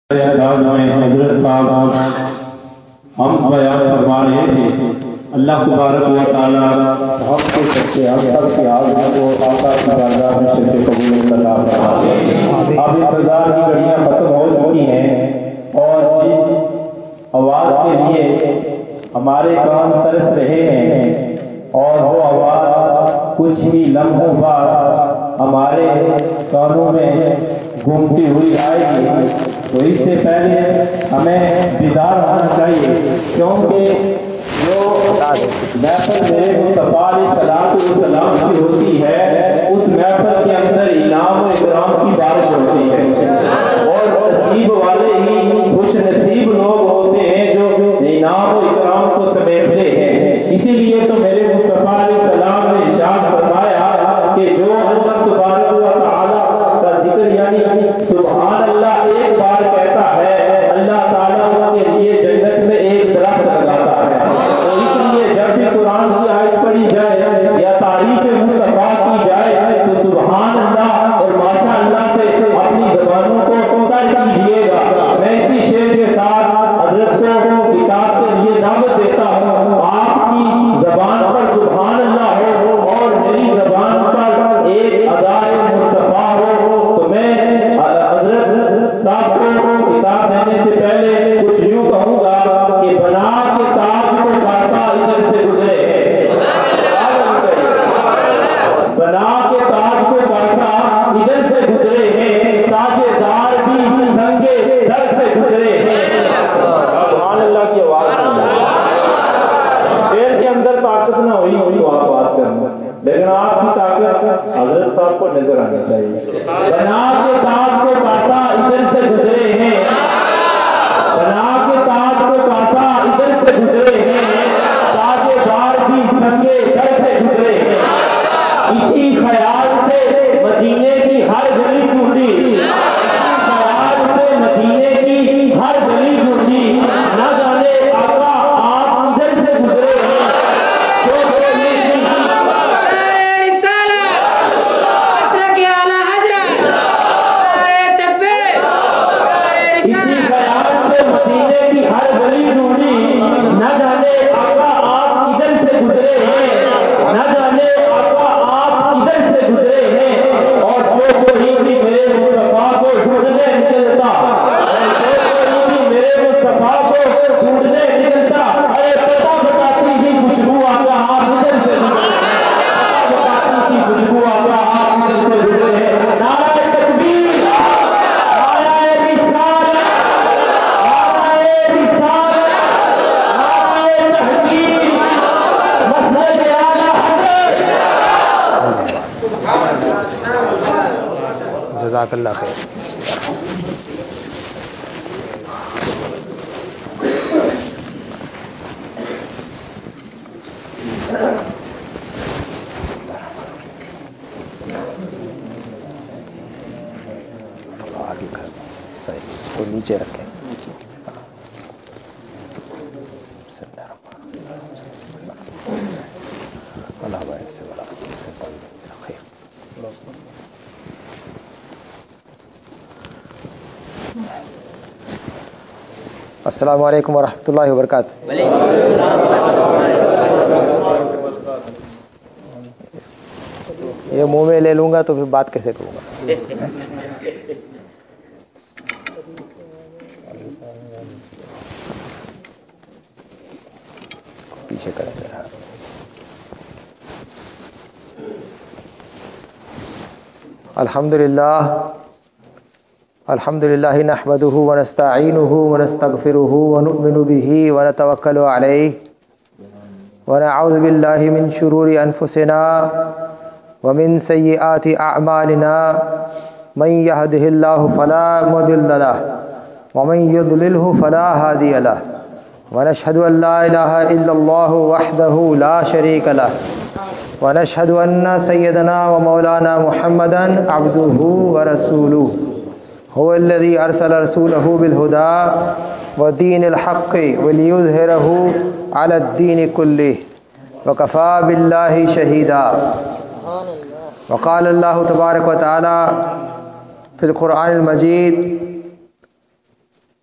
حضرت صاحب ہم بیان فرما رہے تھے اللہ تبارک و تعالیٰ ہم کے سچے ہم سب کے آدھوں کو آقا کی بارگاہ میں شرف قبول عطا فرمائے۔ اب انتظار کی گھڑیاں ختم ہو چکی ہیں اور جس آواز کے لیے ہمارے کان ترس رہے ہیں اور وہ آواز کچھ ہی لمحوں بعد ہمارے کانوں میں گھومتی ہوئی آئے گی، تو اس سے پہلے ہمیں بیدار ہونا چاہیے، کیونکہ جو محفل میرے مصطفیٰ علیہ السلام کی ہوتی ہے اس محفل کے اندر انعام و اکرام کی بارش ہوتی ہے، اور نصیب والے ہی خوش نصیب لوگ ہوتے ہیں جو انعام و اکرام کو سمیٹتے ہیں۔ اسی لیے تو میرے مصطفیٰ علیہ السلام نے ارشاد فرمایا کہ جو اللہ تبارک و تعالیٰ کا ذکر یعنی سبحان اللہ ایک بار کہتا ہے، اللہ تعالیٰ اس کے لیے جنت میں ایک درخت لگاتا ہے۔ تو اس لیے جب بھی قرآن کی آیت پڑھی جائے یا تعریف مصطفیٰ کی جائے تو سبحان اللہ اور ماشاء اللہ سے اپنی زبانوں کو تر کیجیے گا۔ میں اسی شعر کے ساتھ حضرت کو کتاب کے لیے دعوت دیتا ہوں، آپ کی زبان پر سبحان اللہ ہو اور میری زبان پر ایک ادائے مصطفیٰ ہو، تو میں حضرت صاحب کو کتاب دینے سے پہلے کچھ یوں کہوں گا کہ بنا کے تاج کو کاسا ادھر سے گزرے، بنا کے تاج کو کاسا ادھر سے گزرے ہیں، تاجے دار بھی سنگے در سے گزرے ہیں۔ سبحان اللہ کی آواز شعر کے اندر طاقت نہ ہوئی تو آپ بات کرنا، لیکن آپ کی طاقت حضرت صاحب کو نظر آنی چاہیے۔ بنا کے تاج کو کاسا ادھر سے گزرے ہیں، بنا کے تاج کو کاسا ادھر سے گزرے ہیں، تاجے دار بھی سنگے در سے گزرے ہیں۔ اسی خیال سے مدینے کی ہر گلی ڈھونڈی، اسی خیال سے مدینے کی ہر گلی ڈھونڈی، نہ جانے آقا آپ ادھر سے گزرے ہیں۔ مدینے کی ہر گلی ڈھونڈی، نہ جانے آقا آپ ادھر سے گزرے ہیں، نہ جانے آقا آپ ادھر سے گزرے ہیں۔ اور جو کوئی بھی میرے مصطفیٰ کو ڈھونڈنے نکلتا، جو کوئی بھی میرے مصطفیٰ کو ڈھونڈنے نکلتا، ارے پتہ بتاتی ہی خوشبو آقا آپ ادھر سے گزرے ہیں، پتہ بتاتی ہی خوشبو آقا آپ ادھر سے گزرے ہیں۔ نعرہ تکبیر، نعرہ رسالت، جزاک اللہ خیر۔ آگے کر صحیح کو نیچے رکھیں۔ السلام علیکم ورحمۃ اللہ وبرکاتہ۔ یہ منہ میں لے لوں گا تو پھر بات کیسے کروں گا؟ پیچھے کریں ذرا۔ الحمد للہ نحمده ونستعینه ونستغفره ونؤمن به ونتوکل علیہ ونعوذ باللہ من شرور انفسنا ومن سیئات اعمالنا من يهده اللہ فلا مضل له ومن يضلله فلا هادی له ونشهد ان لا الہ الا اللہ وحدہ لا شریک له ونشهد ان سیدنا ومولانا محمدا عبده ورسولہ هو الذي ارسل رسوله بالهدى ودين الحق وليظهره على الدين كله وكفى بالله شهيدا۔ وقال الله تبارك وتعالى في القرآن المجيد: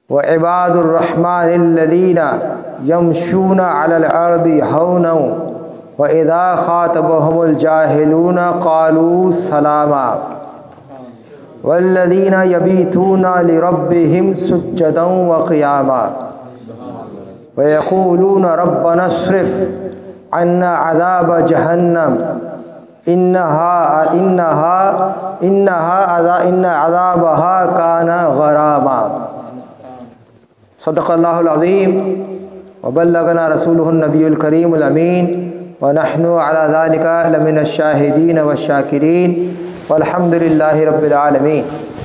وعباد الرحمن الذین یمشون علی الارض ہونا وَإِذَا خَاطَبَهُمُ الْجَاهِلُونَ قَالُوا سَلَامًا وَالَّذِينَ يَبِيتُونَ لِرَبِّهِمْ سُجَّدًا وَقِيَامًا وَيَقُولُونَ رَبَّنَا اصْرِفْ عَنَّا عَذَابَ جَهَنَّمَ إِنَّ عَذَابَهَا كَانَ غَرَامًا۔ صدق اللہ العظیم وبلغنا رسولہ النبی الکریم الامین ونحن علی ذلک لمن الشاہدین والشاکرین والحمد للہ رب العالمین۔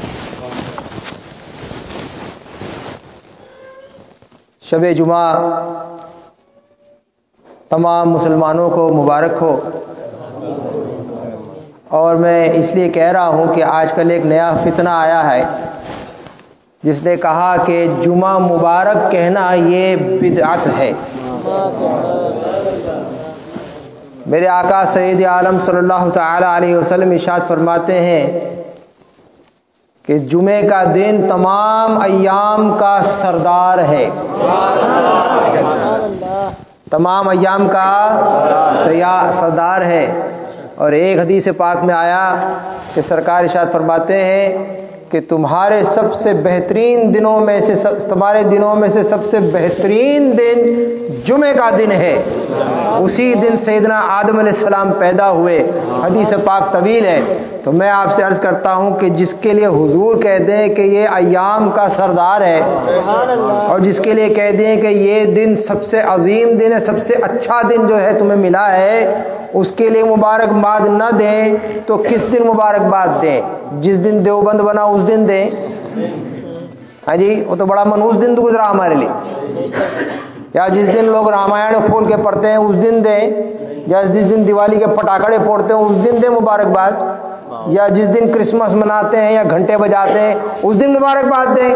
شب جمعہ تمام مسلمانوں کو مبارک ہو، اور میں اس لیے کہہ رہا ہوں کہ آج کل ایک نیا فتنہ آیا ہے جس نے کہا کہ جمعہ مبارک کہنا یہ بدعت ہے۔ میرے آقا سید عالم صلی اللہ تعالی علیہ وسلم ارشاد فرماتے ہیں کہ جمعے کا دن تمام ایام کا سردار ہے، تمام ایام کا سردار ہے۔ اور ایک حدیث پاک میں آیا کہ سرکار ارشاد فرماتے ہیں کہ تمہارے سب سے بہترین دنوں میں سے تمہارے دنوں میں سے سب سے بہترین دن جمعے کا دن ہے۔ اسی دن سیدنا آدم علیہ السلام پیدا ہوئے، حدیث پاک طویل ہے۔ تو میں آپ سے عرض کرتا ہوں کہ جس کے لیے حضور کہتے ہیں کہ یہ ایام کا سردار ہے، اور جس کے لیے کہتے ہیں کہ یہ دن سب سے عظیم دن ہے، سب سے اچھا دن جو ہے تمہیں ملا ہے، اس کے لیے مبارکباد نہ دیں تو کس دن مبارکباد دیں؟ جس دن دیوبند بنا اس دن دیں؟ ہاں جی، وہ تو بڑا منحوس دن تو گزرا ہمارے لیے۔ یا جس دن لوگ رامائن کھول کے پڑھتے ہیں اس دن دیں، یا جس دن دیوالی کے پٹاخے پھوڑتے ہیں اس دن دیں مبارکباد، یا جس دن کرسمس مناتے ہیں یا گھنٹے بجاتے ہیں اس دن مبارکباد دیں۔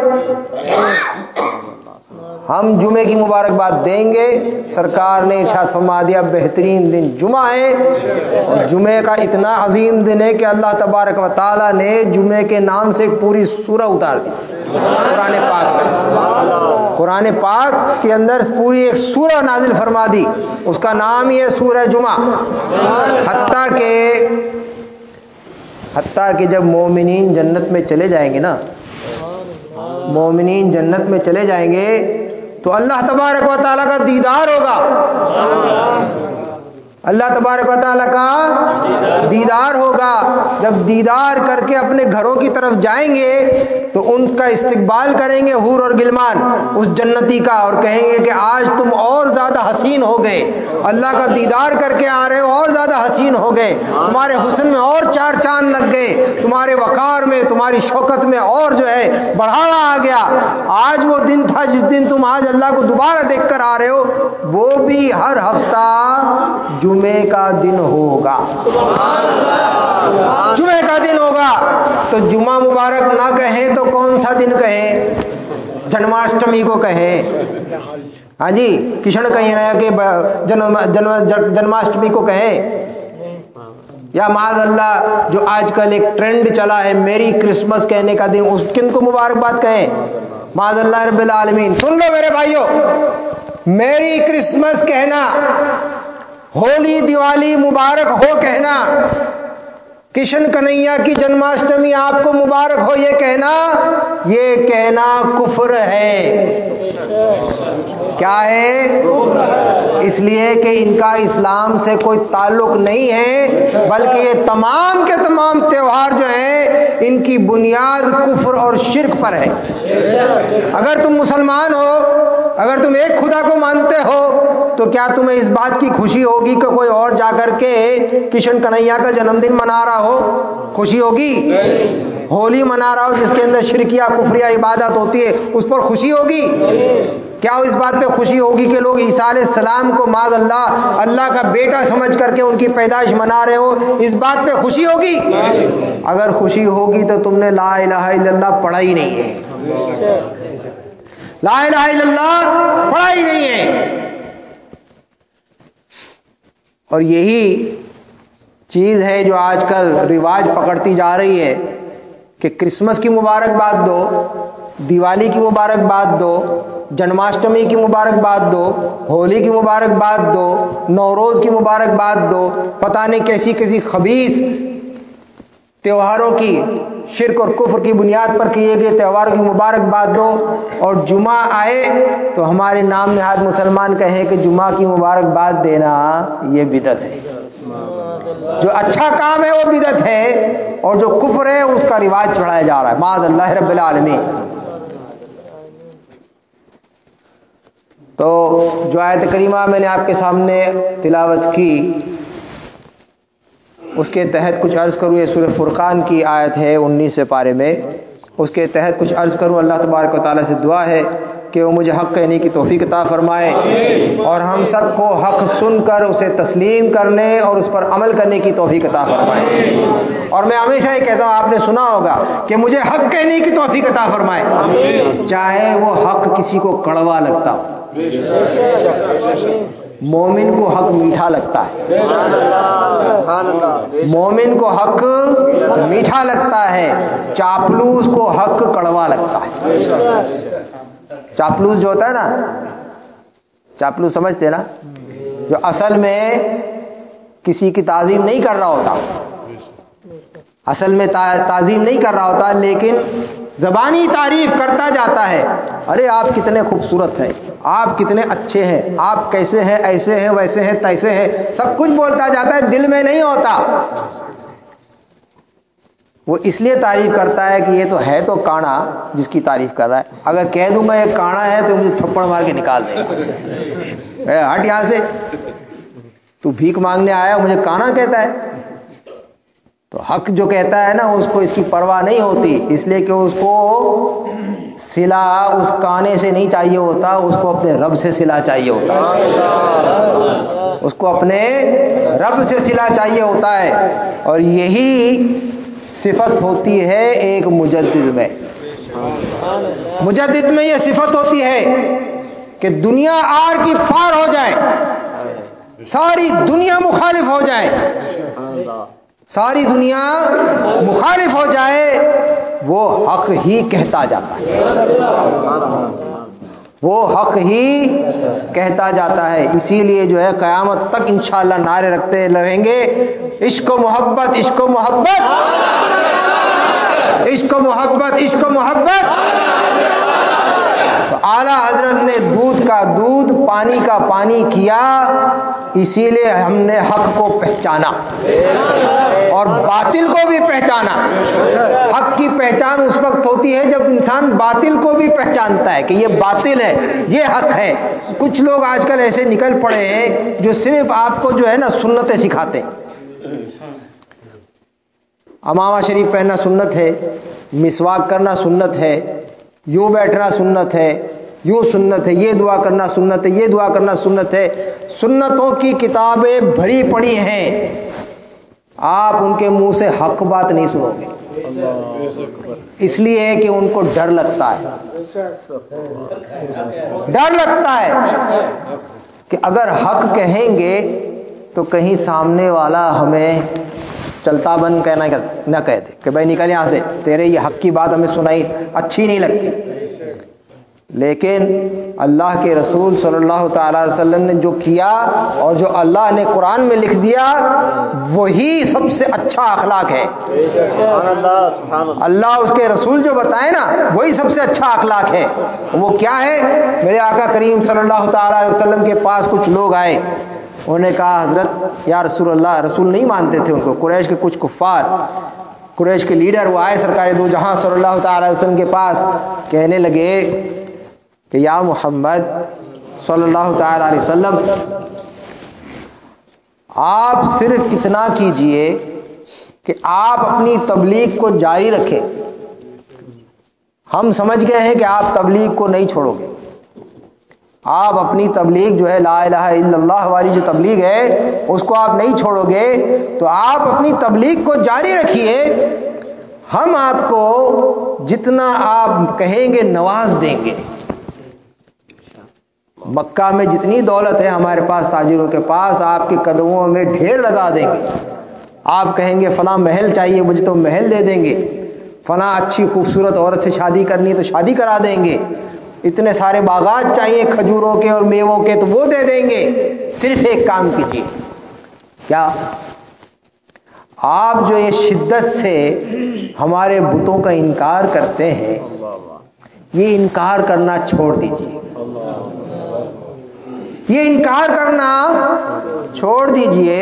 ہم جمعے کی مبارکباد دیں گے۔ سرکار نے ارشاد فرما دیا بہترین دن جمعہ ہے، اور جمعے کا اتنا عظیم دن ہے کہ اللہ تبارک و تعالیٰ نے جمعے کے نام سے ایک پوری سورہ اتار دی قرآن پاک میں۔ قرآن پاک کے اندر پوری ایک سورہ نازل فرما دی، اس کا نام ہی ہے سورہ جمعہ۔ حتیٰ کہ جب مومنین جنت میں چلے جائیں گے نا، مومنین جنت میں چلے جائیں گے تو اللہ تبارک و تعالیٰ کا دیدار ہوگا، اللہ تبارک و تعالیٰ کا دیدار ہوگا۔ جب دیدار کر کے اپنے گھروں کی طرف جائیں گے تو ان کا استقبال کریں گے حور اور غلمان اس جنتی کا، اور کہیں گے کہ آج تم اور زیادہ حسین ہو گئے، اللہ کا دیدار کر کے آ رہے ہو، اور زیادہ حسین ہو گئے، تمہارے حسن میں اور چار چاند لگ گئے، تمہارے وقار میں، تمہاری شوکت میں اور جو ہے بڑھاوا آ گیا۔ آج وہ دن تھا جس دن تم آج اللہ کو دوبارہ دیکھ کر آ رہے ہو، وہ بھی ہر ہفتہ جمعے کا دن ہوگا، جمعے کا دن ہوگا۔ تو جمعہ مبارک نہ کہیں تو کون سا دن کہیں؟ جنماشٹمی کو کہیں، ہاں جی، کشن کہیں کہ جنماشٹمی کو کہیں، یا معاذ اللہ جو آج کل ایک ٹرینڈ چلا ہے میری کرسمس کہنے کا دن، اس کن کو مبارکباد کہیں؟ معاذ اللہ رب العالمین۔ سن لو میرے بھائیو، میری کرسمس کہنا، ہولی دیوالی مبارک ہو کہنا، کشن کنہیا کی جنماشٹمی آپ کو مبارک ہو یہ کہنا کفر ہے۔ کیا ہے؟ اس لیے کہ ان کا اسلام سے کوئی تعلق نہیں ہے، بلکہ یہ تمام کے تمام تہوار جو ہیں ان کی بنیاد کفر اور شرک پر ہے۔ اگر تم مسلمان ہو، اگر تم ایک خدا کو مانتے ہو، تو کیا تمہیں اس بات کی خوشی ہوگی کہ کوئی اور جا کر کے کشن کنہیا کا جنم دن منا رہا ہو؟ خوشی ہوگی؟ ہولی منا رہا ہو جس کے اندر شرکیہ کفریہ عبادت ہوتی ہے، اس پر خوشی ہوگی؟ کیا اس بات پہ خوشی ہوگی کہ لوگ عیسیٰ علیہ السلام کو معاذ اللہ کا بیٹا سمجھ کر کے ان کی پیدائش منا رہے ہو؟ اس بات پہ خوشی ہوگی؟ اگر خوشی ہوگی تو تم نے لا الہ الا اللہ پڑھا ہی نہیں ہے، لا الہ الا اللہ پڑھا ہی نہیں ہے۔ اور یہی چیز ہے جو آج کل رواج پکڑتی جا رہی ہے کہ کرسمس کی مبارکباد دو، دیوالی کی مبارکباد دو، جنماشٹمی کی مبارکباد دو، ہولی کی مبارکباد دو، نوروز کی مبارکباد دو، پتہ نہیں کیسی کیسی خبیث تہواروں کی، شرک اور کفر کی بنیاد پر کیے گئے تہواروں کی مبارکباد دو، اور جمعہ آئے تو ہمارے نام نہاد مسلمان کہیں کہ جمعہ کی مبارکباد دینا یہ بدعت ہے۔ جو اچھا کام ہے وہ بدعت ہے، اور جو کفر ہے اس کا رواج چڑھایا جا رہا ہے، معاذ اللہ رب العالمین۔ تو جو آیت کریمہ میں نے آپ کے سامنے تلاوت کی اس کے تحت کچھ عرض کروں، یہ سورہ فرقان کی آیت ہے 19 پارے میں، اس کے تحت کچھ عرض کروں۔ اللہ تبارک و تعالیٰ سے دعا ہے کہ وہ مجھے حق کہنے کی توفیق عطا فرمائے، اور ہم سب کو حق سن کر اسے تسلیم کرنے اور اس پر عمل کرنے کی توفیق عطا فرمائے۔ اور میں ہمیشہ یہ کہتا ہوں، آپ نے سنا ہوگا کہ مجھے حق کہنے کی توفیق عطا فرمائے، چاہے وہ حق کسی کو کڑوا لگتا ہو۔ مومن کو حق میٹھا لگتا ہے، مومن کو حق میٹھا لگتا ہے، چاپلوس کو حق کڑوا لگتا ہے۔ چاپلوس جو ہوتا ہے نا، چاپلوس سمجھتے نا، جو اصل میں کسی کی تعظیم نہیں کر رہا ہوتا، اصل میں تعظیم نہیں کر رہا ہوتا، لیکن زبانی تعریف کرتا جاتا ہے، ارے آپ کتنے خوبصورت ہیں، آپ کتنے اچھے ہیں، آپ کیسے ہیں، ایسے ہیں، ویسے ہیں، تیسے ہیں، سب کچھ بولتا جاتا ہے، دل میں نہیں ہوتا۔ وہ اس لیے تعریف کرتا ہے کہ یہ تو ہے تو کانا جس کی تعریف کر رہا ہے، اگر کہہ دوں میں یہ کانا ہے تو مجھے تھپڑ مار کے نکال دے گا، ہٹ یہاں سے، تو بھیک مانگنے آیا مجھے کانا کہتا ہے۔ تو حق جو کہتا ہے نا، اس کو اس کی پرواہ نہیں ہوتی، اس لیے کہ اس کو صلہ اس کانے سے نہیں چاہیے ہوتا، اس کو اپنے رب سے صلہ چاہیے ہوتا ہے، اس کو اپنے رب سے صلہ چاہیے ہوتا ہے، اور یہی صفت ہوتی ہے ایک مجدد میں۔ مجدد میں یہ صفت ہوتی ہے کہ دنیا آر کی پار ہو جائے، ساری دنیا مخالف ہو جائے، ساری دنیا مخالف ہو جائے، وہ حق ہی کہتا جاتا ہے، وہ حق ہی کہتا جاتا ہے۔ اسی لیے جو ہے قیامت تک انشاءاللہ نعرے رکھتے رہیں گے، عشق و محبت، عشق و محبت، عشق و محبت، عشق و محبت۔ تو اعلیٰ حضرت نے دودھ کا دودھ، پانی کا پانی کیا، اسی لیے ہم نے حق کو پہچانا اور باطل کو بھی پہچانا۔ حق کی پہچان اس وقت ہوتی ہے جب انسان باطل کو بھی پہچانتا ہے کہ یہ باطل ہے، یہ حق ہے۔ کچھ لوگ آج کل ایسے نکل پڑے ہیں جو صرف آپ کو جو ہے نا سنتیں سکھاتے ہیں۔ عمامہ شریف پہننا سنت ہے، مسواک کرنا سنت ہے، یوں بیٹھنا سنت ہے، یوں سنت ہے، یہ دعا کرنا سنت ہے، یہ دعا کرنا سنت ہے۔ سنتوں کی کتابیں بھری پڑی ہیں، آپ ان کے منہ سے حق بات نہیں سنو گے، اس لیے کہ ان کو ڈر لگتا ہے، ڈر لگتا ہے کہ اگر حق کہیں گے تو کہیں سامنے والا ہمیں چلتا بند کہنا نہ کہہ دے کہ بھائی نکل یہاں سے، تیرے یہ حق کی بات ہمیں سنائی اچھی نہیں لگتی۔ لیکن اللہ کے رسول صلی اللہ تعالی علیہ وسلم نے جو کیا اور جو اللہ نے قرآن میں لکھ دیا، وہی سب سے اچھا اخلاق ہے۔ اللہ اس کے رسول جو بتائے نا، وہی سب سے اچھا اخلاق ہے۔ وہ کیا ہے؟ میرے آقا کریم صلی اللہ تعالی علیہ وسلم کے پاس کچھ لوگ آئے، انہوں نے کہا حضرت یا رسول اللہ، رسول نہیں مانتے تھے ان کو، قریش کے کچھ کفار، قریش کے لیڈر، وہ آئے سرکار دو جہاں صلی اللہ تعالی علیہ وسلم کے پاس، کہنے لگے کہ یا محمد صلی اللہ تعالی علیہ وسلم، آپ صرف اتنا کیجئے کہ آپ اپنی تبلیغ کو جاری رکھیں، ہم سمجھ گئے ہیں کہ آپ تبلیغ کو نہیں چھوڑو گے، آپ اپنی تبلیغ جو ہے لا الہ الا اللہ والی جو تبلیغ ہے اس کو آپ نہیں چھوڑو گے، تو آپ اپنی تبلیغ کو جاری رکھیے، ہم آپ کو جتنا آپ کہیں گے نواز دیں گے۔ مکہ میں جتنی دولت ہے ہمارے پاس، تاجروں کے پاس، آپ کے قدموں میں ڈھیر لگا دیں گے۔ آپ کہیں گے فلاں محل چاہیے مجھے تو محل دے دیں گے، فلاں اچھی خوبصورت عورت سے شادی کرنی ہے تو شادی کرا دیں گے، اتنے سارے باغات چاہیے کھجوروں کے اور میووں کے تو وہ دے دیں گے، صرف ایک کام کیجیے، کیا آپ جو یہ شدت سے ہمارے بتوں کا انکار کرتے ہیں، یہ انکار کرنا چھوڑ دیجیے، یہ انکار کرنا چھوڑ دیجیے،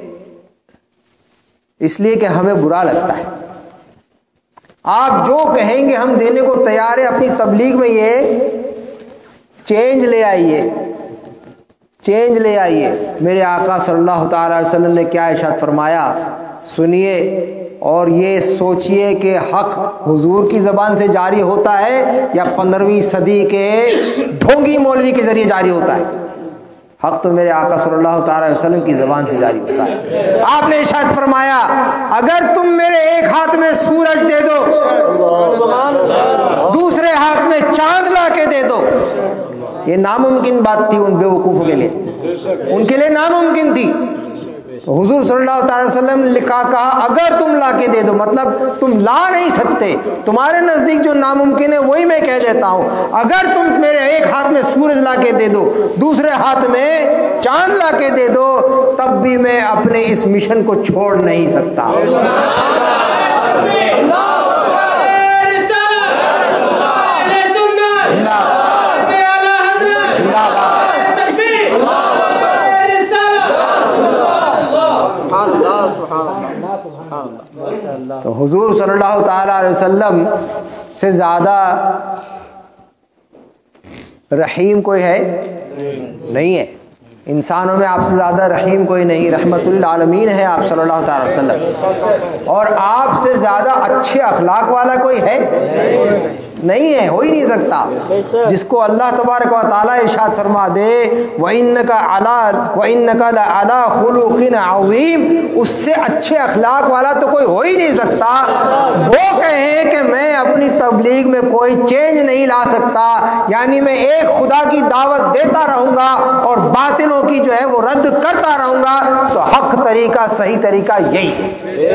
اس لیے کہ ہمیں برا لگتا ہے۔ آپ جو کہیں گے ہم دینے کو تیار ہیں۔ اپنی تبلیغ میں یہ چینج لے آئیے، چینج لے آئیے۔ میرے آقا صلی اللہ تعالی علیہ وسلم نے کیا ارشاد فرمایا، سنیے اور یہ سوچئے کہ حق حضور کی زبان سے جاری ہوتا ہے یا 15ویں صدی کے ڈھونگی مولوی کے ذریعے جاری ہوتا ہے؟ حق تو میرے آقا صلی اللہ تعالی علیہ وسلم کی زبان سے جاری ہوتا ہے۔ آپ نے ارشاد فرمایا، اگر تم میرے ایک ہاتھ میں سورج دے دو، دوسرے ہاتھ میں چاند لا کے دے دو، یہ ناممکن بات تھی ان بے وقوفوں کے لیے، ان کے لیے ناممکن تھی۔ حضور صلی اللہ تعالی وسلم نے کہا اگر تم لا کے دے دو، مطلب تم لا نہیں سکتے، تمہارے نزدیک جو ناممکن ہے وہی میں کہہ دیتا ہوں۔ اگر تم میرے ایک ہاتھ میں سورج لا کے دے دو، دوسرے ہاتھ میں چاند لا کے دے دو، تب بھی میں اپنے اس مشن کو چھوڑ نہیں سکتا۔ تو حضور صلی اللہ تعالی علیہ وسلم سے زیادہ رحیم کوئی ہے نہیں ہے، انسانوں میں آپ سے زیادہ رحیم کوئی نہیں، رحمت للعالمین ہے آپ صلی اللہ تعالی علیہ وسلم، اور آپ سے زیادہ اچھے اخلاق والا کوئی ہے نہیں ہے، ہو ہی نہیں سکتا۔ جس کو اللہ تبارک و تعالی ارشاد فرما دے وَإِنَّكَ لَعَلَىٰ خُلُقٍ عَظِيمٍ، اس سے اچھے اخلاق والا تو کوئی ہو ہی نہیں سکتا۔ وہ کہیں کہ میں اپنی تبلیغ میں کوئی چینج نہیں لا سکتا، یعنی میں ایک خدا کی دعوت دیتا رہوں گا اور باطلوں کی جو ہے وہ رد کرتا رہوں گا، تو حق طریقہ صحیح طریقہ یہی ہے۔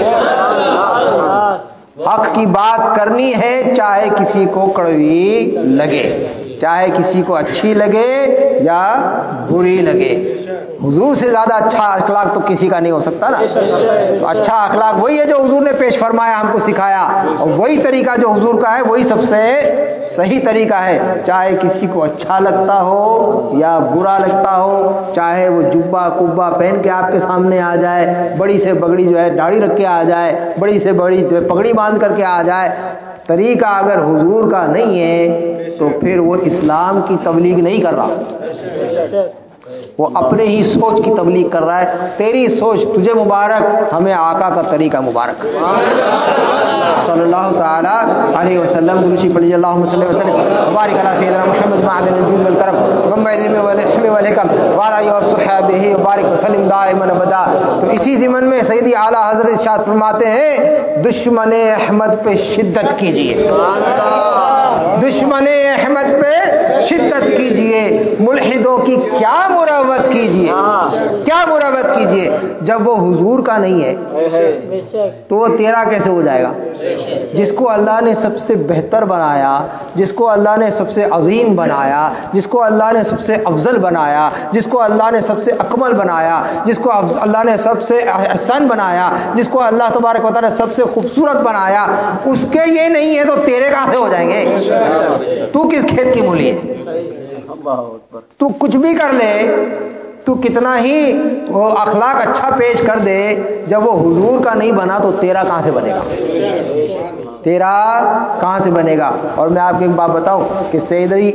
حق کی بات کرنی ہے، چاہے کسی کو کڑوی لگے، چاہے کسی کو اچھی لگے یا بری لگے۔ حضور سے زیادہ اچھا اخلاق تو کسی کا نہیں ہو سکتا نا۔ تو اچھا اخلاق وہی ہے جو حضور نے پیش فرمایا، ہم کو سکھایا، اور وہی طریقہ جو حضور کا ہے وہی سب سے صحیح طریقہ ہے، چاہے کسی کو اچھا لگتا ہو یا برا لگتا ہو، چاہے وہ جبہ کبا پہن کے آپ کے سامنے آ جائے، بڑی سے بگڑی جو ہے داڑھی رکھ کے آ جائے، بڑی سے بڑی پگڑی باندھ کر کے آ جائے، طریقہ اگر حضور کا نہیں ہے تو پھر وہ اسلام کی تبلیغ نہیں کر رہا، وہ اپنے ہی سوچ کی تبلیغ کر رہا ہے۔ تیری سوچ تجھے مبارک، ہمیں آقا کا طریقہ مبارک صلی اللہ تعالی علیہ وسلم۔ درشی پڑھیے، اللہم صلی وسلم وبارک علی سیدنا محمد معدن الجود والکرم منبع العلم والحلم والحکم وعلی آلہ وصحبہ وبارک وسلم دائما ابدا۔ تو اسی ضمن میں سیدی اعلیٰ حضرت ارشاد فرماتے ہیں، دشمن احمد پہ شدت کیجیے، دشمن احمد پہ شدت کیجیے، ملحدوں کی کیا مروت کیجیے، کیا مروت کیجیے۔ جب وہ حضور کا نہیں ہے تو وہ تیرا کیسے ہو جائے گا؟ جس کو اللہ نے سب سے بہتر بنایا، جس کو اللہ نے سب سے عظیم بنایا، جس کو اللہ نے سب سے افضل بنایا، جس کو اللہ نے سب سے اکمل بنایا، جس کو اللہ نے سب سے احسن بنایا، جس کو اللہ تبارک و تعالی نے سب سے خوبصورت بنایا، اس کے یہ نہیں ہے تو تیرے کہاں سے ہو جائیں گے؟ تو کس کھیت کی مولی ہے؟ تو کچھ بھی کر لے، تو کتنا ہی وہ اخلاق اچھا پیش کر دے، جب وہ حضور کا نہیں بنا تو تیرا کہاں سے بنے گا؟ تیرا کہاں سے بنے گا؟ اور میں آپ کو ایک بات بتاؤں کہ سیدی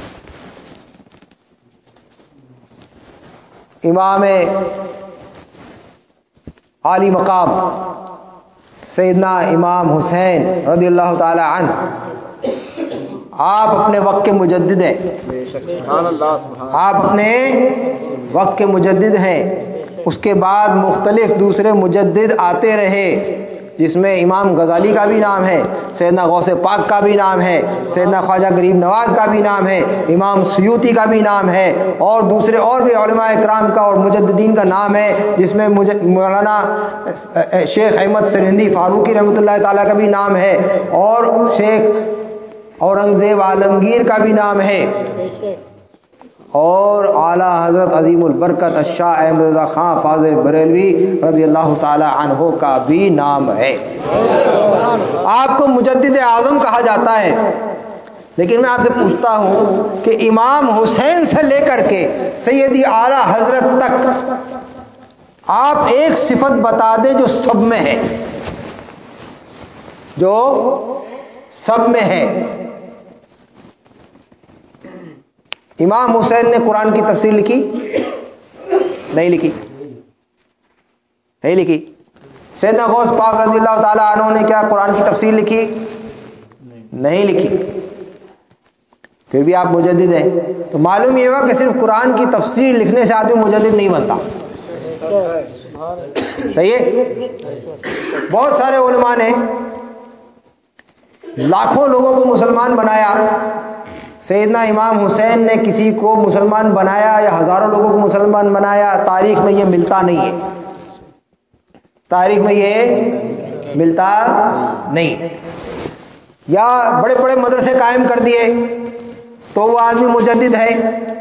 امام عالی مقام سیدنا امام حسین رضی اللہ تعالی عنہ، آپ اپنے وقت کے مجدد ہیں، آپ اپنے وقت کے مجدد ہیں، اس کے بعد مختلف دوسرے مجدد آتے رہے، جس میں امام غزالی کا بھی نام ہے، سیدنا غوث پاک کا بھی نام ہے، سیدنا خواجہ غریب نواز کا بھی نام ہے، امام سیوطی کا بھی نام ہے، اور دوسرے اور بھی علماء کرام کا اور مجددین کا نام ہے، جس میں مولانا شیخ احمد سرہندی فاروقی رحمۃ اللہ تعالیٰ کا بھی نام ہے، اور شیخ اورنگزیب عالمگیر کا بھی نام ہے، اور اعلیٰ حضرت عظیم البرکت الشاہ احمد رضا خان فاضل بریلوی رضی اللہ تعالی عنہ کا بھی نام ہے۔ آپ کو مجدد اعظم کہا جاتا ہے، لیکن میں آپ سے پوچھتا ہوں کہ امام حسین سے لے کر کے سیدی اعلیٰ حضرت تک آپ ایک صفت بتا دیں جو سب میں ہے، جو سب میں ہے۔ امام حسین نے قرآن کی تفسیر لکھی؟ نہیں لکھی، نہیں لکھی۔ سیدنا غوث پاک رضی اللہ تعالیٰ عنہ نے کیا قرآن کی تفسیر لکھی؟ نہیں لکھی۔ پھر بھی آپ مجدد ہیں، تو معلوم یہ ہوا کہ صرف قرآن کی تفسیر لکھنے سے آدمی مجدد نہیں بنتا۔ صحیح ہے؟ بہت سارے علماء نے لاکھوں لوگوں کو مسلمان بنایا، سیدنا امام حسین نے کسی کو مسلمان بنایا یا ہزاروں لوگوں کو مسلمان بنایا، تاریخ میں یہ ملتا نہیں ہے، تاریخ میں یہ ملتا نہیں۔ یا بڑے بڑے مدرسے قائم کر دیے تو وہ آدمی مجدد ہے۔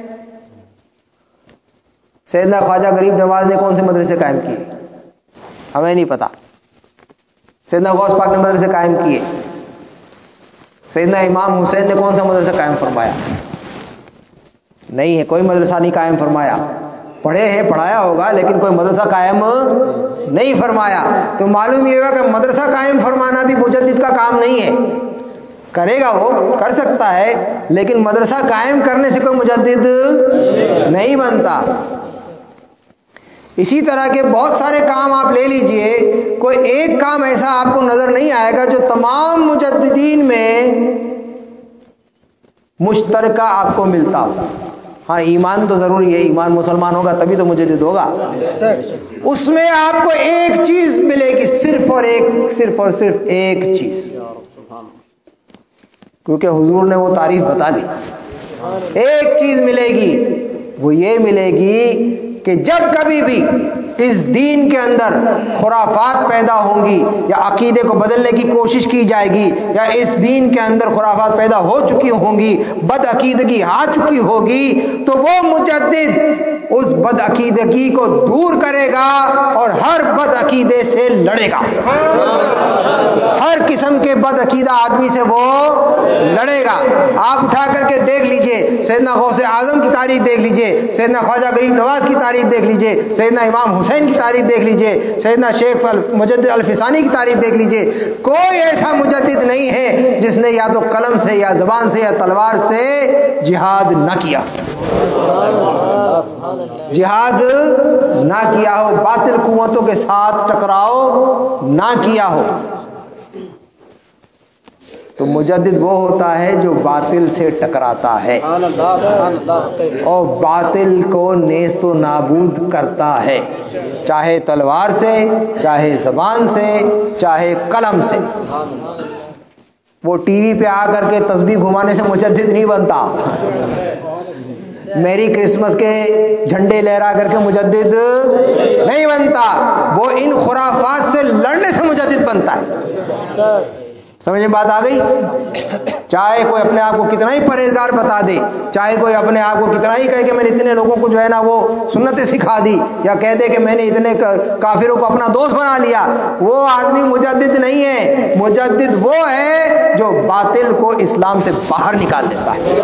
سیدنا خواجہ غریب نواز نے کون سے مدرسے قائم کیے؟ ہمیں نہیں پتا۔ سیدنا غوث پاک نے مدرسے قائم کیے۔ سیدنا امام حسین نے کون سا مدرسہ قائم فرمایا؟ نہیں ہے، کوئی مدرسہ نہیں قائم فرمایا۔ پڑھے ہیں، پڑھایا ہوگا، لیکن کوئی مدرسہ قائم نہیں فرمایا۔ تو معلوم یہ ہوا کہ مدرسہ قائم فرمانا بھی مجدد کا کام نہیں ہے۔ کرے گا، وہ کر سکتا ہے، لیکن مدرسہ قائم کرنے سے کوئی مجدد نہیں بنتا۔ اسی طرح کے بہت سارے کام آپ لے لیجئے، کوئی ایک کام ایسا آپ کو نظر نہیں آئے گا جو تمام مجددین میں مشترکہ آپ کو ملتا ہو۔ ہاں، ایمان تو ضروری ہے، ایمان مسلمان ہوگا تبھی تو مجدد ہوگا۔ اس میں آپ کو ایک چیز ملے گی، صرف اور صرف ایک چیز، کیونکہ حضور نے وہ تعریف بتا دی۔ ایک چیز ملے گی، وہ یہ ملے گی کہ جب کبھی بھی اس دین کے اندر خرافات پیدا ہوں گی یا عقیدے کو بدلنے کی کوشش کی جائے گی، یا اس دین کے اندر خرافات پیدا ہو چکی ہوں گی، بد عقیدگی آ چکی ہوگی، تو وہ مجدد اس بد عقیدگی کو دور کرے گا اور ہر بد عقیدے سے لڑے گا۔ ہر قسم کے بد عقیدہ آدمی سے وہ لڑے گا۔ آپ اٹھا کر کے دیکھ لیجئے، سیدنا غوث اعظم کی تاریخ دیکھ لیجئے، سیدنا خواجہ غریب نواز کی تاریخ دیکھ لیجئے، سیدنا امام حسین کی تاریخ دیکھ لیجئے، سیدنا شیخ مجدد الفسانی کی تاریخ دیکھ لیجئے۔ کوئی ایسا مجدد نہیں ہے جس نے یا تو قلم سے یا زبان سے یا تلوار سے جہاد نہ کیا، جہاد نہ کیا ہو، باطل قوتوں کے ساتھ ٹکراؤ نہ کیا ہو۔ تو مجدد وہ ہوتا ہے جو باطل سے ٹکراتا ہے اور باطل کو نیست و نابود کرتا ہے، چاہے تلوار سے، چاہے زبان سے، چاہے قلم سے۔ وہ ٹی وی پہ آ کر کے تسبیح گھمانے سے مجدد نہیں بنتا، میری کرسمس کے جھنڈے لہرا کر کے مجدد نہیں بنتا، وہ ان خرافات سے لڑنے سے مجدد بنتا ہے۔ سمجھ میں بات آ گئی؟ چاہے کوئی اپنے آپ کو کتنا ہی پرہیزگار بتا دے، چاہے کوئی اپنے آپ کو کتنا ہی کہے کہ میں نے اتنے لوگوں کو جو ہے نا وہ سنتیں سکھا دی، یا کہہ دے کہ میں نے اتنے کافروں کو اپنا دوست بنا لیا، وہ آدمی مجدد نہیں ہے۔ مجدد وہ ہے جو باطل کو اسلام سے باہر نکال دیتا ہے۔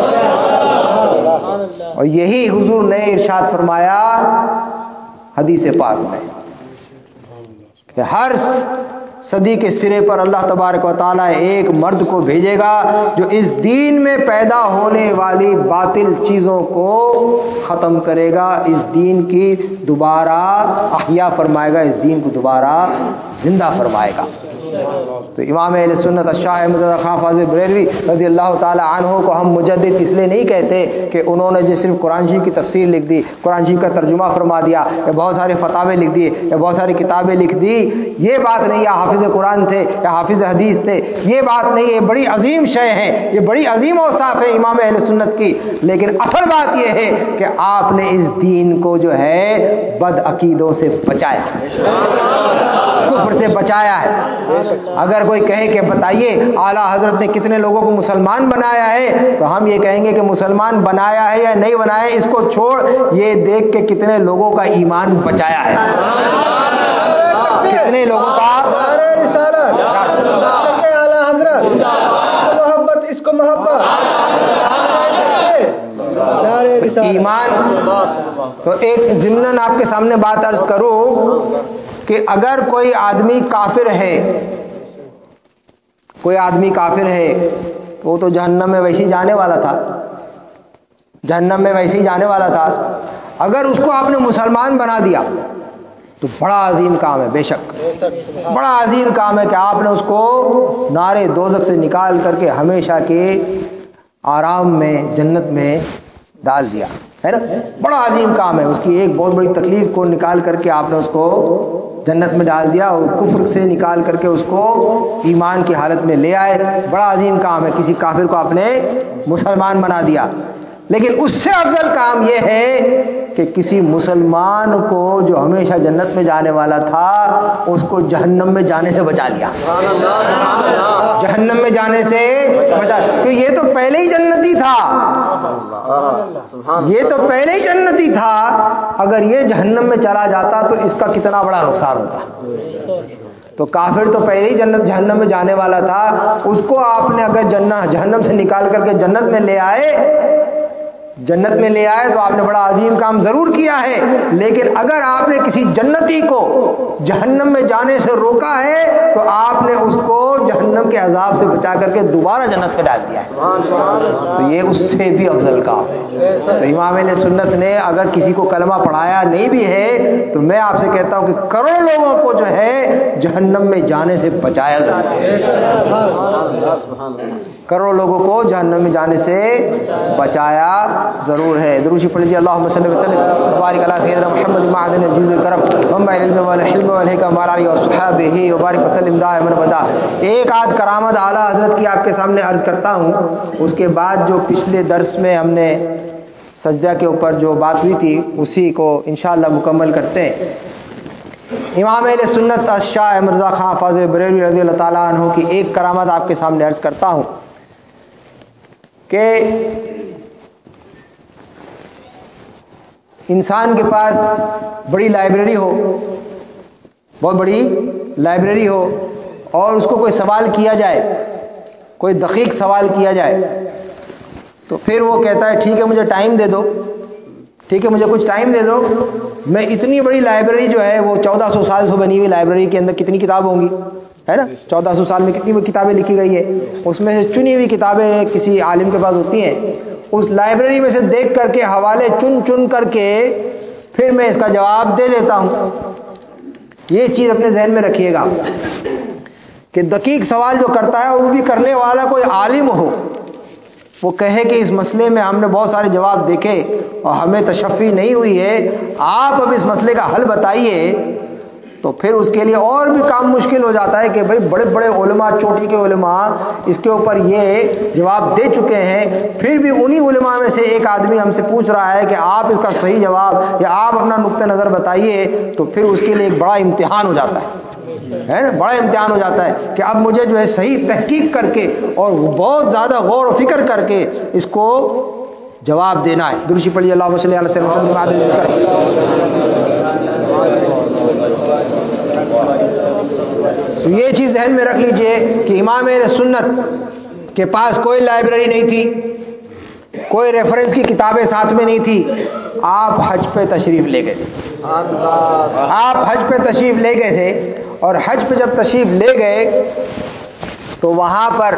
اور یہی حضور نے ارشاد فرمایا حدیث پاک میں کہ ہر صدی کے سرے پر اللہ تبارک و تعالیٰ ایک مرد کو بھیجے گا جو اس دین میں پیدا ہونے والی باطل چیزوں کو ختم کرے گا، اس دین کی دوبارہ احیا فرمائے گا، اس دین کو دوبارہ زندہ فرمائے گا۔ تو امام اہل سنت شاہ احمد رضا خان فاضل بریلوی رضی اللہ تعالی عنہ کو ہم مجدد اس لیے نہیں کہتے کہ انہوں نے جو صرف قرآن شریف کی تفسیر لکھ دی، قرآن شریف کا ترجمہ فرما دیا، یا بہت سارے فتاوے لکھ دیے، یا بہت ساری کتابیں لکھ دی. یہ بات نہیں. یا حافظ قرآن تھے یا حافظ حدیث تھے، یہ بات نہیں. یہ بڑی عظیم شے ہے، یہ بڑی عظیم اوصاف ہے امام اہل سنت کی. لیکن اصل بات یہ ہے کہ آپ نے اس دین کو جو ہے بد عقیدوں سے بچایا، کفر سے بچایا ہے. اگر کوئی کہے کہ بتائیے اعلیٰ حضرت نے کتنے لوگوں کو مسلمان بنایا ہے، تو ہم یہ کہیں گے کہ مسلمان بنایا ہے یا نہیں بنایا ہے اس کو چھوڑ، یہ دیکھ کے کتنے لوگوں کا ایمان بچایا ہے، کتنے لوگوں کا رسالت اعلیٰ حضرت محبت، اس کو محبت ایمان. تو ایک ضمناً آپ کے سامنے بات عرض کروں کہ اگر کوئی آدمی کافر ہے، کوئی آدمی کافر ہے تو وہ تو جہنم میں ویسے ہی جانے والا تھا، جہنم میں ویسے ہی جانے والا تھا. اگر اس کو آپ نے مسلمان بنا دیا تو بڑا عظیم کام ہے. بے شک بڑا عظیم کام ہے کہ آپ نے اس کو نارے دوزخ سے نکال کر کے ہمیشہ کے آرام میں جنت میں ڈال دیا ہے نا. بڑا عظیم کام ہے. اس کی ایک بہت بڑی تکلیف کو نکال کر کے آپ نے اس کو جنت میں ڈال دیا، اور کفر سے نکال کر کے اس کو ایمان کی حالت میں لے آئے. بڑا عظیم کام ہے. کسی کافر کو آپ نے مسلمان بنا دیا. لیکن اس سے افضل کام یہ ہے کہ کسی مسلمان کو جو ہمیشہ جنت میں جانے والا تھا اس کو جہنم میں جانے سے بچا لیا. جہنم میں جانے سے بچا، کیونکہ یہ تو پہلے ہی جنتی تھا، یہ تو پہلے ہی جنتی تھا. اگر یہ جہنم میں چلا جاتا تو اس کا کتنا بڑا نقصان ہوتا. تو کافر تو پہلے ہی جہنم میں جانے والا تھا، اس کو آپ نے اگر جہنم سے نکال کر کے جنت میں لے آئے، جنت میں لے آئے تو آپ نے بڑا عظیم کام ضرور کیا ہے. لیکن اگر آپ نے کسی جنتی کو جہنم میں جانے سے روکا ہے تو آپ نے اس کو جہنم کے عذاب سے بچا کر کے دوبارہ جنت میں ڈال دیا ہے. تو یہ اس سے بھی افضل کام ہے. تو امام اہل سنت نے اگر کسی کو کلمہ پڑھایا نہیں بھی ہے تو میں آپ سے کہتا ہوں کہ کروڑوں لوگوں کو جو ہے جہنم میں جانے سے بچایا ضرور ہے. کروڑوں لوگوں کو جہنم میں جانے سے بچایا ضرور ہے. درود شریف پڑھ لیجیے. اللہم صلی وسلم وبارک علی سیدنا محمد معدن الجود الکرم منبع العلم والحلم والحکم وعلی آلہ وصحبہ وبارک وسلم دائما ابدا. ایک آدھ کرامت اعلیٰ حضرت کی آپ کے سامنے عرض کرتا ہوں. اس کے بعد جو پچھلے درس میں ہم نے سجدہ کے اوپر جو بات ہوئی تھی اسی کو انشاءاللہ مکمل کرتے ہیں. امام اہل سنت شاہ احمد رضا خان فاضل بریلوی رضی اللہ تعالیٰ عنہ کی ایک کرامت آپ کے سامنے عرض کرتا ہوں کہ انسان کے پاس بڑی لائبریری ہو، بہت بڑی لائبریری ہو، اور اس کو کوئی سوال کیا جائے، کوئی دقیق سوال کیا جائے، تو پھر وہ کہتا ہے ٹھیک ہے مجھے ٹائم دے دو، ٹھیک ہے مجھے کچھ ٹائم دے دو. میں اتنی بڑی لائبریری جو ہے وہ 1400 سال سے بنی ہوئی لائبریری کے اندر کتنی کتاب ہوں گی، ہے نا. 1400 سال میں کتنی کتابیں لکھی گئی ہے، اس میں سے چنی ہوئی کتابیں کسی عالم کے پاس ہوتی ہیں. اس لائبریری میں سے دیکھ کر کے حوالے چن کر کے پھر میں اس کا جواب دے دیتا ہوں. یہ چیز اپنے ذہن میں رکھیے گا کہ دقیق سوال جو کرتا ہے وہ بھی کرنے والا کوئی عالم ہو، وہ کہے کہ اس مسئلے میں ہم نے بہت سارے جواب دیکھے اور ہمیں تشفی نہیں ہوئی ہے، آپ اب اس مسئلے کا حل بتائیے. تو پھر اس کے لیے اور بھی کام مشکل ہو جاتا ہے کہ بھئی بڑے بڑے علماء، چوٹی کے علماء اس کے اوپر یہ جواب دے چکے ہیں، پھر بھی انہی علماء میں سے ایک آدمی ہم سے پوچھ رہا ہے کہ آپ اس کا صحیح جواب یا آپ اپنا نقطہ نظر بتائیے. تو پھر اس کے لیے ایک بڑا امتحان ہو جاتا ہے نا، بڑا امتحان ہو جاتا ہے کہ اب مجھے جو ہے صحیح تحقیق کر کے اور بہت زیادہ غور و فکر کر کے اس کو جواب دینا ہے. درود شریف پڑھیے. اللہم صلی علی سیدنا محمد معدن تو یہ چیز ذہن میں رکھ لیجئے کہ امام اہل سنت کے پاس کوئی لائبریری نہیں تھی، کوئی ریفرنس کی کتابیں ساتھ میں نہیں تھی. آپ حج پہ تشریف لے گئے تھے، آپ حج پہ تشریف لے گئے تھے، اور حج پہ جب تشریف لے گئے تو وہاں پر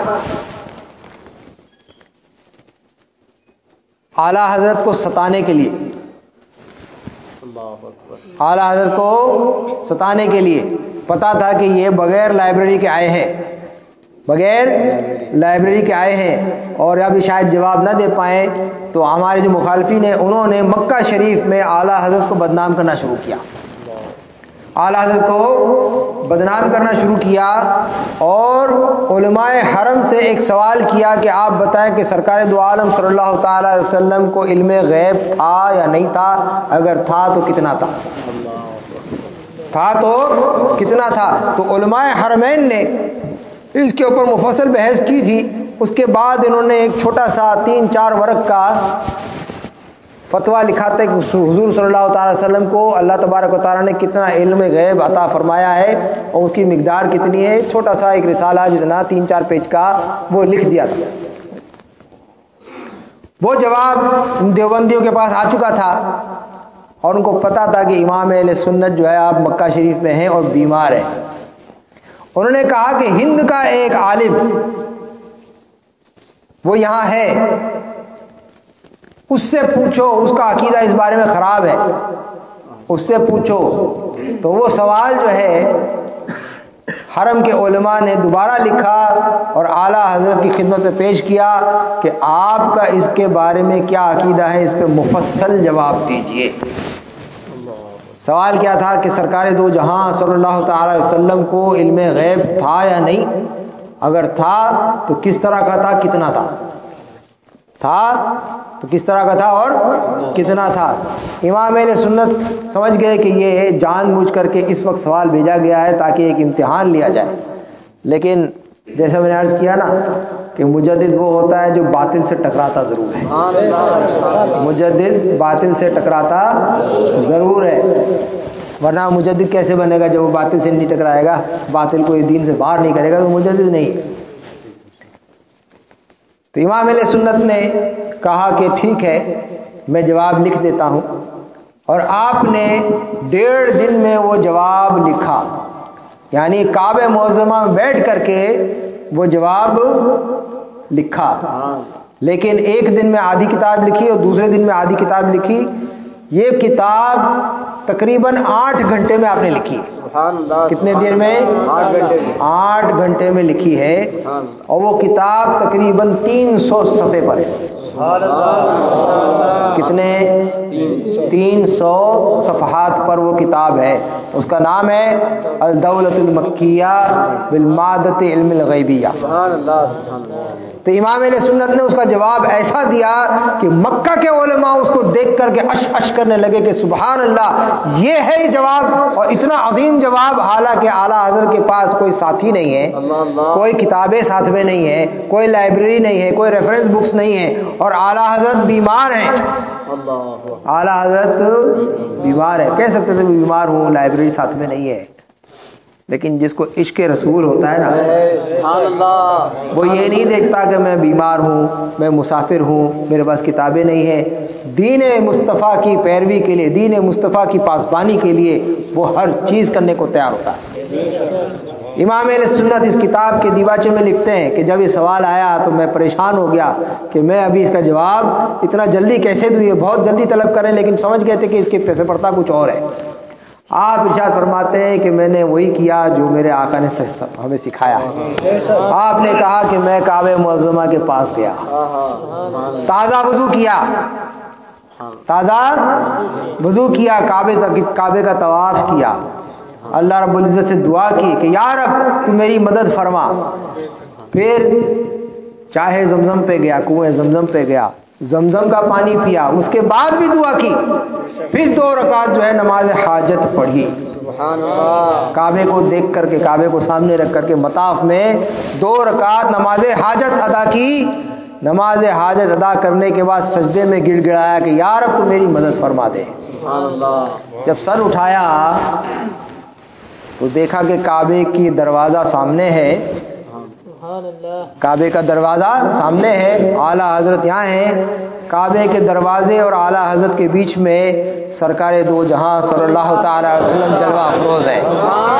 اعلیٰ حضرت کو ستانے کے لیے اعلیٰ حضرت کو ستانے کے لیے. پتا تھا کہ یہ بغیر لائبریری کے آئے ہیں، بغیر لائبریری کے آئے ہیں، اور ابھی شاید جواب نہ دے پائیں. تو ہمارے جو مخالفین ہیں انہوں نے مکہ شریف میں اعلیٰ حضرت کو بدنام کرنا شروع کیا، اعلیٰ حضرت کو بدنام کرنا شروع کیا. اور علماء حرم سے ایک سوال کیا کہ آپ بتائیں کہ سرکار دو عالم صلی اللہ تعالیٰ علیہ وسلم کو علم غیب تھا یا نہیں تھا؟ اگر تھا تو کتنا تھا؟ تھا تو کتنا تھا؟ تو علماء حرمین نے اس کے اوپر مفصل بحث کی تھی. اس کے بعد انہوں نے ایک چھوٹا سا 3-4 ورق کا فتویٰ لکھا تھا کہ حضور صلی اللہ تعالی وسلم کو اللہ تبارک و تعالیٰ نے کتنا علم غیب عطا فرمایا ہے اور اس کی مقدار کتنی ہے. چھوٹا سا ایک رسالہ جتنا 3-4 پیج کا وہ لکھ دیا تھا. وہ جواب دیوبندیوں کے پاس آ چکا تھا اور ان کو پتا تھا کہ امام اہل سنت جو ہے آپ مکہ شریف میں ہیں اور بیمار ہیں. انہوں نے کہا کہ ہند کا ایک عالم وہ یہاں ہے، اس سے پوچھو، اس کا عقیدہ اس بارے میں خراب ہے، اس سے پوچھو. تو وہ سوال جو ہے حرم کے علماء نے دوبارہ لکھا اور اعلیٰ حضرت کی خدمت میں پیش کیا کہ آپ کا اس کے بارے میں کیا عقیدہ ہے، اس پہ مفصل جواب دیجئے. سوال کیا تھا کہ سرکار دو جہاں صلی اللہ تعالی علیہ وسلم کو علم غیب تھا یا نہیں؟ اگر تھا تو کس طرح کا تھا، کتنا تھا؟ تھا تو کس طرح کا تھا اور کتنا تھا؟ امام اہل سنت سمجھ گئے کہ یہ جان بوجھ کر کے اس وقت سوال بھیجا گیا ہے تاکہ ایک امتحان لیا جائے. لیکن جیسے میں نے عرض کیا نا کہ مجدد وہ ہوتا ہے جو باطل سے ٹکراتا ضرور ہے. مجدد باطل سے ٹکراتا ضرور ہے، ورنہ مجدد کیسے بنے گا جب وہ باطل سے نہیں ٹکرائے گا، باطل کو دین سے باہر نہیں کرے گا تو مجدد نہیں ہے. تو امام اہل سنت نے کہا کہ ٹھیک ہے میں جواب لکھ دیتا ہوں، اور آپ نے 1.5 دن میں وہ جواب لکھا، یعنی کعبہ معظمہ میں بیٹھ کر کے وہ جواب لکھا. لیکن ایک دن میں آدھی کتاب لکھی اور دوسرے دن میں آدھی کتاب لکھی. یہ کتاب تقریباً 8 گھنٹے میں آپ نے لکھی. کتنے دیر میں؟ 8 گھنٹے میں لکھی ہے، اور وہ کتاب تقریباً 300 صفحے پر ہے. کتنے؟ 300 صفحات پر وہ کتاب ہے. اس کا نام ہے الدولۃ المکیہ بالمادۃ علم الغیبیہ. تو امام اہل سنت نے اس کا جواب ایسا دیا کہ مکہ کے علماء اس کو دیکھ کر کے اش کرنے لگے کہ سبحان اللہ، یہ ہے جواب، اور اتنا عظیم جواب. حالانکہ اعلیٰ حضرت کے پاس کوئی ساتھی نہیں ہے، کوئی کتابیں ساتھ میں نہیں ہے، کوئی لائبریری نہیں ہے، کوئی ریفرنس بکس نہیں ہے، اور اعلیٰ حضرت بیمار ہیں. اعلیٰ حضرت بیمار ہے، کہہ سکتے تھے میں بیمار ہوں، لائبریری ساتھ میں نہیں ہے. لیکن جس کو عشق رسول ہوتا ہے نا، وہ یہ نہیں دیکھتا کہ میں بیمار ہوں، میں مسافر ہوں، میرے پاس کتابیں نہیں ہیں. دین مصطفیٰ کی پیروی کے لیے، دین مصطفیٰ کی پاسبانی کے لیے وہ ہر چیز کرنے کو تیار ہوتا ہے. امام اہل سنت اس کتاب کے دیباچے میں لکھتے ہیں کہ جب یہ سوال آیا تو میں پریشان ہو گیا کہ میں ابھی اس کا جواب اتنا جلدی کیسے دوں. یہ بہت جلدی طلب کریں، لیکن سمجھ گئے تھے کہ اس کے پیسے پڑتا کچھ اور ہے. آپ ارشاد فرماتے ہیں کہ میں نے وہی کیا جو میرے آقا نے ہمیں سکھایا. آپ نے کہا کہ میں کعبہ معظمہ کے پاس گیا، تازہ وضو کیا، کعبے کا طواف کیا، اللہ رب العزت سے دعا کی کہ یا رب تو میری مدد فرما. پھر چاہے زمزم پہ گیا، کنویں زمزم پہ گیا، زمزم کا پانی پیا، اس کے بعد بھی دعا کی. پھر 2 رکعت جو ہے نماز حاجت پڑھی. کعبے کو دیکھ کر کے، کعبے کو سامنے رکھ کر کے مطاف میں 2 رکعت نماز حاجت ادا کی. نماز حاجت ادا کرنے کے بعد سجدے میں گڑ گڑایا کہ یا رب تو میری مدد فرما دے. جب سر اٹھایا تو دیکھا کہ کعبے کی دروازہ سامنے ہے، کعبے کا دروازہ سامنے ہے، اعلیٰ حضرت یہاں ہیں. کعبے کے دروازے اور اعلیٰ حضرت کے بیچ میں سرکار دو جہاں صلی اللہ تعالی علیہ وسلم جلوہ افروز ہے.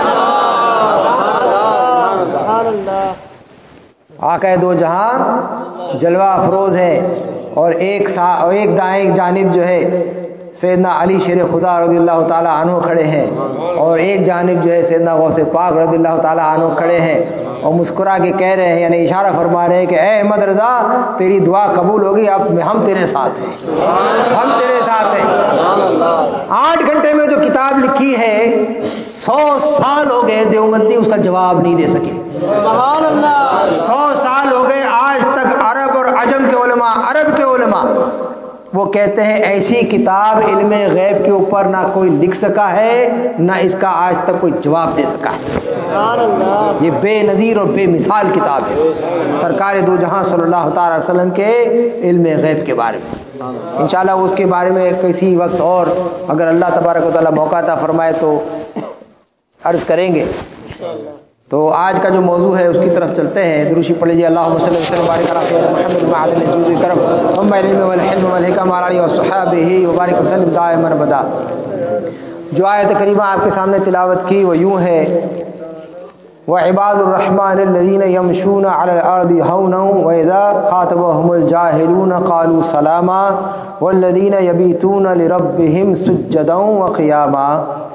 آقا دو جہاں جلوہ افروز ہے، اور ایک دائیں جانب جو ہے سیدنا علی شیر خدا رضی اللہ تعالیٰ عنہ کھڑے ہیں، اور ایک جانب جو ہے سیدنا غوث پاک رضی اللہ تعالیٰ عنہ کھڑے ہیں، اور مسکرا کے کہہ رہے ہیں، یعنی اشارہ فرما رہے ہیں کہ اے احمد رضا تیری دعا قبول ہوگی، اب ہم تیرے ساتھ ہیں، ہم تیرے ساتھ ہیں۔ 8 گھنٹے میں جو کتاب لکھی ہے 100 سال ہو گئے دیوبندی اس کا جواب نہیں دے سکے، 100 سال ہو گئے آج تک عرب اور عجم کے علماء، عرب کے علماء وہ کہتے ہیں ایسی کتاب علم غیب کے اوپر نہ کوئی لکھ سکا ہے، نہ اس کا آج تک کوئی جواب دے سکا ہے۔ یہ بے نظیر اور بے مثال کتاب ہے سرکار دو جہاں صلی اللہ تعالی علیہ وسلم کے علم غیب کے بارے میں۔ انشاءاللہ اس کے بارے میں کسی وقت اور اگر اللہ تبارک و تعالیٰ موقع عطا فرمائے تو عرض کریں گے۔ تو آج کا جو موضوع ہے اس کی طرف چلتے ہیں۔ دروشی پڑھ لیجیے، اللہم صلی اللہ علیہ وسلم محمد معدن الجود کرم ثم العلم والحلم والحکم علی وصحابہ وبارک وسلم دائما ابدا۔ جو آیت کریمہ آپ کے سامنے تلاوت کی وہ یوں ہے، وعباد الرحمن الذین یمشون علی الارض ہونا واذا خاطبهم الجاہلون قالوا سلاما والذین یبیتون لربهم سجدا وقیاما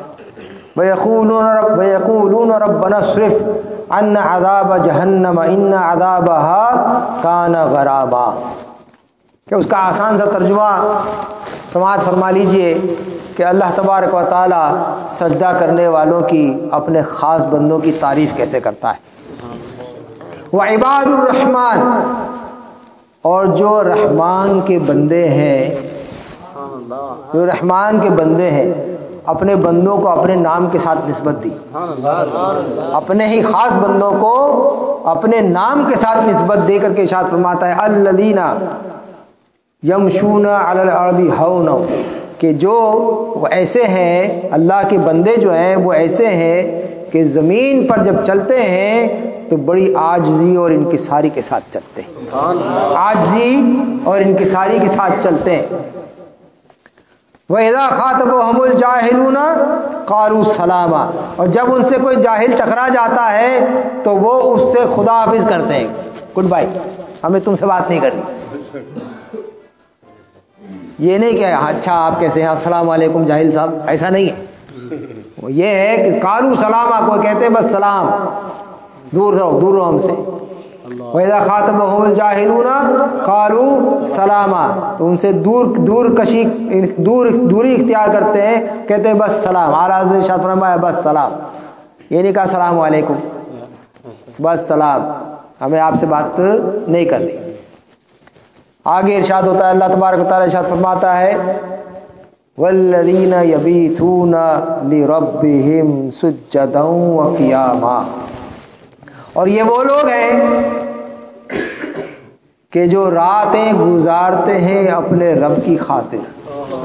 وَيَقُولُونَ رَبَّنَا اصْرِفْ عَنَّا عَذَابَ جَهَنَّمَ إِنَّ عَذَابَهَا كَانَ غَرَامًا۔ کہ اس کا آسان سا ترجمہ سماعت فرما لیجئے کہ اللہ تبارک و تعالی سجدہ کرنے والوں کی، اپنے خاص بندوں کی تعریف کیسے کرتا ہے۔ وعباد الرحمن، اور جو رحمان کے بندے ہیں، جو رحمان کے بندے ہیں، اپنے بندوں کو اپنے نام کے ساتھ نسبت دی، اپنے ہی خاص بندوں کو اپنے نام کے ساتھ نسبت دے کر کے ارشاد فرماتا ہے الذین یمشون علی الارض ہونا، کہ جو وہ ایسے ہیں، اللہ کے بندے جو ہیں وہ ایسے ہیں کہ زمین پر جب چلتے ہیں تو بڑی عاجزی اور انکساری کے ساتھ چلتے ہیں، عاجزی اور انکساری کے ساتھ چلتے ہیں۔ وَإِذَا خَاطَبَهُمُ الْجَاهِلُونَ قَالُوا سَلَامًا، اور جب ان سے کوئی جاہل ٹکرا جاتا ہے تو وہ اس سے خدا حافظ کرتے ہیں، گڈ بائی، ہمیں تم سے بات نہیں کرنی۔ یہ نہیں کہ اچھا آپ کیسے ہیں، السلام علیکم جاہل صاحب، ایسا نہیں ہے۔ یہ ہے کہ قالوا سلاما، کو کہتے ہیں بس سلام، دور رہو، دور رہو ہم سے۔ وَإِذَا خَاطَبَهُمُ الْجَاهِلُونَ قَالُوا سَلَامًا، تو ان سے دوری اختیار کرتے ہیں، کہتے ہیں بس سلام۔ اعلیٰ حضرت ارشاد فرمایا بس سلام، یہ نہیں کہا السلام علیکم، بس سلام، ہمیں آپ سے بات نہیں کرنی۔ آگے ارشاد ہوتا ہے، اللہ تبارک و تعالیٰ ارشاد فرماتا ہے وَالَّذِينَ يَبِيتُونَ لِرَبِّهِمْ سُجَّدًا وَقِيَامًا، اور یہ وہ لوگ ہیں کہ جو راتیں گزارتے ہیں اپنے رب کی خاطر۔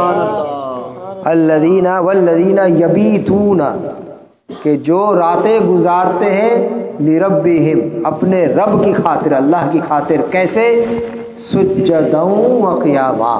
الذین والذین یبیتون، کہ جو راتیں گزارتے ہیں لربہم، اپنے رب کی خاطر، اللہ کی خاطر، کیسے؟ سجداً وقیاما،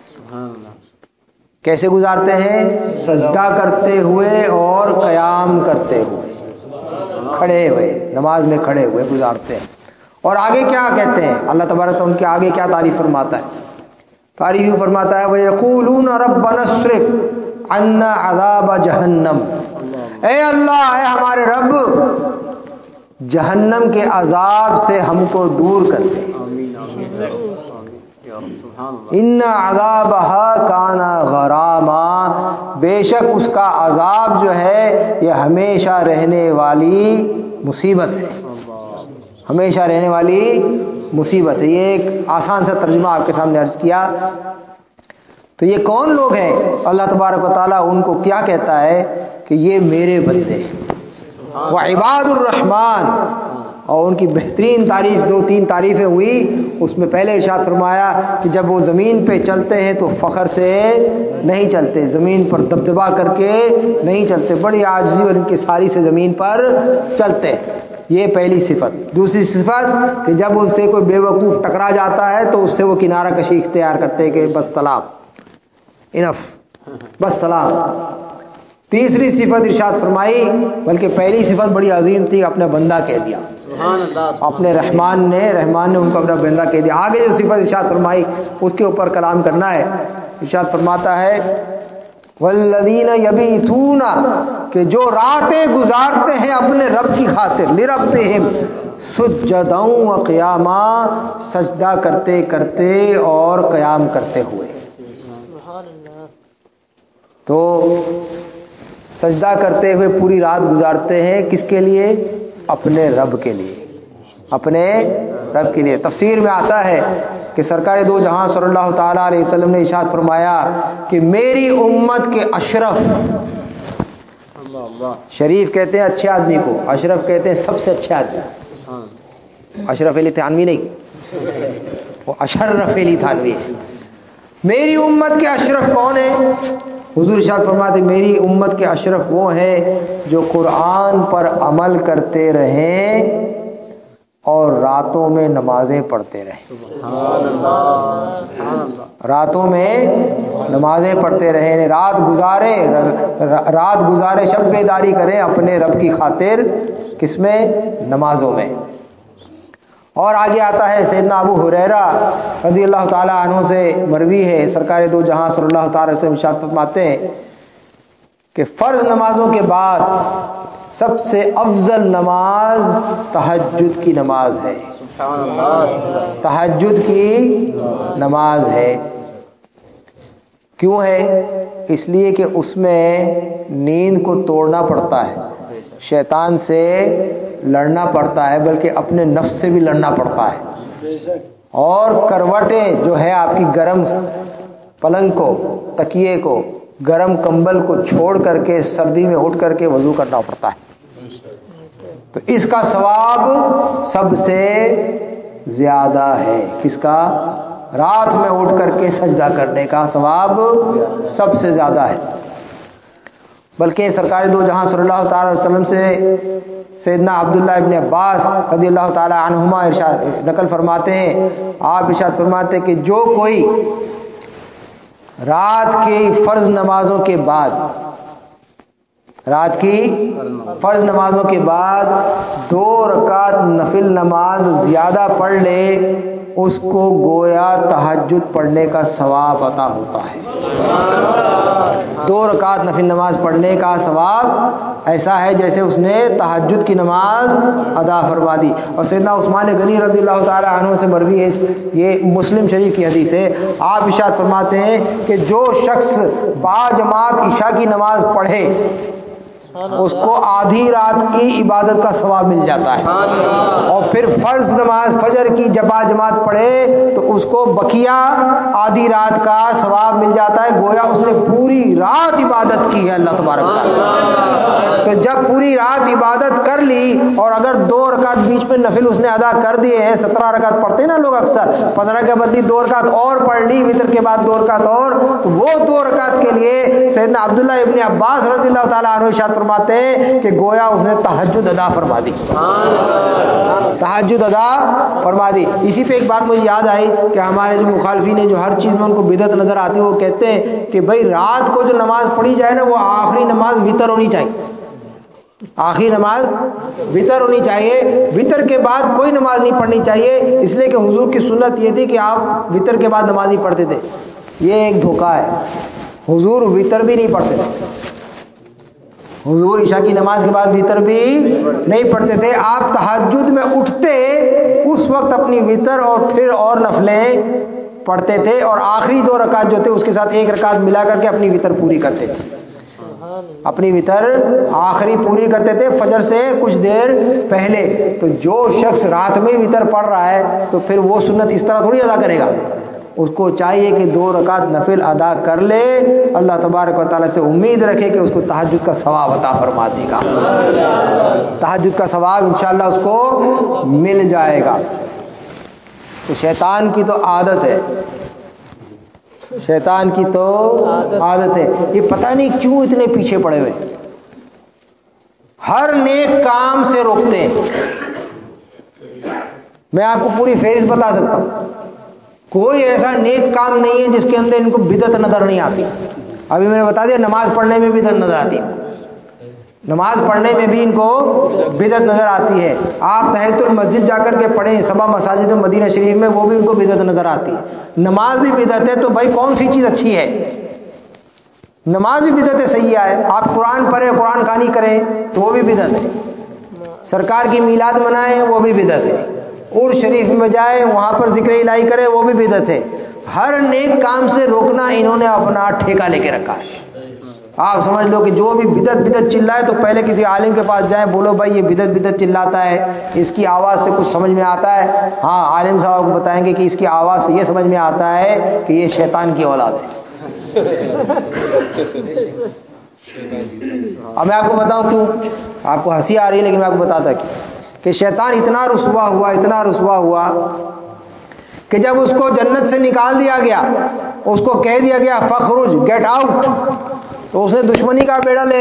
کیسے گزارتے ہیں؟ سجدہ کرتے ہوئے اور قیام کرتے ہوئے، کھڑے ہوئے، نماز میں کھڑے ہوئے گزارتے ہیں۔ اور آگے کیا کہتے ہیں اللہ تبارک ان کے آگے کیا تعریف فرماتا ہے؟ تعریف فرماتا ہے وَيَقُولُونَ رَبَّنَا اصْرِفْ عَنَّا عَذَابَ جَهَنَّمَ، اے اللہ، اے ہمارے رب، جہنم کے عذاب سے ہم کو دور کر دے۔ ان عذابها کان غراما، بے شک اس کا عذاب جو ہے یہ ہمیشہ رہنے والی مصیبت ہے، ہمیشہ رہنے والی مصیبت ہے۔ یہ ایک آسان سا ترجمہ آپ کے سامنے عرض کیا۔ تو یہ کون لوگ ہیں؟ اللہ تبارک و تعالیٰ ان کو کیا کہتا ہے کہ یہ میرے بندے ہیں، وعباد الرحمن، اور ان کی بہترین تعریف، 2-3 تعریفیں ہوئی۔ اس میں پہلے ارشاد فرمایا کہ جب وہ زمین پہ چلتے ہیں تو فخر سے نہیں چلتے، زمین پر دبدبا کر کے نہیں چلتے، بڑی عاجزی اور انکساری سے زمین پر چلتے، یہ پہلی صفت۔ دوسری صفت کہ جب ان سے کوئی بے وقوف ٹکرا جاتا ہے تو اس سے وہ کنارہ کشی اختیار کرتے ہیں کہ بس سلام، انف، بس سلام۔ تیسری صفت ارشاد فرمائی، بلکہ پہلی صفت بڑی عظیم تھی، اپنا بندہ کہہ دیا، اپنے رحمان نے ان کو اپنا بندہ کہہ دیا۔ آگے جو صفت ارشاد فرمائی اس کے اوپر کلام کرنا ہے۔ ارشاد فرماتا ہے والذین یبیتون، کہ جو راتیں گزارتے ہیں اپنے رب کی خاطر، لربہم سجدا و قیاما، سجدہ کرتے کرتے اور قیام کرتے ہوئے. تو سجدہ کرتے ہوئے پوری رات گزارتے ہیں کس کے لیے؟ اپنے رب کے لیے، اپنے رب کے لیے. تفسیر میں آتا ہے کہ سرکار دو جہاں صلی اللہ تعالیٰ علیہ وسلم نے ارشاد فرمایا کہ میری امت کے اشرف، شریف کہتے ہیں اچھے آدمی کو، اشرف کہتے ہیں سب سے اچھے آدمی. اشرف علی تھانوی نہیں، وہ اشرف علی تھانوی ہے. میری امت کے اشرف کون ہیں؟ حضور ارشاد فرماتے میری امت کے اشرف وہ ہیں جو قرآن پر عمل کرتے رہیں اور راتوں میں نمازیں پڑھتے رہیں. راتوں میں نمازیں پڑھتے رہیں، رات گزارے شب بیداری کریں اپنے رب کی خاطر، کس میں؟ نمازوں میں. اور آگے آتا ہے سیدنا ابو ہریرہ رضی اللہ تعالیٰ عنہ سے مروی ہے، سرکار دو جہاں صلی اللہ تعالیٰ علیہ وسلم ارشاد فرماتے ہیں کہ فرض نمازوں کے بعد سب سے افضل نماز تہجد کی نماز ہے. تہجد کی نماز ہے. کیوں ہے؟ اس لیے کہ اس میں نیند کو توڑنا پڑتا ہے، شیطان سے لڑنا پڑتا ہے، بلکہ اپنے نفس سے بھی لڑنا پڑتا ہے. اور کروٹیں جو ہے آپ کی گرم پلنگ کو، تکیے کو، گرم کمبل کو چھوڑ کر کے سردی میں اٹھ کر کے وضو کرنا پڑتا ہے. تو اس کا ثواب سب سے زیادہ ہے. کس کا؟ رات میں اٹھ کر کے سجدہ کرنے کا ثواب سب سے زیادہ ہے. بلکہ سرکار دو جہاں صلی اللہ تعالی وسلم سے سیدنا عبداللہ ابن عباس رضی اللہ تعالی عنہما ارشاد نقل فرماتے ہیں، آپ ارشاد فرماتے ہیں کہ جو کوئی رات کی فرض نمازوں کے بعد، رات کی فرض نمازوں کے بعد 2 رکعت نفل نماز زیادہ پڑھ لے، اس کو گویا تہجد پڑھنے کا ثواب عطا ہوتا ہے. 2 رکعت نفل نماز پڑھنے کا ثواب ایسا ہے جیسے اس نے تہجد کی نماز ادا فرما دی. اور سیدنا عثمان غنی رضی اللہ تعالی عنہ سے مروی ہے، یہ مسلم شریف کی حدیث ہے، آپ ارشاد فرماتے ہیں کہ جو شخص باجماعت عشاء کی نماز پڑھے اس کو آدھی رات کی عبادت کا ثواب مل جاتا ہے، اور پھر فرض نماز فجر کی جب جماعت پڑھے تو اس کو بقیہ آدھی رات کا ثواب مل جاتا ہے، گویا اس نے پوری رات عبادت کی ہے اللہ تبارک تعالیٰ. تو جب پوری رات عبادت کر لی اور اگر 2 رکعت بیچ میں نفل اس نے ادا کر دیے ہیں، 17 رکعت پڑھتے ہیں نا لوگ اکثر، 15 کے بدلی 2 رکعت اور پڑھ لی، وتر کے بعد 2 رکعت اور، تو وہ 2 رکعت کے لیے سیدنا عبداللہ ابن عباس رضی اللہ تعالیٰ عنہ ارشاد فرماتے ہیں کہ گویا اس نے تہجد ادا فرما دی، تہجد ادا فرما دی. اسی پہ ایک بات مجھے یاد آئی کہ ہمارے جو مخالفین ہیں، جو ہر چیز میں ان کو بدعت نظر آتی ہے، وہ کہتے ہیں کہ بھائی رات کو جو نماز پڑھی جائے نا وہ آخری نماز وتر ہونی چاہیے، آخری نماز وتر ہونی چاہیے، وتر کے بعد کوئی نماز نہیں پڑھنی چاہیے، اس لیے کہ حضور کی سنت یہ تھی کہ آپ وتر کے بعد نماز نہیں پڑھتے تھے. یہ ایک دھوکہ ہے، حضور وتر بھی نہیں پڑھتے تھے، حضور عشاء کی نماز کے بعد وتر بھی نہیں پڑھتے تھے. آپ تہجد میں اٹھتے اس وقت اپنی وتر اور پھر اور نفلیں پڑھتے تھے، اور آخری 2 رکعت جو تھے اس کے ساتھ 1 رکعت ملا کر کے اپنی وتر پوری کرتے تھے، اپنی وتر آخری پوری کرتے تھے فجر سے کچھ دیر پہلے. تو جو شخص رات میں وتر پڑھ رہا ہے تو پھر وہ سنت اس طرح تھوڑی ادا کرے گا، اس کو چاہیے کہ 2 رکعت نفل ادا کر لے، اللہ تبارک و تعالیٰ سے امید رکھے کہ اس کو تہجد کا ثواب عطا فرما دے گا، تہجد کا ثواب انشاءاللہ اس کو مل جائے گا. تو شیطان کی تو عادت ہے، شیطان کی تو عادت ہے، یہ پتہ نہیں کیوں اتنے پیچھے پڑے ہوئے، ہر نیک کام سے روکتے ہیں. میں آپ کو پوری فہرست بتا سکتا ہوں، کوئی ایسا نیک کام نہیں ہے جس کے اندر ان کو بدعت نظر نہیں آتی. ابھی میں نے بتا دیا نماز پڑھنے میں بدعت نظر آتی ہے، نماز پڑھنے میں بھی ان کو بدعت نظر آتی ہے. آپ تحیۃ المسجد جا کر کے پڑھیں 7 مساجد مدینہ شریف میں، وہ بھی ان کو بدعت نظر آتی ہے. نماز بھی بدعت ہے تو بھائی کون سی چیز اچھی ہے؟ نماز بھی بدعت سیئہ ہے. آپ قرآن پڑھیں، قرآن خوانی کریں تو وہ بھی بدعت ہے. سرکار کی میلاد منائیں وہ بھی بدعت ہے. عرس شریف میں جائیں وہاں پر ذکر الہی کریں وہ بھی بدعت ہے. ہر نیک کام سے روکنا انہوں نے اپنا ٹھیکہ لے کے رکھا ہے. آپ سمجھ لو کہ جو بھی بدعت چلائے تو پہلے کسی عالم کے پاس جائیں، بولو بھائی یہ بدعت چلاتا ہے، اس کی آواز سے کچھ سمجھ میں آتا ہے؟ ہاں، عالم صاحب کو بتائیں گے کہ اس کی آواز سے یہ سمجھ میں آتا ہے کہ یہ شیطان کی اولاد ہے. اب میں آپ کو بتاؤں کیوں. آپ کو ہنسی آ رہی ہے لیکن میں آپ کو بتاتا کہ شیطان اتنا رسوا ہوا کہ جب اس کو جنت سے نکال دیا گیا، اس کو کہہ دیا گیا فخرج، گیٹ آؤٹ، تو اس نے دشمنی کا بیڑا لے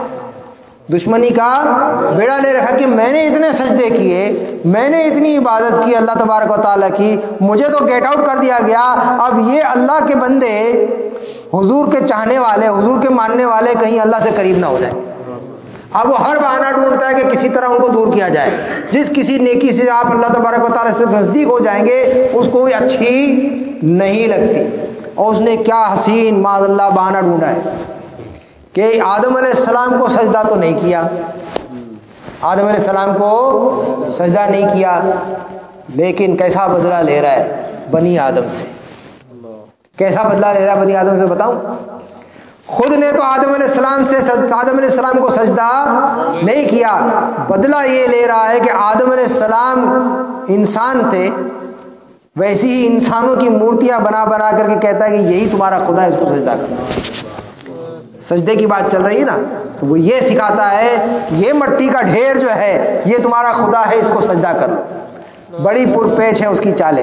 رکھا کہ میں نے اتنے سجدے کیے، میں نے اتنی عبادت کی اللہ تبارک و تعالیٰ کی، مجھے تو گیٹ آؤٹ کر دیا گیا. اب یہ اللہ کے بندے، حضور کے چاہنے والے، حضور کے ماننے والے کہیں اللہ سے قریب نہ ہو جائیں. اب وہ ہر بہانہ ڈھونڈتا ہے کہ کسی طرح ان کو دور کیا جائے. جس کسی نیکی سے آپ اللہ تبارک و تعالیٰ سے نزدیک ہو جائیں گے اس کو بھی اچھی نہیں لگتی. اور اس نے کیا حسین معاذ اللہ بہانہ ڈھونڈا ہے کہ آدم علیہ السلام کو سجدہ تو نہیں کیا، آدم علیہ السلام کو سجدہ نہیں کیا، لیکن کیسا بدلہ لے رہا ہے بنی آدم سے. کیسا بدلہ لے رہا ہے بنی آدم سے بتاؤں. خود نے تو آدم علیہ السلام کو سجدہ نہیں کیا، بدلہ یہ لے رہا ہے کہ آدم علیہ السلام انسان تھے، ویسی ہی انسانوں کی مورتیاں بنا کر کے کہتا ہے کہ یہی تمہارا خدا ہے، اس کو سجدہ کرو. سجدے کی بات چل رہی ہے نا، تو وہ یہ سکھاتا ہے کہ یہ مٹی کا ڈھیر جو ہے یہ تمہارا خدا ہے، اس کو سجدہ کرو. بڑی پرپیچ ہے اس کی چالیں،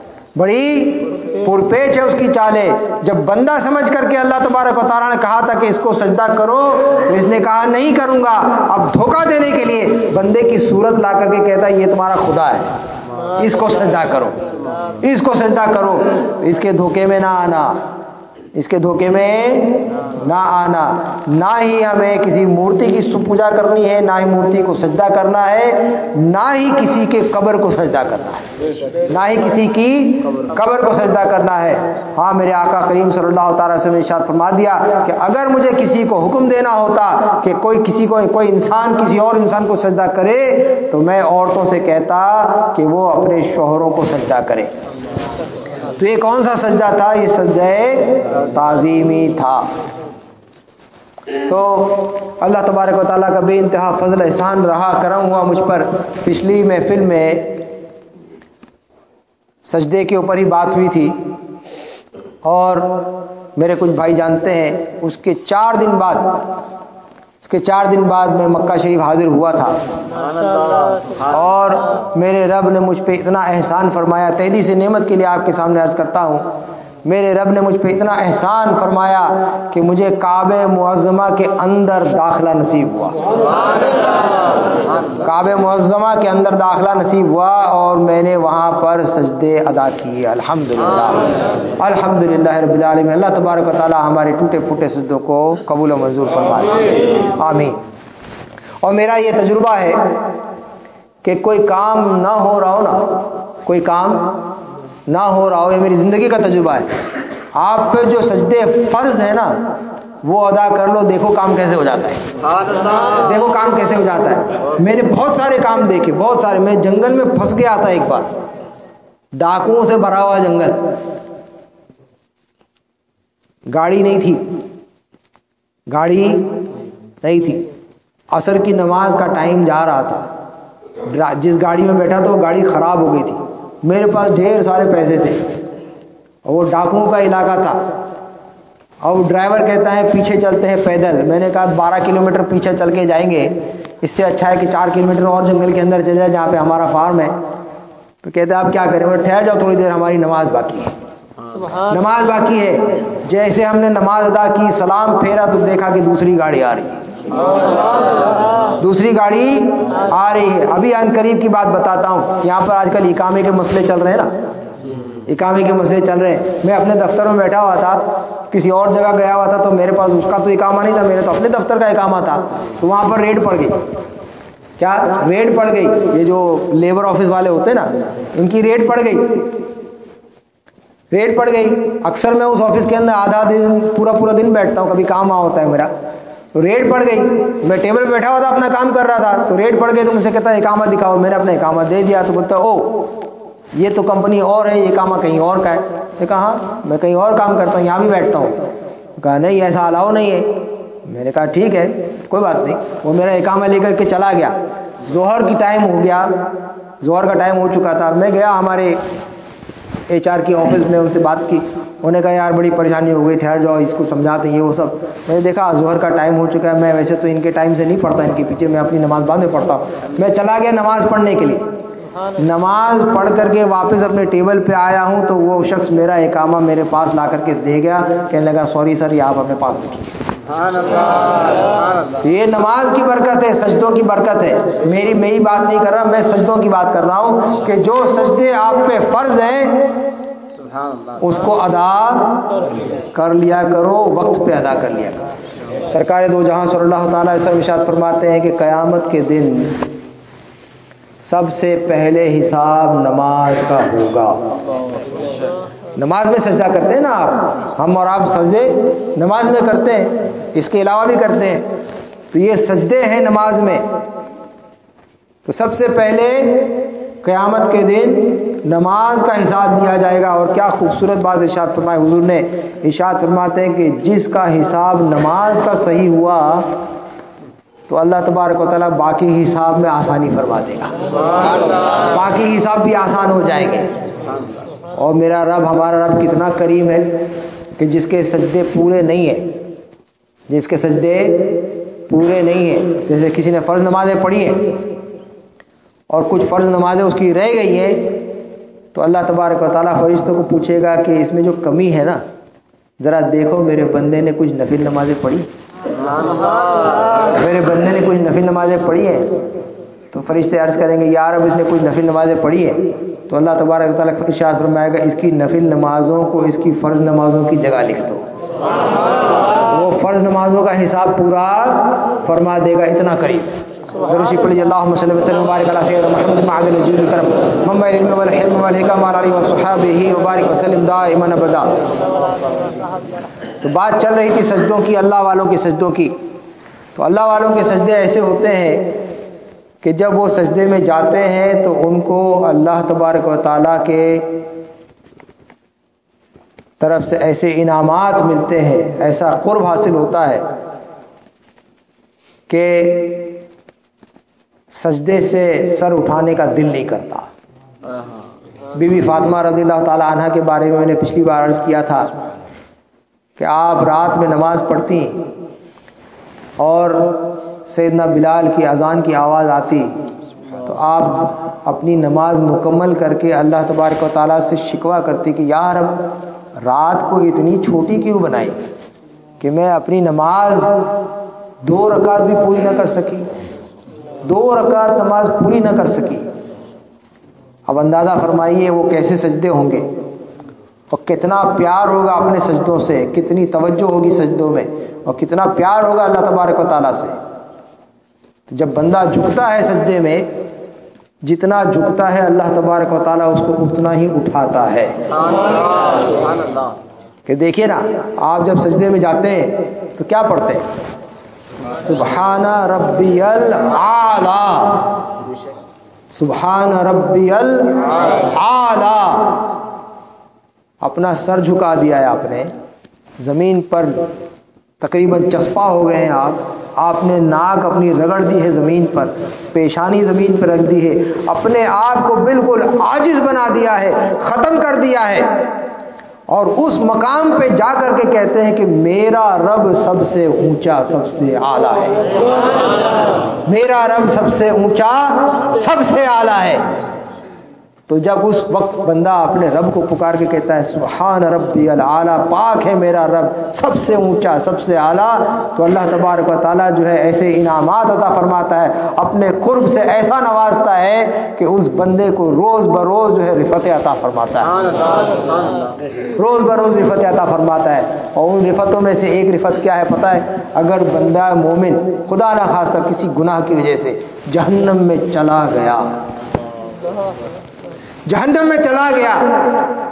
جب بندہ سمجھ کر کے اللہ تبارک و تعالیٰ نے کہا تھا کہ اس کو سجدہ کرو تو اس نے کہا نہیں کروں گا. اب دھوکہ دینے کے لیے بندے کی صورت لا کر کے کہتا ہے یہ تمہارا خدا ہے، اس کو سجدہ کرو. اس کے دھوکے میں نہ آنا. نہ ہی ہمیں کسی مورتی کی پوجا کرنی ہے، نہ ہی مورتی کو سجدہ کرنا ہے، نہ ہی کسی کے قبر کو سجدہ کرنا ہے. ہاں، میرے آقا کریم صلی اللہ تعالیٰ وسلم نے ارشاد فرما دیا کہ اگر مجھے کسی کو حکم دینا ہوتا کہ کوئی انسان کسی اور انسان کو سجدہ کرے تو میں عورتوں سے کہتا کہ وہ اپنے شوہروں کو سجدہ کرے. تو یہ کون سا سجدہ تھا؟ یہ سجدہ تعظیمی تھا. تو اللہ تبارک و تعالیٰ کا بے انتہا فضل احسان رہا، کرم ہوا مجھ پر. پچھلی محفل میں سجدے کے اوپر ہی بات ہوئی تھی اور میرے کچھ بھائی جانتے ہیں اس کے 4 دن بعد میں مکہ شریف حاضر ہوا تھا اور میرے رب نے مجھ پہ اتنا احسان فرمایا. تہدی سے نعمت کے لیے آپ کے سامنے عرض کرتا ہوں، میرے رب نے مجھ پہ اتنا احسان فرمایا کہ مجھے کعبہ معظمہ کے اندر داخلہ نصیب ہوا. کعبہ معظمہ کے اندر داخلہ نصیب ہوا اور میں نے وہاں پر سجدے ادا کیے. الحمدللہ رب العالمین. اللہ تبارک و تعالی ہمارے ٹوٹے پھوٹے سجدوں کو قبول و منظور فرمائے، آمین. اور میرا یہ تجربہ ہے کہ کوئی کام نہ ہو رہا ہو، یہ میری زندگی کا تجربہ ہے. آپ پہ جو سجدے فرض ہے نا وہ ادا کر لو، دیکھو کام کیسے ہو جاتا ہے. میں نے بہت سارے کام دیکھے، میں جنگل میں پھنس گیا تھا ایک بار، ڈاکوؤں سے بھرا ہوا جنگل، گاڑی نہیں تھی. عصر کی نماز کا ٹائم جا رہا تھا، جس گاڑی میں بیٹھا تھا وہ گاڑی خراب ہو گئی تھی. میرے پاس ڈھیر سارے پیسے تھے اور وہ ڈاکوؤں کا علاقہ تھا. اور ڈرائیور کہتا ہے پیچھے چلتے ہیں پیدل. میں نے کہا 12 کلومیٹر پیچھے چل کے جائیں گے، اس سے اچھا ہے کہ 4 کلومیٹر اور جنگل کے اندر چل جائے جہاں پہ ہمارا فارم ہے. تو کہتا ہے آپ کیا کریں؟ ٹھہر جاؤ تھوڑی دیر، ہماری نماز باقی ہے. جیسے ہم نے نماز ادا کی، سلام پھیرا تو دیکھا کہ دوسری گاڑی آ رہی ہے. ابھی ان قریب کی بات بتاتا ہوں. یہاں پر آج کل اقامے کے مسئلے چل رہے ہیں. میں اپنے دفتر میں بیٹھا ہوا تھا، کسی اور جگہ گیا ہوا تھا تو میرے پاس اس کا تو اقامہ نہیں تھا، میرے تو اپنے دفتر کا اقامہ تھا. تو وہاں پر ریڈ پڑ گئی. یہ جو لیبر آفس والے ہوتے ہیں نا، ان کی ریڈ پڑ گئی. ریڈ پڑ گئی. اکثر میں اس آفس کے اندر آدھا دن پورا دن بیٹھتا ہوں, کبھی کام ہوتا ہے میرا, تو ریڈ پڑ گئی. میں ٹیبل پہ بیٹھا ہوا تھا, اپنا کام کر رہا تھا, تو ریڈ پڑ گئی. تو مجھ سے کہتا ہے اقامہ دکھاؤ. میں نے اپنا اقامہ دے دیا. تو بولتا او یہ تو کمپنی اور ہے, یہ اقامہ کہیں اور کا ہے. میں کہا ہاں میں کہیں اور کام کرتا ہوں, یہاں بھی بیٹھتا ہوں. کہا نہیں ایسا الاؤ نہیں ہے. میں نے کہا ٹھیک ہے کوئی بات نہیں. وہ میرا اقامہ لے کر کے چلا گیا. ظہر کی ٹائم ہو گیا, ظہر کا ٹائم ہو چکا تھا. میں گیا ہمارے HR کی آفس میں, ان سے بات کی. انہوں نے کہا یار بڑی پریشانی ہو گئی, ٹھہر جاؤ, اس کو سمجھاتے ہیں یہ وہ سب. میں نے دیکھا ظہر کا ٹائم ہو چکا ہے, میں ویسے تو ان کے ٹائم سے نہیں پڑھتا, ان کے پیچھے میں اپنی نماز بعد میں پڑھتا ہوں. میں چلا گیا نماز پڑھنے کے لیے. نماز پڑھ کر کے واپس اپنے ٹیبل پہ آیا ہوں تو وہ شخص میرا اقامہ میرے پاس لا کر کے دے گیا. کہنے لگا سوری سر, یہ آپ اپنے پاس رکھیے. یہ نماز کی برکت ہے, سجدوں کی برکت ہے. میری بات نہیں کر رہا, میں سجدوں کی بات کر رہا ہوں کہ جو سجدے آپ پہ فرض ہیں اس کو ادا کر لیا کرو, وقت پہ ادا کر لیا کرو. سرکار دو جہاں صلی اللہ تعالیٰ علیہ وسلم ارشاد فرماتے ہیں کہ قیامت کے دن سب سے پہلے حساب نماز کا ہوگا. نماز میں سجدہ کرتے ہیں نا آپ, ہم اور آپ سجدے نماز میں کرتے ہیں, اس کے علاوہ بھی کرتے ہیں. تو یہ سجدے ہیں نماز میں. تو سب سے پہلے قیامت کے دن نماز کا حساب لیا جائے گا. اور کیا خوبصورت بات ارشاد فرمائے حضور نے. ارشاد فرماتے ہیں کہ جس کا حساب نماز کا صحیح ہوا تو اللہ تبارک و تعالیٰ باقی حساب میں آسانی فرما دے گا, باقی حساب بھی آسان ہو جائیں گے. اور میرا رب, ہمارا رب کتنا کریم ہے کہ جس کے سجدے پورے نہیں ہیں, جس کے سجدے پورے نہیں ہیں, جیسے کسی نے فرض نمازیں پڑھی ہیں اور کچھ فرض نمازیں اس کی رہ گئی ہیں, تو اللہ تبارک و تعالیٰ فرشتوں کو پوچھے گا کہ اس میں جو کمی ہے نا, ذرا دیکھو میرے بندے نے کچھ نفل نمازیں پڑھی, میرے بندے نے کچھ نفل نمازیں پڑھی ہیں. تو فرشتے عرض کریں گے یا رب اس نے کچھ نفل نمازیں پڑھی ہیں. تو اللہ تبارک و تعالیٰ ارشاد فرمائے گا اس کی نفل نمازوں کو اس کی فرض نمازوں کی جگہ لکھ دو. تو وہ فرض نمازوں کا حساب پورا فرما دے گا, اتنا قریب. درشی پڑھی اللہم صلی وسلم مبارک علی سیدنا محمد معدن الجود الکرم منبع العلم والحلم والحکم علی علیہ وصحابہ وبارک وسلم دائما ابدا. تو بات چل رہی تھی سجدوں کی, اللہ والوں کے سجدوں کی. تو اللہ والوں کے سجدے ایسے ہوتے ہیں کہ جب وہ سجدے میں جاتے ہیں تو ان کو اللہ تبارک و تعالیٰ کے طرف سے ایسے انعامات ملتے ہیں, ایسا قرب حاصل ہوتا ہے کہ سجدے سے سر اٹھانے کا دل نہیں کرتا. بی بی فاطمہ رضی اللہ تعالیٰ عنہ کے بارے میں نے پچھلی بار عرض کیا تھا کہ آپ رات میں نماز پڑھتی اور سیدنا بلال کی اذان کی آواز آتی تو آپ اپنی نماز مکمل کر کے اللہ تبارک و تعالیٰ سے شکوہ کرتی کہ یا رب رات کو اتنی چھوٹی کیوں بنائی کہ میں اپنی نماز 2 رکعت بھی پوری نہ کر سکی, 2 رکعت نماز پوری نہ کر سکی. اب اندازہ فرمائیے وہ کیسے سجدے ہوں گے اور کتنا پیار ہوگا اپنے سجدوں سے, کتنی توجہ ہوگی سجدوں میں اور کتنا پیار ہوگا اللہ تبارک و تعالیٰ سے. تو جب بندہ جھکتا ہے سجدے میں, جتنا جھکتا ہے اللہ تبارک و تعالیٰ اس کو اتنا ہی اٹھاتا ہے. کہ دیکھیے نا, آپ جب سجدے میں جاتے ہیں تو کیا پڑھتے ہیں؟ سبحان ربی الاعلی, سبحان ربی الاعلی. اپنا سر جھکا دیا ہے آپ نے, زمین پر تقریباً چسپا ہو گئے ہیں آپ نے ناک اپنی رگڑ دی ہے زمین پر, پیشانی زمین پر رکھ دی ہے, اپنے آپ کو بالکل عاجز بنا دیا ہے, ختم کر دیا ہے. اور اس مقام پہ جا کر کے کہتے ہیں کہ میرا رب سب سے اونچا سب سے اعلیٰ ہے, میرا رب سب سے اونچا سب سے اعلیٰ ہے. تو جب اس وقت بندہ اپنے رب کو پکار کے کہتا ہے سبحان ربی الاعلیٰ, پاک ہے میرا رب سب سے اونچا سب سے اعلیٰ, تو اللہ تبارک و تعالیٰ جو ہے ایسے انعامات عطا فرماتا ہے, اپنے قرب سے ایسا نوازتا ہے کہ اس بندے کو روز بروز جو ہے رفعت عطا فرماتا ہے, روز بروز رفعت عطا فرماتا ہے. اور ان رفعتوں میں سے ایک رفعت کیا ہے پتہ ہے؟ اگر بندہ مومن خدا نہ خواستہ کسی گناہ کی وجہ سے جہنم میں چلا گیا, جہنم میں چلا گیا,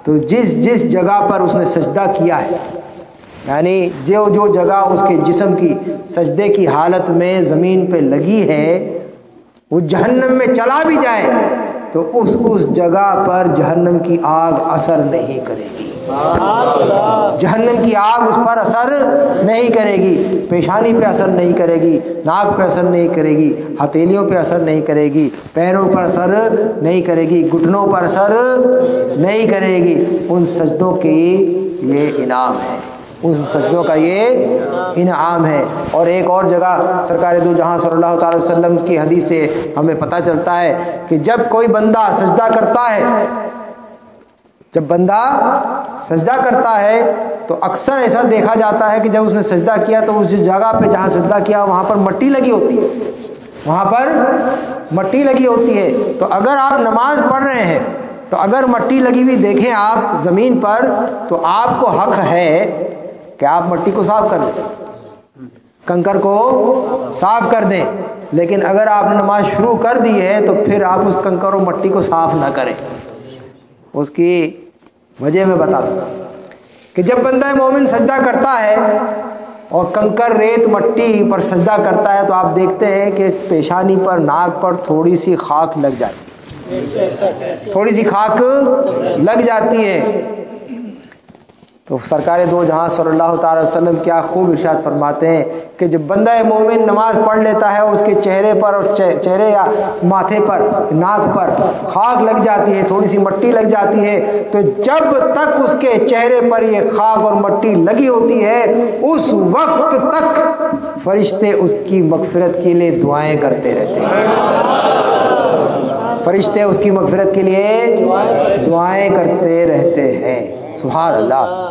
تو جس جس جگہ پر اس نے سجدہ کیا ہے، یعنی جو جو جگہ اس کے جسم کی سجدے کی حالت میں زمین پہ لگی ہے، وہ جہنم میں چلا بھی جائے تو اس جگہ پر جہنم کی آگ اثر نہیں کرے گی، جہنم کی آگ اس پر اثر نہیں کرے گی، پیشانی پہ اثر نہیں کرے گی، ناک پہ اثر نہیں کرے گی، ہتھیلیوں پہ اثر نہیں کرے گی، پیروں پر اثر نہیں کرے گی، گھٹنوں پر اثر نہیں کرے گی۔ ان سجدوں کی یہ انعام ہے، ان سجدوں کا یہ انعام ہے۔ اور ایک اور جگہ سرکار دو جہاں صلی اللہ تعالی وسلم کی حدیث سے ہمیں پتہ چلتا ہے کہ جب کوئی بندہ سجدہ کرتا ہے، جب بندہ سجدہ کرتا ہے تو اکثر ایسا دیکھا جاتا ہے کہ جب اس نے سجدہ کیا تو اس جگہ پہ جہاں سجدہ کیا وہاں پر مٹی لگی ہوتی ہے، وہاں پر مٹی لگی ہوتی ہے۔ تو اگر آپ نماز پڑھ رہے ہیں تو اگر مٹی لگی ہوئی دیکھیں آپ زمین پر، تو آپ کو حق ہے کہ آپ مٹی کو صاف کر دیں، کنکر کو صاف کر دیں، لیکن اگر آپ نے نماز شروع کر دی ہے تو پھر آپ اس کنکر و مٹی کو صاف نہ کریں۔ اس کی وجہ میں بتا دوں کہ جب بندہ مومن سجدہ کرتا ہے اور کنکر ریت مٹی پر سجدہ کرتا ہے تو آپ دیکھتے ہیں کہ پیشانی پر ناک پر تھوڑی سی خاک لگ جاتی ہے، تھوڑی سی خاک لگ جاتی ہے۔ تو سرکار دو جہاں صلی اللہ تعالی وسلم کیا خوب ارشاد فرماتے ہیں کہ جب بندہ مومن نماز پڑھ لیتا ہے اور اس کے چہرے پر اور چہرے یا ماتھے پر ناک پر خاک لگ جاتی ہے، تھوڑی سی مٹی لگ جاتی ہے، تو جب تک اس کے چہرے پر یہ خاک اور مٹی لگی ہوتی ہے اس وقت تک فرشتے اس کی مغفرت کے لیے دعائیں کرتے رہتے ہیں، فرشتے اس کی مغفرت کے لیے دعائیں کرتے رہتے ہیں۔ سبحان اللہ۔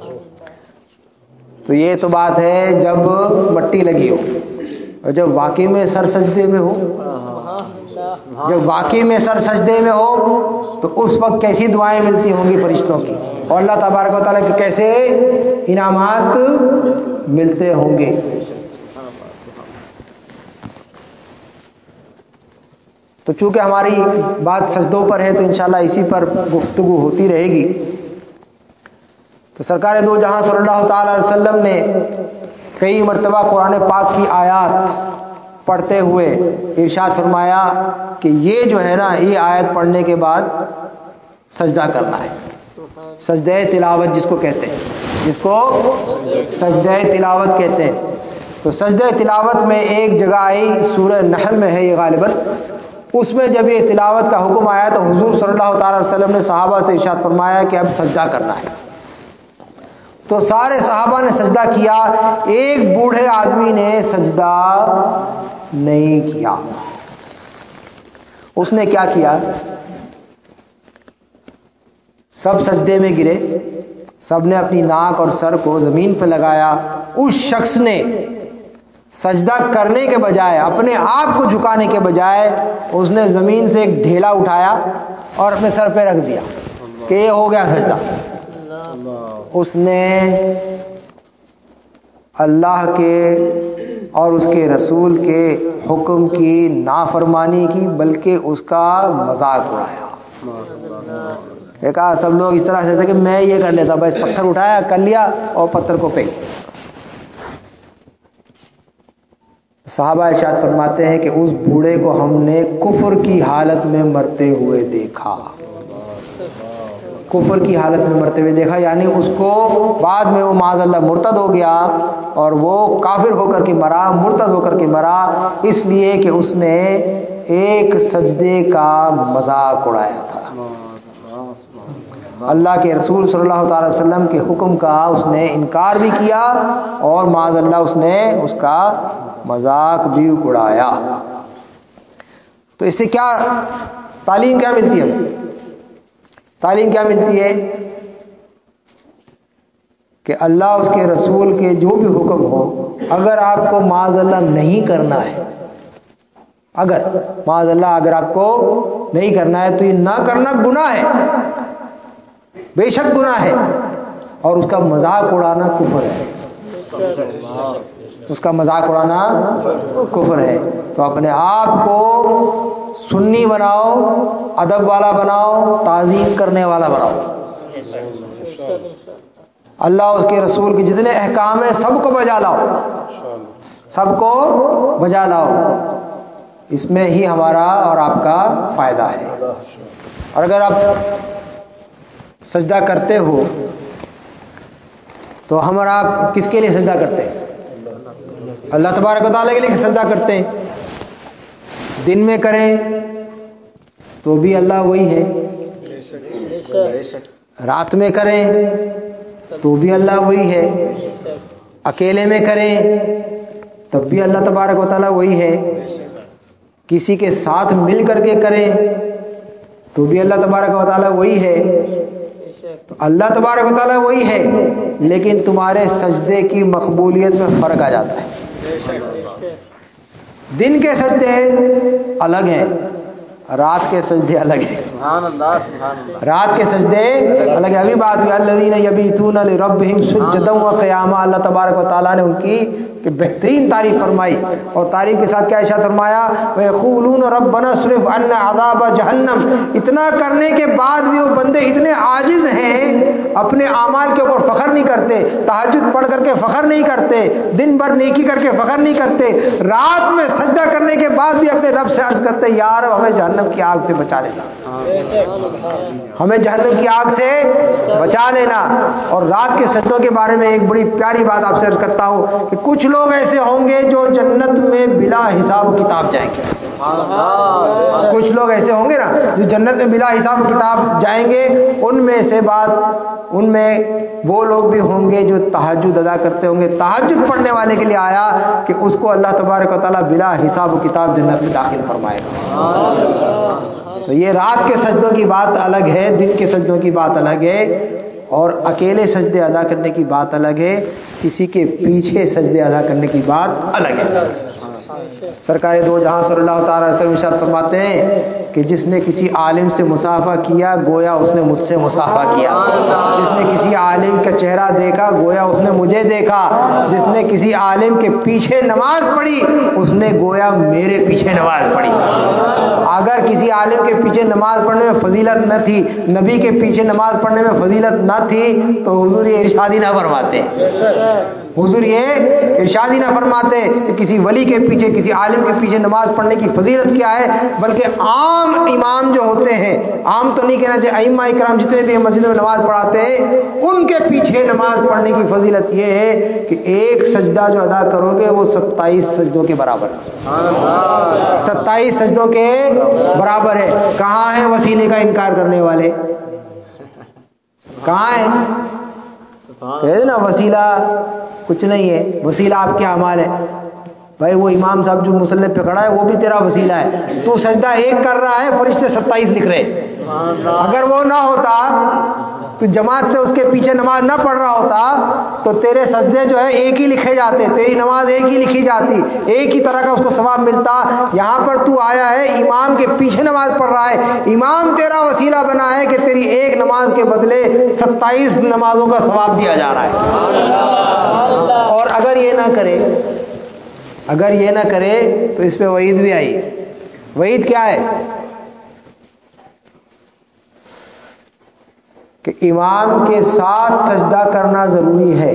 تو یہ تو بات ہے جب مٹی لگی ہو، اور جب واقعی میں سر سجدے میں ہو، جب واقعی میں سر سجدے میں ہو تو اس وقت کیسی دعائیں ملتی ہوں گی فرشتوں کی، اور اللہ تبارک و تعالیٰ کے کیسے انعامات ملتے ہوں گے۔ تو چونکہ ہماری بات سجدوں پر ہے تو انشاءاللہ اسی پر گفتگو ہوتی رہے گی۔ تو سرکار دو جہاں صلی اللہ تعالی علیہ وسلم نے کئی مرتبہ قرآن پاک کی آیات پڑھتے ہوئے ارشاد فرمایا کہ یہ جو ہے نا، یہ آیت پڑھنے کے بعد سجدہ کرنا ہے، سجدہ تلاوت جس کو کہتے ہیں، جس کو سجدہ تلاوت کہتے ہیں۔ تو سجدہ تلاوت میں ایک جگہ آئی، سورہ نحل میں ہے یہ غالباً، اس میں جب یہ تلاوت کا حکم آیا تو حضور صلی اللہ تعالی علیہ وسلم نے صحابہ سے ارشاد فرمایا کہ اب سجدہ کرنا ہے۔ تو سارے صحابہ نے سجدہ کیا، ایک بوڑھے آدمی نے سجدہ نہیں کیا۔ اس نے کیا کیا؟ سب سجدے میں گرے، سب نے اپنی ناک اور سر کو زمین پہ لگایا۔ اس شخص نے سجدہ کرنے کے بجائے، اپنے آپ کو جھکانے کے بجائے، اس نے زمین سے ایک ڈھیلا اٹھایا اور اپنے سر پہ رکھ دیا کہ یہ ہو گیا سجدہ۔ اس نے اللہ کے اور اس کے رسول کے حکم کی نافرمانی کی، بلکہ اس کا مذاق اڑایا۔ کہا سب لوگ اس طرح سے تھے کہ میں یہ کر لیتا، بس پتھر اٹھایا کر لیا اور پتھر کو پھینک۔ صحابہ ارشاد فرماتے ہیں کہ اس بوڑھے کو ہم نے کفر کی حالت میں مرتے ہوئے دیکھا، کفر کی حالت میں مرتے ہوئے دیکھا، یعنی اس کو بعد میں وہ معاذ اللہ مرتد ہو گیا اور وہ کافر ہو کر کے مرا، مرتد ہو کر کے مرا، اس لیے کہ اس نے ایک سجدے کا مذاق اڑایا تھا۔ اللہ کے رسول صلی اللہ تعالی وسلم کے حکم کا اس نے انکار بھی کیا اور معاذ اللہ اس نے اس کا مذاق بھی اڑایا۔ تو اس سے کیا تعلیم کیا ملتی ہے ہمیں؟ تعلیم کیا ملتی ہے کہ اللہ اس کے رسول کے جو بھی حکم ہو، اگر آپ کو معاذ اللہ نہیں کرنا ہے، اگر معاذ اللہ اگر آپ کو نہیں کرنا ہے تو یہ نہ کرنا گناہ ہے، بے شک گناہ ہے، اور اس کا مذاق اڑانا کفر ہے، اس کا مذاق اڑانا کفر ہے۔ تو اپنے آپ کو سنی بناؤ، ادب والا بناؤ، تعظیم کرنے والا بناؤ، اللہ اس کے رسول کے جتنے احکام ہیں سب کو بجا لاؤ، سب کو بجا لاؤ، اس میں ہی ہمارا اور آپ کا فائدہ ہے۔ اور اگر آپ سجدہ کرتے ہو تو ہم اور آپ کس کے لیے سجدہ کرتے ہیں؟ اللہ تبارک و تعالیٰ کے لیے سجدہ کرتے ہیں۔ دن میں کریں تو بھی اللہ وہی ہے، رات میں کریں تو بھی اللہ وہی ہے، اکیلے میں کریں تب بھی اللہ تبارک و تعالیٰ وہی ہے، کسی کے ساتھ مل کر کے کریں تو بھی اللہ تبارک و تعالیٰ وہی ہے۔ تو اللہ تبارک و تعالیٰ وہی ہے، لیکن تمہارے سجدے کی مقبولیت میں فرق آ جاتا ہے۔ دن کے سجدے الگ ہیں، رات کے سجدے الگ ہیں، رات کے سجدے الگ ہیں۔ ابھی بات ہوئی الذین یبیتون لربہم سجدا وقیاما، اللہ تبارک و تعالیٰ نے ان کی کہ بہترین تعریف فرمائی، اور تعریف کے ساتھ کیا ارشاد فرمایا؟ وَيَقُولُونَ رَبَّنَا اصْرِفْ عَنَّا عَذَابَ جَهَنَّمَ۔ اتنا کرنے کے بعد بھی وہ بندے اتنے عاجز ہیں، اپنے اعمال کے اوپر فخر نہیں کرتے، تہجد پڑھ کر کے فخر نہیں کرتے، دن بھر نیکی کر کے فخر نہیں کرتے، رات میں سجدہ کرنے کے بعد بھی اپنے رب سے عرض کرتے یا رب ہمیں جہنم کی آگ سے بچا لینا، ہمیں جہنم کی آگ سے بچا لینا۔ اور رات کے سجدوں کے بارے میں ایک بڑی پیاری بات آپ سے عرض کرتا ہوں کہ کچھ لوگ ایسے ہوں گے جو جنت میں بلا حساب و کتاب جائیں گے، کچھ لوگ ایسے ہوں گے نا جو جنت میں بلا حساب و کتاب جائیں گے، ان میں وہ لوگ بھی ہوں گے جو تہجد ادا کرتے ہوں گے۔ تہجد پڑھنے والے کے لیے آیا کہ اس کو اللہ تبارک و تعالیٰ بلا حساب و کتاب جنت میں داخل فرمائے گا۔ تو یہ رات کے سجدوں کی بات الگ ہے، دن کے سجدوں کی بات الگ ہے، اور اکیلے سجدے ادا کرنے کی بات الگ ہے، کسی کے پیچھے سجدے ادا کرنے کی بات الگ ہے۔ سرکار دو جہاں صلی اللہ تعالیٰ علیہ وسلم ارشاد فرماتے ہیں کہ جس نے کسی عالم سے مصافحہ کیا گویا اس نے مجھ سے مصافحہ کیا، جس نے کسی عالم کا چہرہ دیکھا گویا اس نے مجھے دیکھا، جس نے کسی عالم کے پیچھے نماز پڑھی اس نے گویا میرے پیچھے نماز پڑھی۔ اگر کسی عالم کے پیچھے نماز پڑھنے میں فضیلت نہ تھی، نبی کے پیچھے نماز پڑھنے میں فضیلت نہ تھی تو حضور یہ ارشاد ہی نہ فرماتے، حضور یہ ارشاد ہی نہ فرماتے کہ کسی ولی کے پیچھے کسی عالم کے پیچھے نماز پڑھنے کی فضیلت کیا ہے، بلکہ عام امام جو ہوتے ہیں، عام تو نہیں کہنا چاہیے، ائمہ اکرام جتنے بھی مسجد میں نماز پڑھاتے ہیں ان کے پیچھے نماز پڑھنے کی فضیلت یہ ہے کہ ایک سجدہ جو ادا کرو گے وہ 27 سجدوں کے برابر ہے، 27 سجدوں کے برابر ہے۔ کہاں ہے وسیلے کا انکار کرنے والے؟ کہاں ہے؟ کہتے نا وسیلہ کچھ نہیں ہے، وسیلہ آپ کے اعمال ہے۔ بھائی وہ امام صاحب جو مصلی پہ کھڑا ہے وہ بھی تیرا وسیلہ ہے، تو سجدہ ایک کر رہا ہے، فرشتے 27 لکھ رہے۔ اگر وہ نہ ہوتا تو جماعت سے اس کے پیچھے نماز نہ پڑھ رہا ہوتا تو تیرے سجدے جو ہے ایک ہی لکھے جاتے، تیری نماز ایک ہی لکھی جاتی، ایک ہی طرح کا اس کو ثواب ملتا۔ یہاں پر تو آیا ہے امام کے پیچھے نماز پڑھ رہا ہے، امام تیرا وسیلہ بنا ہے کہ تیری ایک نماز کے بدلے 27 نمازوں کا ثواب دیا جا رہا ہے۔ اور اگر یہ نہ کرے تو اس پہ وعید بھی آئی۔ وعید کیا ہے؟ کہ امام کے ساتھ سجدہ کرنا ضروری ہے،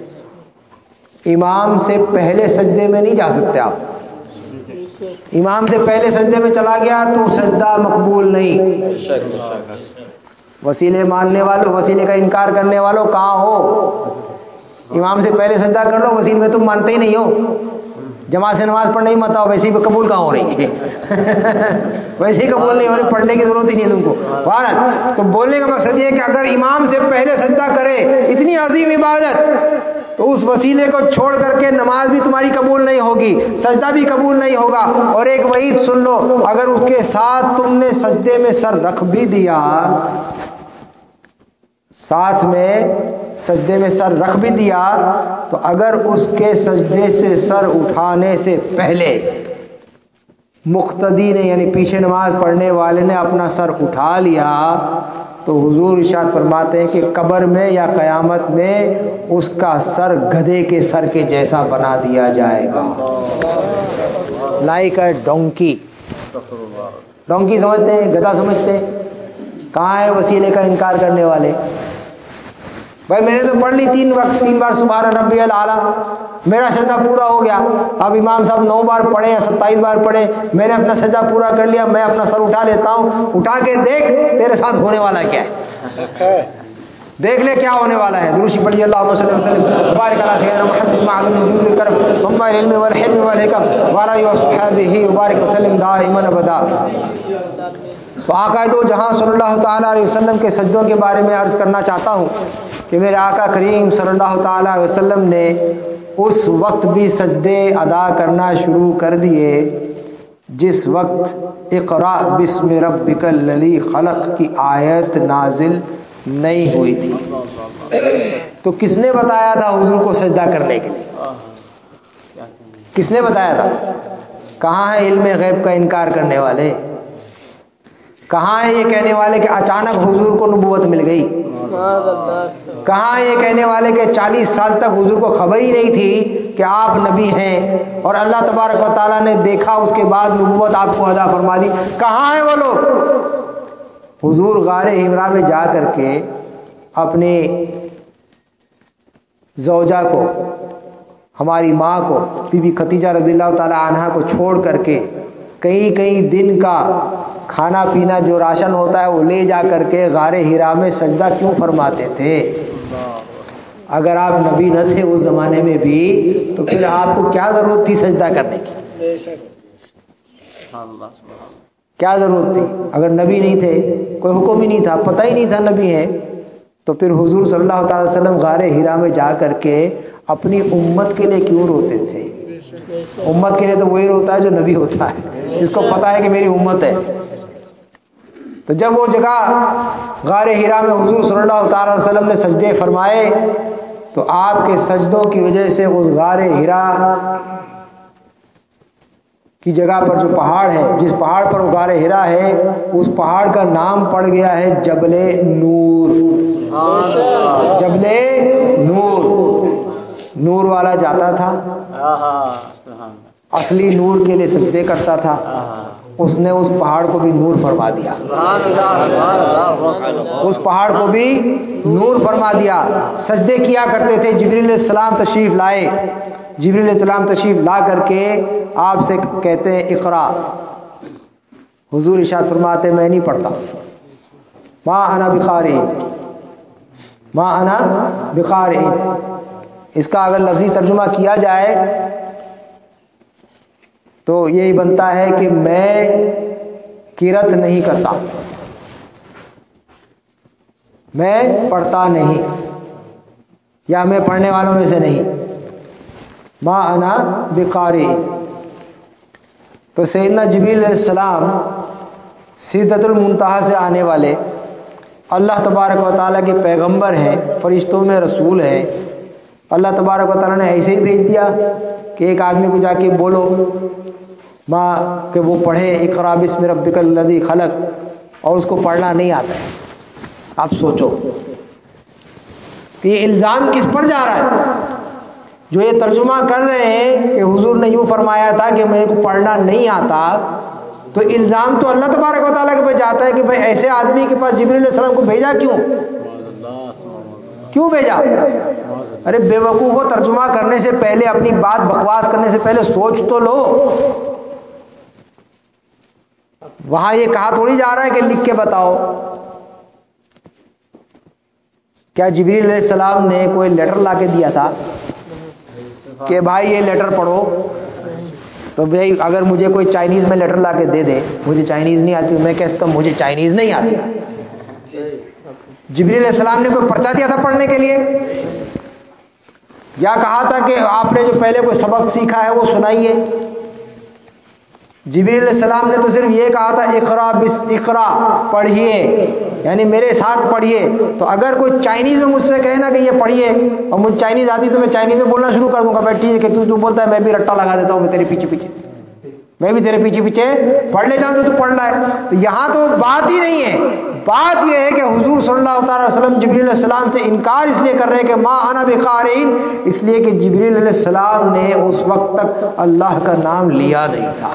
امام سے پہلے سجدے میں نہیں جا سکتے آپ، امام سے پہلے سجدے میں چلا گیا تو سجدہ مقبول نہیں۔ وسیلے ماننے والوں، وسیلے کا انکار کرنے والوں کہاں ہو؟ امام سے پہلے سجدہ کر لو، وسیلے میں تم مانتے ہی نہیں ہو، جماعت سے نماز پڑھنا ہی مت آؤ، ویسے ہی قبول کہاں ہو رہی ہے ویسے ہی قبول نہیں ہو رہی، پڑھنے کی ضرورت ہی نہیں ہے تم کو۔ بہرحال تو بولنے کا مقصد یہ ہے کہ اگر امام سے پہلے سجدہ کرے اتنی عظیم عبادت تو اس وسیلے کو چھوڑ کر کے نماز بھی تمہاری قبول نہیں ہوگی، سجدہ بھی قبول نہیں ہوگا۔ اور ایک وعید سن لو، اگر اس کے ساتھ تم نے سجدے میں سر رکھ بھی دیا، ساتھ میں سجدے میں سر رکھ بھی دیا، تو اگر اس کے سجدے سے سر اٹھانے سے پہلے مقتدی نے یعنی پیچھے نماز پڑھنے والے نے اپنا سر اٹھا لیا تو حضور ارشاد فرماتے ہیں کہ قبر میں یا قیامت میں اس کا سر گدھے کے سر کے جیسا بنا دیا جائے گا، لائک اے ڈونکی۔ ڈونکی سمجھتے ہیں، گدھا سمجھتے ہیں؟ کہاں ہے وسیلے کا انکار کرنے والے؟ بھائی میں نے تو پڑھ لی 3 وقت 3 بار سبحان ربی الاعلیٰ، میرا سجدہ پورا ہو گیا. اب امام صاحب 9 بار پڑھے یا 27 بار پڑھے، میں نے اپنا سجدہ پورا کر لیا، میں اپنا سر اٹھا لیتا ہوں. اٹھا کے دیکھ تیرے ساتھ ہونے والا کیا ہے، دیکھ لے کیا ہونے والا ہے. دروشی پڑھیے اللہم صلی اللہ علیہ وسلم بارک علی سیدنا محمد معدن الجود والکرم منبع العلم والحلم والحکم وعلی وصحبہ وبارک وسلم دائما ابدا. تو آقا دو جہاں صلی اللہ تعالیٰ علیہ وسلم کے سجدوں کے بارے میں عرض کرنا چاہتا ہوں کہ میرے آقا کریم صلی اللہ تعالیٰ علیہ وسلم نے اس وقت بھی سجدے ادا کرنا شروع کر دیے جس وقت اقرا بسم ربک الذی خلق کی آیت نازل نہیں ہوئی تھی. تو کس نے بتایا تھا حضور کو سجدہ کرنے کے لیے؟ کس نے بتایا تھا؟ کہاں ہے علم غیب کا انکار کرنے والے؟ کہاں ہے یہ کہنے والے کہ اچانک حضور کو نبوت مل گئی؟ کہاں ہے یہ کہنے والے کہ 40 سال تک حضور کو خبر ہی نہیں تھی کہ آپ نبی ہیں اور اللہ تبارک و تعالیٰ نے دیکھا اس کے بعد نبوت آپ کو عطا فرما دی؟ کہاں ہیں وہ لوگ؟ حضور غار حرا میں جا کر کے اپنے زوجہ کو، ہماری ماں کو، بی بی خدیجہ رضی اللہ تعالی عنہا کو چھوڑ کر کے کئی دن کا کھانا پینا جو راشن ہوتا ہے وہ لے جا کر کے غار حرا میں سجدہ کیوں فرماتے تھے؟ اگر آپ نبی نہ تھے اس زمانے میں بھی تو پھر آپ کو کیا ضرورت تھی سجدہ کرنے کی؟ کیا ضرورت تھی؟ اگر نبی نہیں تھے، کوئی حکم ہی نہیں تھا، پتہ ہی نہیں تھا نبی ہیں، تو پھر حضور صلی اللہ تعالی وسلم غار حرا میں جا کر کے اپنی امت کے لیے کیوں روتے تھے؟ امت کے لیے تو وہی روتا ہے جو نبی ہوتا ہے، جس کو پتہ ہے کہ میری امت ہے. تو جب وہ جگہ غار حرا میں حضور صلی اللہ تعالی وسلم نے سجدے فرمائے تو آپ کے سجدوں کی وجہ سے اس غار حرا کی جگہ پر جو پہاڑ ہے، جس پہاڑ پر وہ غار حرا ہے، اس پہاڑ کا نام پڑ گیا ہے جبل نور. جبل نور، نور والا جاتا تھا، اصلی نور کے لیے سجدے کرتا تھا، اس نے اس پہاڑ کو بھی نور فرما دیا. اس پہاڑ کو بھی نور فرما دیا. سجدے کیا کرتے تھے. جبریل علیہ السلام تشریف لائے، جبریل علیہ السلام تشریف لا کر کے آپ سے کہتے ہیں اقرا. حضور ارشاد فرماتے میں نہیں پڑھتا، ما انا بقاری، ما انا بقاری. اس کا اگر لفظی ترجمہ کیا جائے تو یہی بنتا ہے کہ میں قرأت نہیں کرتا، میں پڑھتا نہیں، یا میں پڑھنے والوں میں سے نہیں. ما انا بقاری. تو سیدنا جبریل علیہ السلام سدرۃ المنتہا سے آنے والے اللہ تبارک و تعالیٰ کے پیغمبر ہیں، فرشتوں میں رسول ہیں. اللہ تبارک و تعالیٰ نے ایسے ہی بھیج دیا کہ ایک آدمی کو جا کے بولو ماں کہ وہ پڑھے اقرا بسم ربک الذی خلق، اور اس کو پڑھنا نہیں آتا ہے. آپ سوچو کہ یہ الزام کس پر جا رہا ہے؟ جو یہ ترجمہ کر رہے ہیں کہ حضور نے یوں فرمایا تھا کہ میرے کو پڑھنا نہیں آتا، تو الزام تو اللہ تبارک و تعالیٰ کے پاس جاتا ہے کہ بھائی ایسے آدمی کے پاس جبریل علیہ السلام کو بھیجا کیوں بھیجا؟ ارے بے وقوفو، ترجمہ کرنے سے پہلے، اپنی بات بکواس کرنے سے پہلے سوچ تو لو. وہاں یہ کہا تھوڑی جا رہا ہے کہ لکھ کے بتاؤ. کیا جبریل علیہ السلام نے کوئی لیٹر لا کے دیا تھا کہ بھائی یہ لیٹر پڑھو؟ تو بھائی اگر مجھے کوئی چائنیز میں لیٹر لا کے دے دے، مجھے چائنیز نہیں آتی، میں کہتا ہوں مجھے چائنیز نہیں آتی. جبریل علیہ السلام نے کوئی پرچہ دیا تھا پڑھنے کے لیے؟ یا کہا تھا کہ آپ نے جو پہلے کوئی سبق سیکھا ہے وہ سنائیے؟ جبریل علیہ السلام نے تو صرف یہ کہا تھا اقرا اقرا، پڑھیے، یعنی میرے ساتھ پڑھیے. تو اگر کوئی چائنیز میں مجھ سے کہے نا کہ یہ پڑھیے اور مجھے چائنیز آتی تو میں چائنیز میں بولنا شروع کر دوں گا. بھائی ٹھیک ہے کہ تو بولتا ہے میں بھی رٹا لگا دیتا ہوں، میں تیرے پیچھے میں بھی تیرے پیچھے پڑھ لے جاؤں تو پڑھ رہا ہے. تو یہاں تو بات ہی نہیں ہے. بات یہ ہے کہ حضور صلی اللہ تعالی وسلم جبریل علیہ السلام سے انکار اس لیے کر رہے ہیں کہ ما انا بقارئ، اس لیے کہ جبریل علیہ السلام نے اس وقت تک اللہ کا نام لیا نہیں تھا.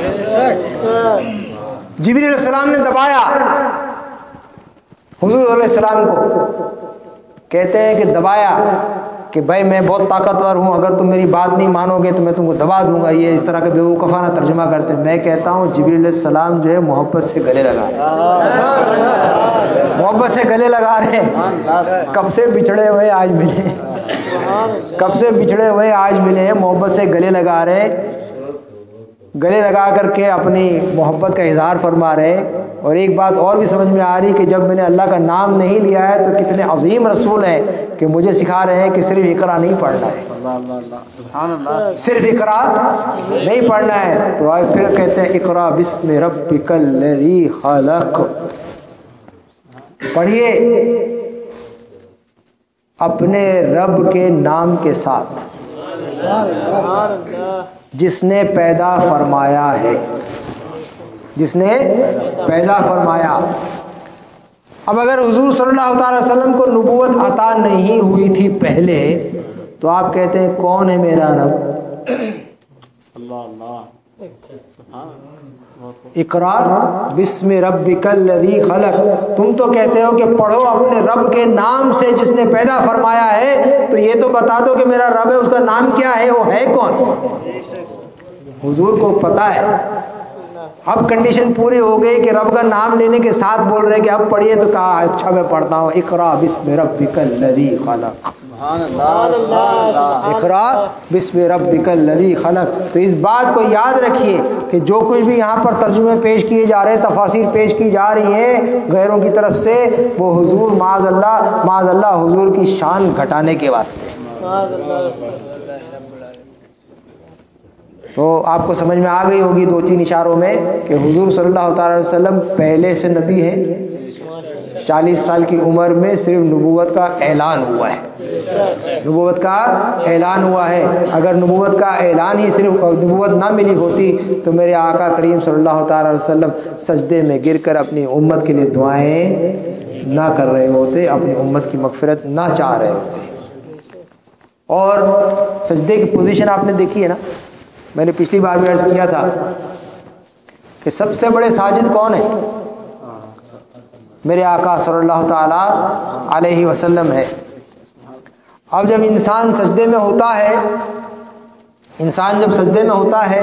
جبریل علیہ السلام نے دبایا حضور علیہ السلام کو کہتے ہیں کہ دبایا کہ بھائی میں بہت طاقتور ہوں، اگر تم میری بات نہیں مانو گے تو میں تم کو دبا دوں گا، یہ اس طرح کا بیوقوفانہ ترجمہ کرتے ہیں۔ میں کہتا ہوں جبریل علیہ السلام جو ہے محبت سے گلے لگا رہے ہیں، محبت سے گلے لگا رہے ہیں۔ کب سے بچھڑے ہوئے آج ملے، کب سے بچھڑے ہوئے آج ملے ہیں، محبت سے گلے لگا رہے ہیں، گلے لگا کر کے اپنی محبت کا اظہار فرما رہے ہیں۔ اور ایک بات اور بھی سمجھ میں آ رہی کہ جب میں نے اللہ کا نام نہیں لیا ہے تو کتنے عظیم رسول ہیں کہ مجھے سکھا رہے ہیں کہ صرف اقرا نہیں پڑھنا ہے، صرف اقرا نہیں پڑھنا ہے۔ تو آج پھر کہتے ہیں اقرا بسم ربک الذی خلق، پڑھیے اپنے رب کے نام کے ساتھ جس نے پیدا فرمایا ہے، جس نے پیدا فرمایا۔ اب اگر حضور صلی اللہ تعالی وسلم کو نبوت عطا نہیں ہوئی تھی پہلے تو آپ کہتے ہیں کون ہے میرا رب؟ اقرا بسم ربک الذی خلق، تم تو کہتے ہو کہ پڑھو اپنے رب کے نام سے جس نے پیدا فرمایا ہے، تو یہ تو بتا دو کہ میرا رب ہے، اس کا نام کیا ہے، وہ ہے کون؟ حضور کو پتا ہے۔ اب کنڈیشن پوری ہو گئی کہ رب کا نام لینے کے ساتھ بول رہے کہ اب پڑھیے، تو کہا اچھا میں پڑھتا ہوں، اقرا بسم ربک الذی خلق، اقرا بسم ربک الذی خلق۔ تو اس بات کو یاد رکھیے کہ جو کچھ بھی یہاں پر ترجمے پیش کیے جا رہے ہیں، تفاسیر پیش کی جا رہی ہیں غیروں کی طرف سے، وہ حضور معاذ اللہ حضور کی شان گھٹانے کے واسطے۔ تو آپ کو سمجھ میں آ گئی ہوگی دو تین اشاروں میں کہ حضور صلی اللہ تعالی علیہ وسلم پہلے سے نبی ہیں، 40 سال کی عمر میں صرف نبوت کا اعلان ہوا ہے، نبوت کا اعلان ہوا ہے۔ اگر نبوت کا اعلان ہی صرف نبوت نہ ملی ہوتی تو میرے آقا کریم صلی اللہ تعالی علیہ وسلم سجدے میں گر کر اپنی امت کے لیے دعائیں نہ کر رہے ہوتے، اپنی امت کی مغفرت نہ چاہ رہے ہوتے۔ اور سجدے کی پوزیشن آپ نے دیکھی ہے نا، میں نے پچھلی بار بھی عرض کیا تھا کہ سب سے بڑے ساجد کون ہیں؟ میرے آقا صلی اللہ تعالی علیہ وسلم ہے۔ اب جب انسان سجدے میں ہوتا ہے، انسان جب سجدے میں ہوتا ہے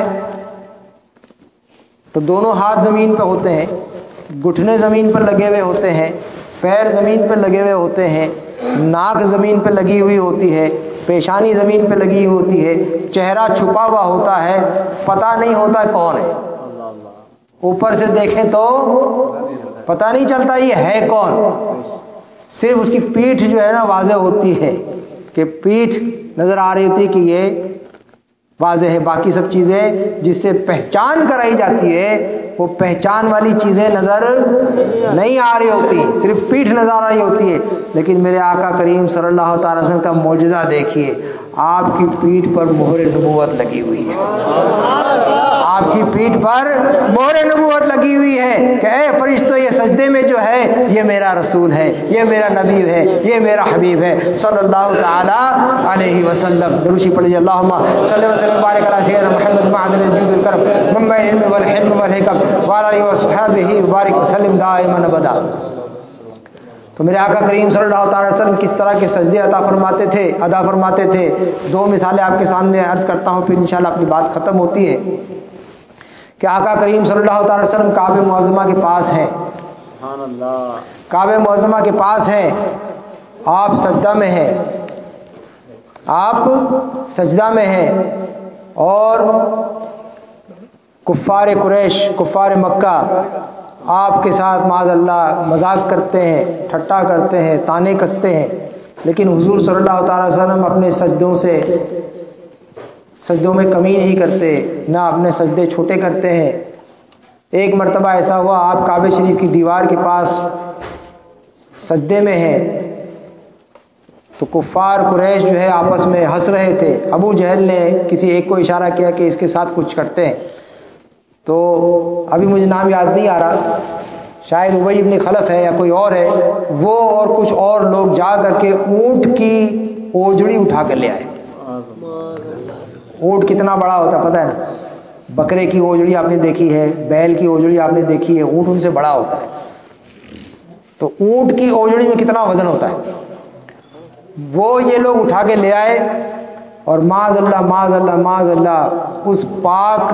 تو دونوں ہاتھ زمین پہ ہوتے ہیں، گھٹنے زمین پر لگے ہوئے ہوتے ہیں، پیر زمین پہ لگے ہوئے ہوتے ہیں، ناک زمین پہ لگی ہوئی ہوتی ہے، پیشانی زمین پہ لگی ہوئی ہوتی ہے، چہرہ چھپا ہوا ہوتا ہے، پتہ نہیں ہوتا کون ہے۔ اوپر سے دیکھیں تو پتہ نہیں چلتا یہ ہے کون، صرف اس کی پیٹھ جو ہے نا واضح ہوتی ہے کہ پیٹھ نظر آ رہی ہوتی ہے کہ یہ واضح ہے، باقی سب چیزیں جس سے پہچان کرائی جاتی ہے وہ پہچان والی چیزیں نظر نہیں آ رہی ہوتی، صرف پیٹھ نظر آ رہی ہوتی ہے۔ لیکن میرے آقا کریم صلی اللہ تعالی وسلم کا معجزہ دیکھیے، آپ کی پیٹھ پر مہر نبوت لگی ہوئی ہے، آپ کی پیٹھ پر مہر نبوت لگی ہوئی ہے کہ اے فرشتوں یہ سجدے میں جو ہے یہ میرا رسول ہے، یہ میرا نبی ہے، یہ میرا حبیب ہے صلی اللہ تعالی علیہ وسلم۔ دروشی پڑھیے، اللہم صلی وسلم بارک علی سیدنا محمد معدن الجود الکرم منبع العلم والحلم والحکم وعلی آلہ وصحبہ وبارک وسلم دائما ابدا۔ تو میرے آقا کریم صلی اللہ تعالی وسلم کس طرح کے سجدے ادا فرماتے تھے، دو مثالیں آپ کے سامنے عرض کرتا ہوں، پھر انشاءاللہ اپنی بات ختم ہوتی ہے کہ آقا کریم صلی اللہ تعالی وسلم کعبہ معظمہ کے پاس ہیں، کعبہ معظمہ کے پاس ہیں، آپ سجدہ میں ہیں، آپ سجدہ میں ہیں، اور کفار قریش، کفار مکہ آپ کے ساتھ معاذ اللہ مذاق کرتے ہیں، ٹھٹا کرتے ہیں، تانے کستے ہیں، لیکن حضور صلی اللہ تعالی وسلم اپنے سجدوں میں کمی نہیں کرتے، نہ اپنے سجدے چھوٹے کرتے ہیں۔ ایک مرتبہ ایسا ہوا آپ کعبہ شریف کی دیوار کے پاس سجدے میں ہیں تو کفار قریش جو ہے آپس میں ہنس رہے تھے۔ ابو جہل نے کسی ایک کو اشارہ کیا کہ اس کے ساتھ کچھ کرتے ہیں، تو ابھی مجھے نام یاد نہیں آ رہا، شاید ابی ابن خلف ہے یا کوئی اور ہے، وہ اور کچھ اور لوگ جا کر کے اونٹ کی اوجڑی اٹھا کر لے آئے۔ اونٹ کتنا بڑا ہوتا ہے پتہ ہے نا، بکرے کی اوجڑی آپ نے دیکھی ہے، بیل کی اوجڑی آپ نے دیکھی ہے، اونٹ ان سے بڑا ہوتا ہے، تو اونٹ کی اوجڑی میں کتنا وزن ہوتا ہے، وہ یہ لوگ اٹھا کے لے آئے اور معاذ اللہ معاذ اللہ معاذ اللہ اس پاک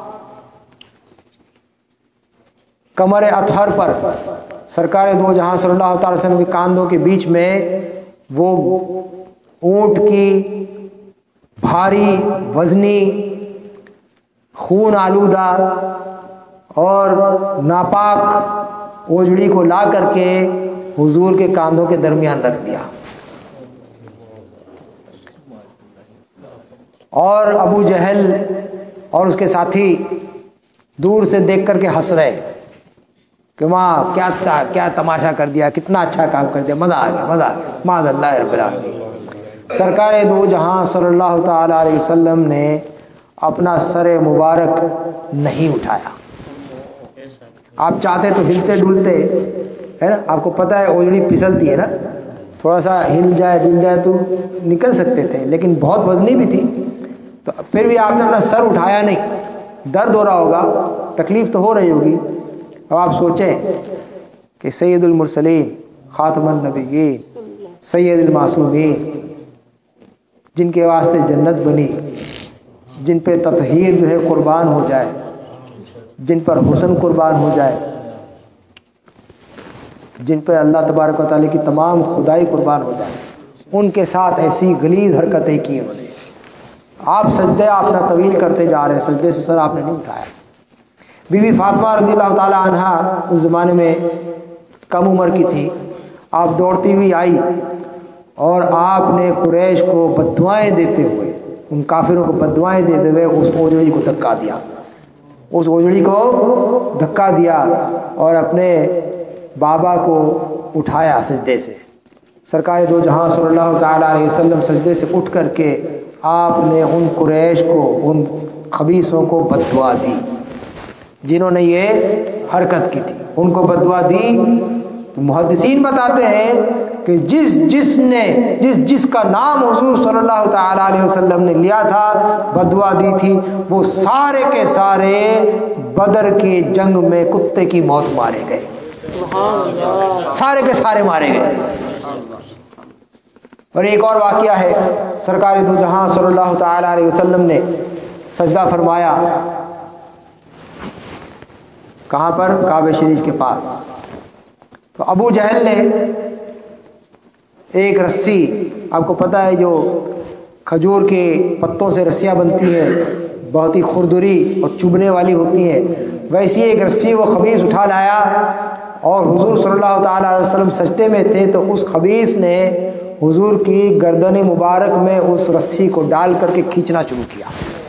کمر اطہر پر سرکار دو جہاں صلی اللہ تعالی وسلم کے کاندھوں کے بیچ میں وہ اونٹ کی بھاری وزنی خون آلودہ اور ناپاک اوجڑی کو لا کر کے حضور کے کاندھوں کے درمیان رکھ دیا، اور ابو جہل اور اس کے ساتھی دور سے دیکھ کر کے ہنس رہے کہ وہاں کیا تماشا کر دیا، کتنا اچھا کام کر دیا، مزہ آ گیا مزہ آ گیا، معاذ اللہ رب العالمین۔ سرکار دو جہاں صلی اللہ تعالی علیہ وسلم نے اپنا سر مبارک نہیں اٹھایا۔ آپ چاہتے تو ہلتے ڈلتے ہے نا، آپ کو پتہ ہے اوجڑی پھسلتی ہے نا، تھوڑا سا ہل جائے ڈل جائے تو نکل سکتے تھے، لیکن بہت وزنی بھی تھی، تو پھر بھی آپ نے اپنا سر اٹھایا نہیں۔ درد ہو رہا ہوگا، تکلیف تو ہو رہی ہوگی۔ اب آپ سوچیں کہ سید المرسلین، خاتم النبیین، سید المعصومین، جن کے واسطے جنت بنی، جن پہ تطہیر جو ہے قربان ہو جائے، جن پر حسن قربان ہو جائے، جن پہ اللہ تبارک و تعالیٰ کی تمام خدائی قربان ہو جائے، ان کے ساتھ ایسی غلیظ حرکتیں کی انہوں نے۔ آپ سجدے اپنا طویل کرتے جا رہے ہیں، سجدے سے سر آپ نے نہیں اٹھایا۔ بی بی فاطمہ رضی اللہ تعالی عنہا اس زمانے میں کم عمر کی تھی، آپ دوڑتی ہوئی آئی اور آپ نے قریش کو بددعائیں دیتے ہوئے، ان کافروں کو بددعائیں دیتے ہوئے اس اوجڑی کو دھکا دیا، اس اوجڑی کو دھکا دیا اور اپنے بابا کو اٹھایا سجدے سے۔ سرکار دو جہاں صلی اللہ تعالی علیہ وسلم سجدے سے اٹھ کر کے آپ نے ان قریش کو، ان خبیثوں کو بددعا دی جنہوں نے یہ حرکت کی تھی، ان کو بددعا دی۔ تو محدثین بتاتے ہیں کہ جس کا نام حضور صلی اللہ تعالی علیہ وسلم نے لیا تھا، بددعا دی تھی، وہ سارے کے سارے بدر کی جنگ میں کتے کی موت مارے گئے، سارے کے سارے مارے گئے۔ اور ایک اور واقعہ ہے، سرکار دو جہاں صلی اللہ تعالی علیہ وسلم نے سجدہ فرمایا، کہاں پر؟ کعبہ شریف کے پاس۔ تو ابو جہل نے ایک رسی، آپ کو پتہ ہے جو کھجور کے پتوں سے رسیاں بنتی ہیں، بہت ہی کھردری اور چبھنے والی ہوتی ہیں، ویسی ایک رسی وہ خبیث اٹھا لایا، اور حضور صلی اللہ تعالی علیہ وسلم سجدے میں تھے تو اس خبیث نے حضور کی گردن مبارک میں اس رسی کو ڈال کر کے کھینچنا شروع کیا۔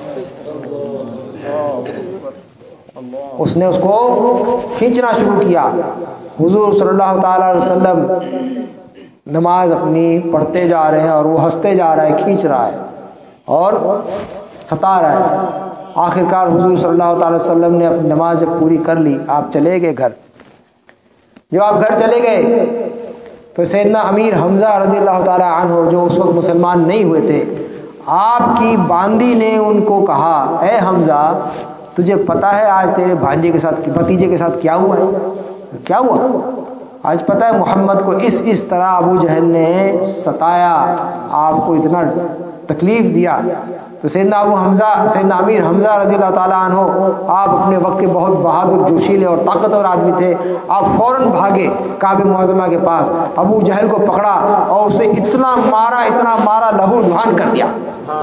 اس نے اس کو کھینچنا شروع کیا۔ حضور صلی اللہ تعالی علیہ وسلم نماز اپنی پڑھتے جا رہے ہیں اور وہ ہنستے جا رہا ہے، کھینچ رہا ہے اور ستا رہا ہے۔ آخرکار حضور صلی اللہ تعالی وسلم نے اپنی نماز جب پوری کر لی، آپ چلے گئے گھر۔ جب آپ گھر چلے گئے تو سیدنا امیر حمزہ رضی اللہ تعالی عنہ، جو اس وقت مسلمان نہیں ہوئے تھے، آپ کی باندی نے ان کو کہا، اے حمزہ، تجھے پتہ ہے آج تیرے بھانجے کے ساتھ، بھتیجے کے ساتھ کیا ہوا ہے؟ کیا ہوا؟ آج پتہ ہے محمد کو اس طرح ابو جہل نے ستایا، آپ کو اتنا تکلیف دیا۔ تو سیدنا امیر حمزہ رضی اللہ تعالیٰ عنہ، آپ اپنے وقت کے بہت بہادر، جوشیلے اور طاقتور آدمی تھے، آپ فوراً بھاگے کعبہ معظمہ کے پاس، ابو جہل کو پکڑا اور اسے اتنا مارا لہو لہان کر دیا،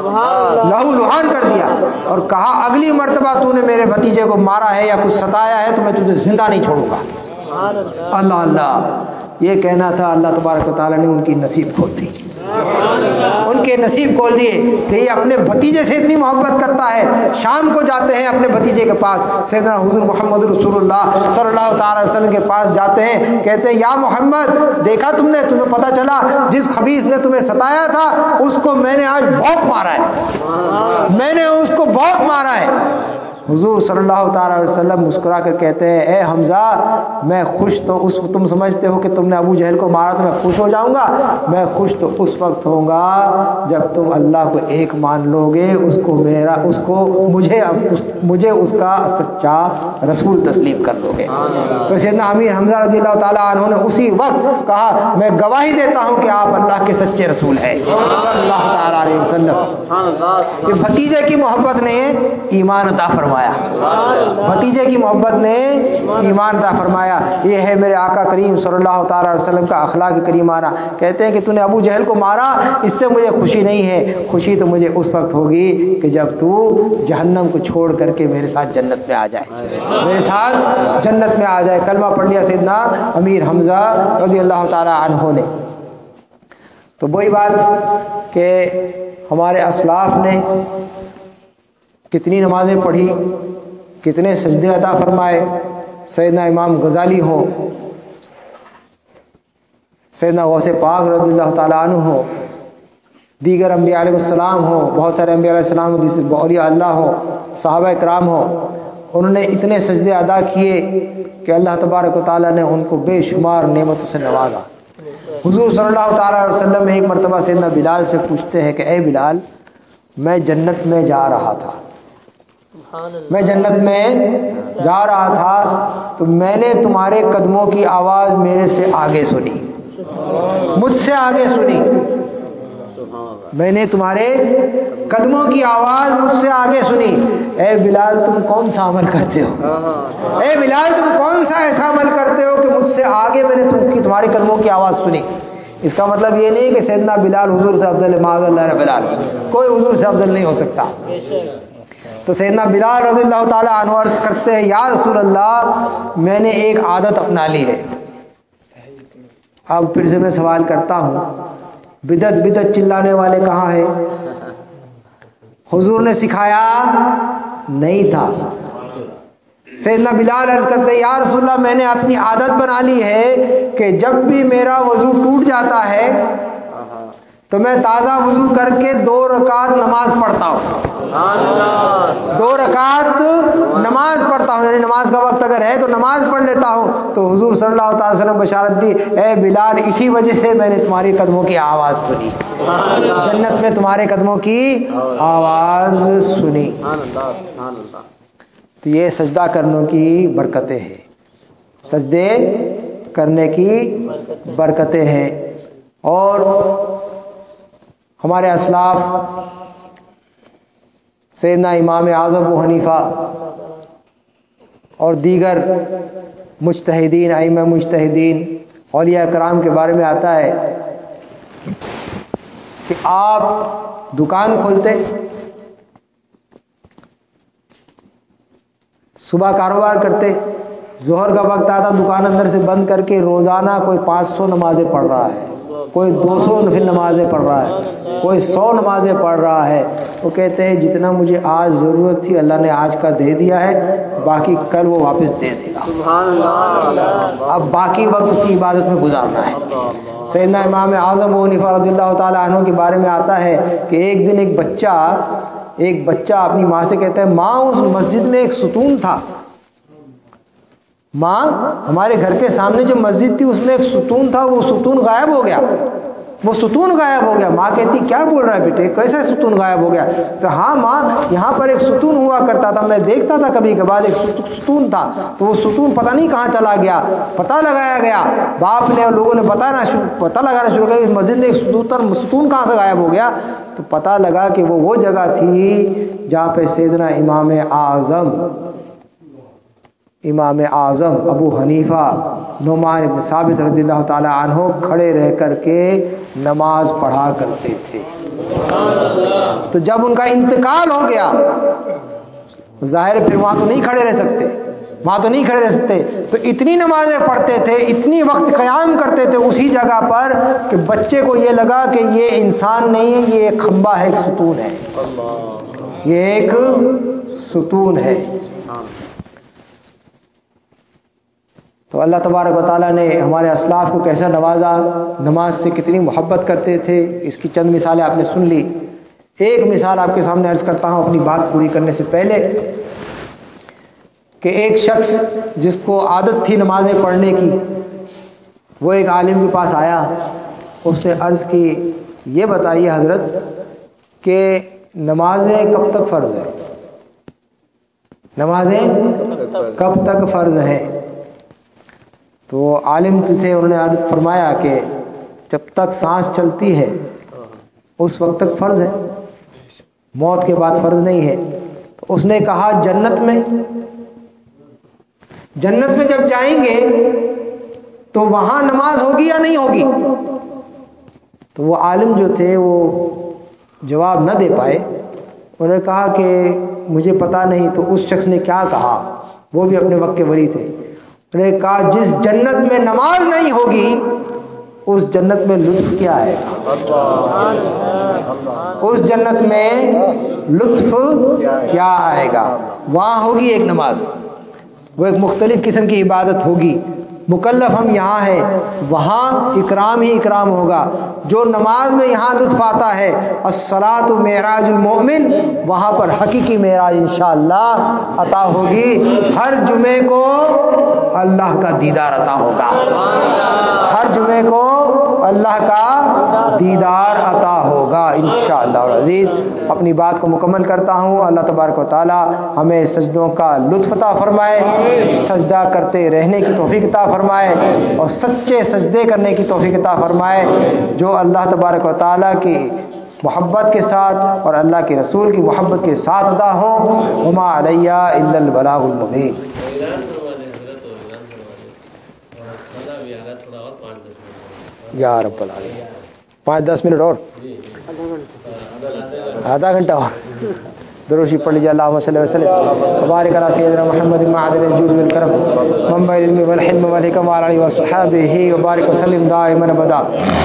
اور کہا، اگلی مرتبہ تو نے میرے بھتیجے کو مارا ہے یا کچھ ستایا ہے تو میں تجھے زندہ نہیں چھوڑوں گا۔ اللہ اللہ، یہ کہنا تھا، اللہ تبارک و تعالیٰ نے ان کی نصیب کھول دی، ان کے نصیب کھول دیے کہ یہ اپنے بھتیجے سے اتنی محبت کرتا ہے۔ شام کو جاتے ہیں اپنے بھتیجے کے پاس، سیدنا حضور محمد رسول اللہ صلی اللہ تعالی وسلم کے پاس جاتے ہیں، کہتے ہیں، یا محمد، دیکھا تمہیں پتہ چلا جس خبیث نے تمہیں ستایا تھا اس کو میں نے آج بہت مارا ہے، میں نے اس کو بہت مارا ہے۔ حضور صلی اللہ تعالیٰ علیہ وسلم مسکرا کر کہتے ہیں اے حمزہ میں خوش تو اس تم سمجھتے ہو کہ تم نے ابو جہل کو مارا تو میں خوش ہو جاؤں گا؟ میں خوش تو اس وقت ہوں گا جب تم اللہ کو ایک مان لو گے، مجھے اس کا سچا رسول تسلیم کر لو گے۔ تو سیدنا امیر حمزہ رضی اللہ تعالیٰ عنہ نے اسی وقت کہا میں گواہی دیتا ہوں کہ آپ اللہ کے سچے رسول ہیں صلی اللہ تعالیٰ علیہ وسلم۔ کہ بھتیجے کی محبت نے ایمان عطا فرمایا، بھتیجے کی محبت نے ایمان عطا فرمایا۔ یہ ہے میرے آقا کریم صلی اللہ تعالیٰ علیہ وسلم کا اخلاق کریمانہ۔ کہتے ہیں کہ تو نے ابو جہل کو مارا، اس سے مجھے خوشی نہیں ہے، خوشی تو مجھے اس وقت ہوگی کہ جب تو جہنم کو چھوڑ کر کے میرے ساتھ جنت میں آ جائے، میرے ساتھ جنت میں آ جائے۔ کلمہ پڑھ لیا سیدنا امیر حمزہ رضی اللہ تعالیٰ عنہ نے۔ تو وہی بات کہ ہمارے اسلاف نے کتنی نمازیں پڑھی، کتنے سجدے عطا فرمائے، سیدنا امام غزالی ہوں، سیدنا غوث پاک رضی اللہ تعالیٰ عنہ ہوں، دیگر انبیاء علیہ السلام ہوں، بہت سارے انبیاء علیہ السلام اولیاء اللہ ہوں، صحابہ کرام ہوں، انہوں نے اتنے سجدے ادا کیے کہ اللہ تبارک و تعالیٰ نے ان کو بے شمار نعمتوں سے نوازا۔ حضور صلی اللہ تعالیٰ علیہ وسلم ایک مرتبہ سیدنا بلال سے پوچھتے ہیں کہ اے بلال، میں جنت میں جا رہا تھا، میں جنت میں جا رہا تھا تو میں نے تمہارے قدموں کی آواز میرے سے آگے سنی، مجھ سے آگے سنی، میں نے تمہارے قدموں کی آواز مجھ سے آگے سنی۔ اے بلال تم کون سا عمل کرتے ہو؟ اے بلال تم کون سا ایسا عمل کرتے ہو کہ مجھ سے آگے میں نے تمہارے قدموں کی آواز سنی؟ اس کا مطلب یہ نہیں کہ سیدنا بلال حضور سے افضل، معاذ اللہ رب العالمین، کوئی حضور سے افضل نہیں ہو سکتا۔ تو سیدنا بلال رضی اللہ تعالیٰ عنہ عرض کرتے ہیں یا رسول اللہ میں نے ایک عادت اپنا لی ہے۔ اب پھر سے میں سوال کرتا ہوں، بدعت بدعت چلانے والے کہاں ہیں؟ حضور نے سکھایا نہیں تھا۔ سیدنا بلال عرض کرتے ہیں یا رسول اللہ میں نے اپنی عادت بنا لی ہے کہ جب بھی میرا وضو ٹوٹ جاتا ہے تو میں تازہ وضو کر کے 2 رکعت نماز پڑھتا ہوں، 2 رکعت نماز پڑھتا ہوں، یعنی نماز کا وقت اگر ہے تو نماز پڑھ لیتا ہوں۔ تو حضور صلی اللہ تعالی وسلم بشارت دی اے بلال اسی وجہ سے میں نے تمہاری قدموں کی آواز سنی، جنت میں تمہارے قدموں کی آواز سنی۔ تو یہ سجدہ کرنے کی برکتیں ہیں، سجدے کرنے کی برکتیں ہیں۔ اور ہمارے اسلاف سیدنا امام اعظم ابو حنیفہ اور دیگر مجتہدین، ائمہ مجتہدین، اولیاء کرام کے بارے میں آتا ہے کہ آپ دکان کھولتے، صبح کاروبار کرتے، ظہر کا وقت آتا دکان اندر سے بند کر کے روزانہ کوئی 500 نمازیں پڑھ رہا ہے، کوئی 200 نفل نمازیں پڑھ رہا ہے، کوئی 100 نمازیں پڑھ رہا ہے۔ وہ کہتے ہیں جتنا مجھے آج ضرورت تھی اللہ نے آج کا دے دیا ہے، باقی کل وہ واپس دے دے گا، اب باقی وقت اس کی عبادت میں گزارنا ہے۔ سیدنا امام اعظم ابو حنیفہ رضی اللہ تعالیٰ عنہ کے بارے میں آتا ہے کہ ایک دن ایک بچہ اپنی ماں سے کہتا ہے ماں اس مسجد میں ایک ستون تھا، ماں ہمارے گھر کے سامنے جو مسجد تھی اس میں ایک ستون تھا، وہ ستون غائب ہو گیا، وہ ستون غائب ہو گیا۔ ماں کہتی کیا بول رہا ہے بیٹے، کیسے ستون غائب ہو گیا؟ تو ہاں ماں یہاں پر ایک ستون ہوا کرتا تھا، میں دیکھتا تھا کبھی کبھار ایک ستون تھا، تو وہ ستون پتہ نہیں کہاں چلا گیا۔ پتہ لگایا گیا، باپ نے اور لوگوں نے پتہ لگانا شروع کیا اس مسجد میں ایک ستون کہاں سے غائب ہو گیا، تو پتہ لگا کہ وہ جگہ تھی جہاں پہ سیدنا امام اعظم ابو حنیفہ نعمان بن ثابت رضی اللہ تعالی عنہ کھڑے رہ کر کے نماز پڑھا کرتے تھے۔ تو جب ان کا انتقال ہو گیا ظاہر پھر وہاں تو نہیں کھڑے رہ سکتے، تو اتنی نمازیں پڑھتے تھے، اتنی وقت قیام کرتے تھے اسی جگہ پر کہ بچے کو یہ لگا کہ یہ انسان نہیں ہے، یہ ایک کھمبا ہے، ایک ستون ہے، یہ ایک ستون ہے۔ تو اللہ تبارک و تعالیٰ نے ہمارے اسلاف کو کیسا نوازا، نماز سے کتنی محبت کرتے تھے، اس کی چند مثالیں آپ نے سن لی۔ ایک مثال آپ کے سامنے عرض کرتا ہوں اپنی بات پوری کرنے سے پہلے کہ ایک شخص جس کو عادت تھی نمازیں پڑھنے کی، وہ ایک عالم کے پاس آیا، اس نے عرض کی یہ بتائیے حضرت کہ نمازیں کب تک فرض ہیں؟ نمازیں کب تک فرض ہیں؟ تو عالم تھے، انہوں نے عرض فرمایا کہ جب تک سانس چلتی ہے اس وقت تک فرض ہے، موت کے بعد فرض نہیں ہے۔ تو اس نے کہا جنت میں جب جائیں گے تو وہاں نماز ہوگی یا نہیں ہوگی؟ تو وہ عالم جو تھے وہ جواب نہ دے پائے، انہوں نے کہا کہ مجھے پتہ نہیں۔ تو اس شخص نے کیا کہا، وہ بھی اپنے وقت کے ولی تھے، انہوں نے کہا جس جنت میں نماز نہیں ہوگی اس جنت میں لطف کیا آئے گا؟ اس جنت میں لطف کیا آئے گا؟ وہاں ہوگی ایک نماز، وہ ایک مختلف قسم کی عبادت ہوگی، مکلف ہم یہاں ہیں، وہاں اکرام ہی اکرام ہوگا۔ جو نماز میں یہاں لطف آتا ہے، الصلاۃ معراج المؤمن، وہاں پر حقیقی معراج انشاءاللہ عطا ہوگی۔ ہر جمعے کو اللہ کا دیدار عطا ہوگا، ہر جمعے کو اللہ کا دیدار عطا ہوگا انشاءاللہ العزیز۔ اپنی بات کو مکمل کرتا ہوں، اللہ تبارک و تعالی ہمیں سجدوں کا لطف عطا فرمائے، سجدہ کرتے رہنے کی توفیق عطا فرمائے اور سچے سجدے کرنے کی توفیق عطا فرمائے، جو اللہ تبارک و تعالی کی محبت کے ساتھ اور اللہ کے رسول کی محبت کے ساتھ ادا ہوں۔ وما علیہ الا البلاغ المبین۔ یا رب العالمین، 5-10 منٹ اور، آدھا گھنٹہ اور درود شریف پڑھ لیجیے۔ اللہم صلی وسلم وبارک علی سیدنا محمد معدن الجود والکرم منبع العلم والحلم والحکم وعلی آلہ وصحبہ وبارک وسلم دائما ابدا۔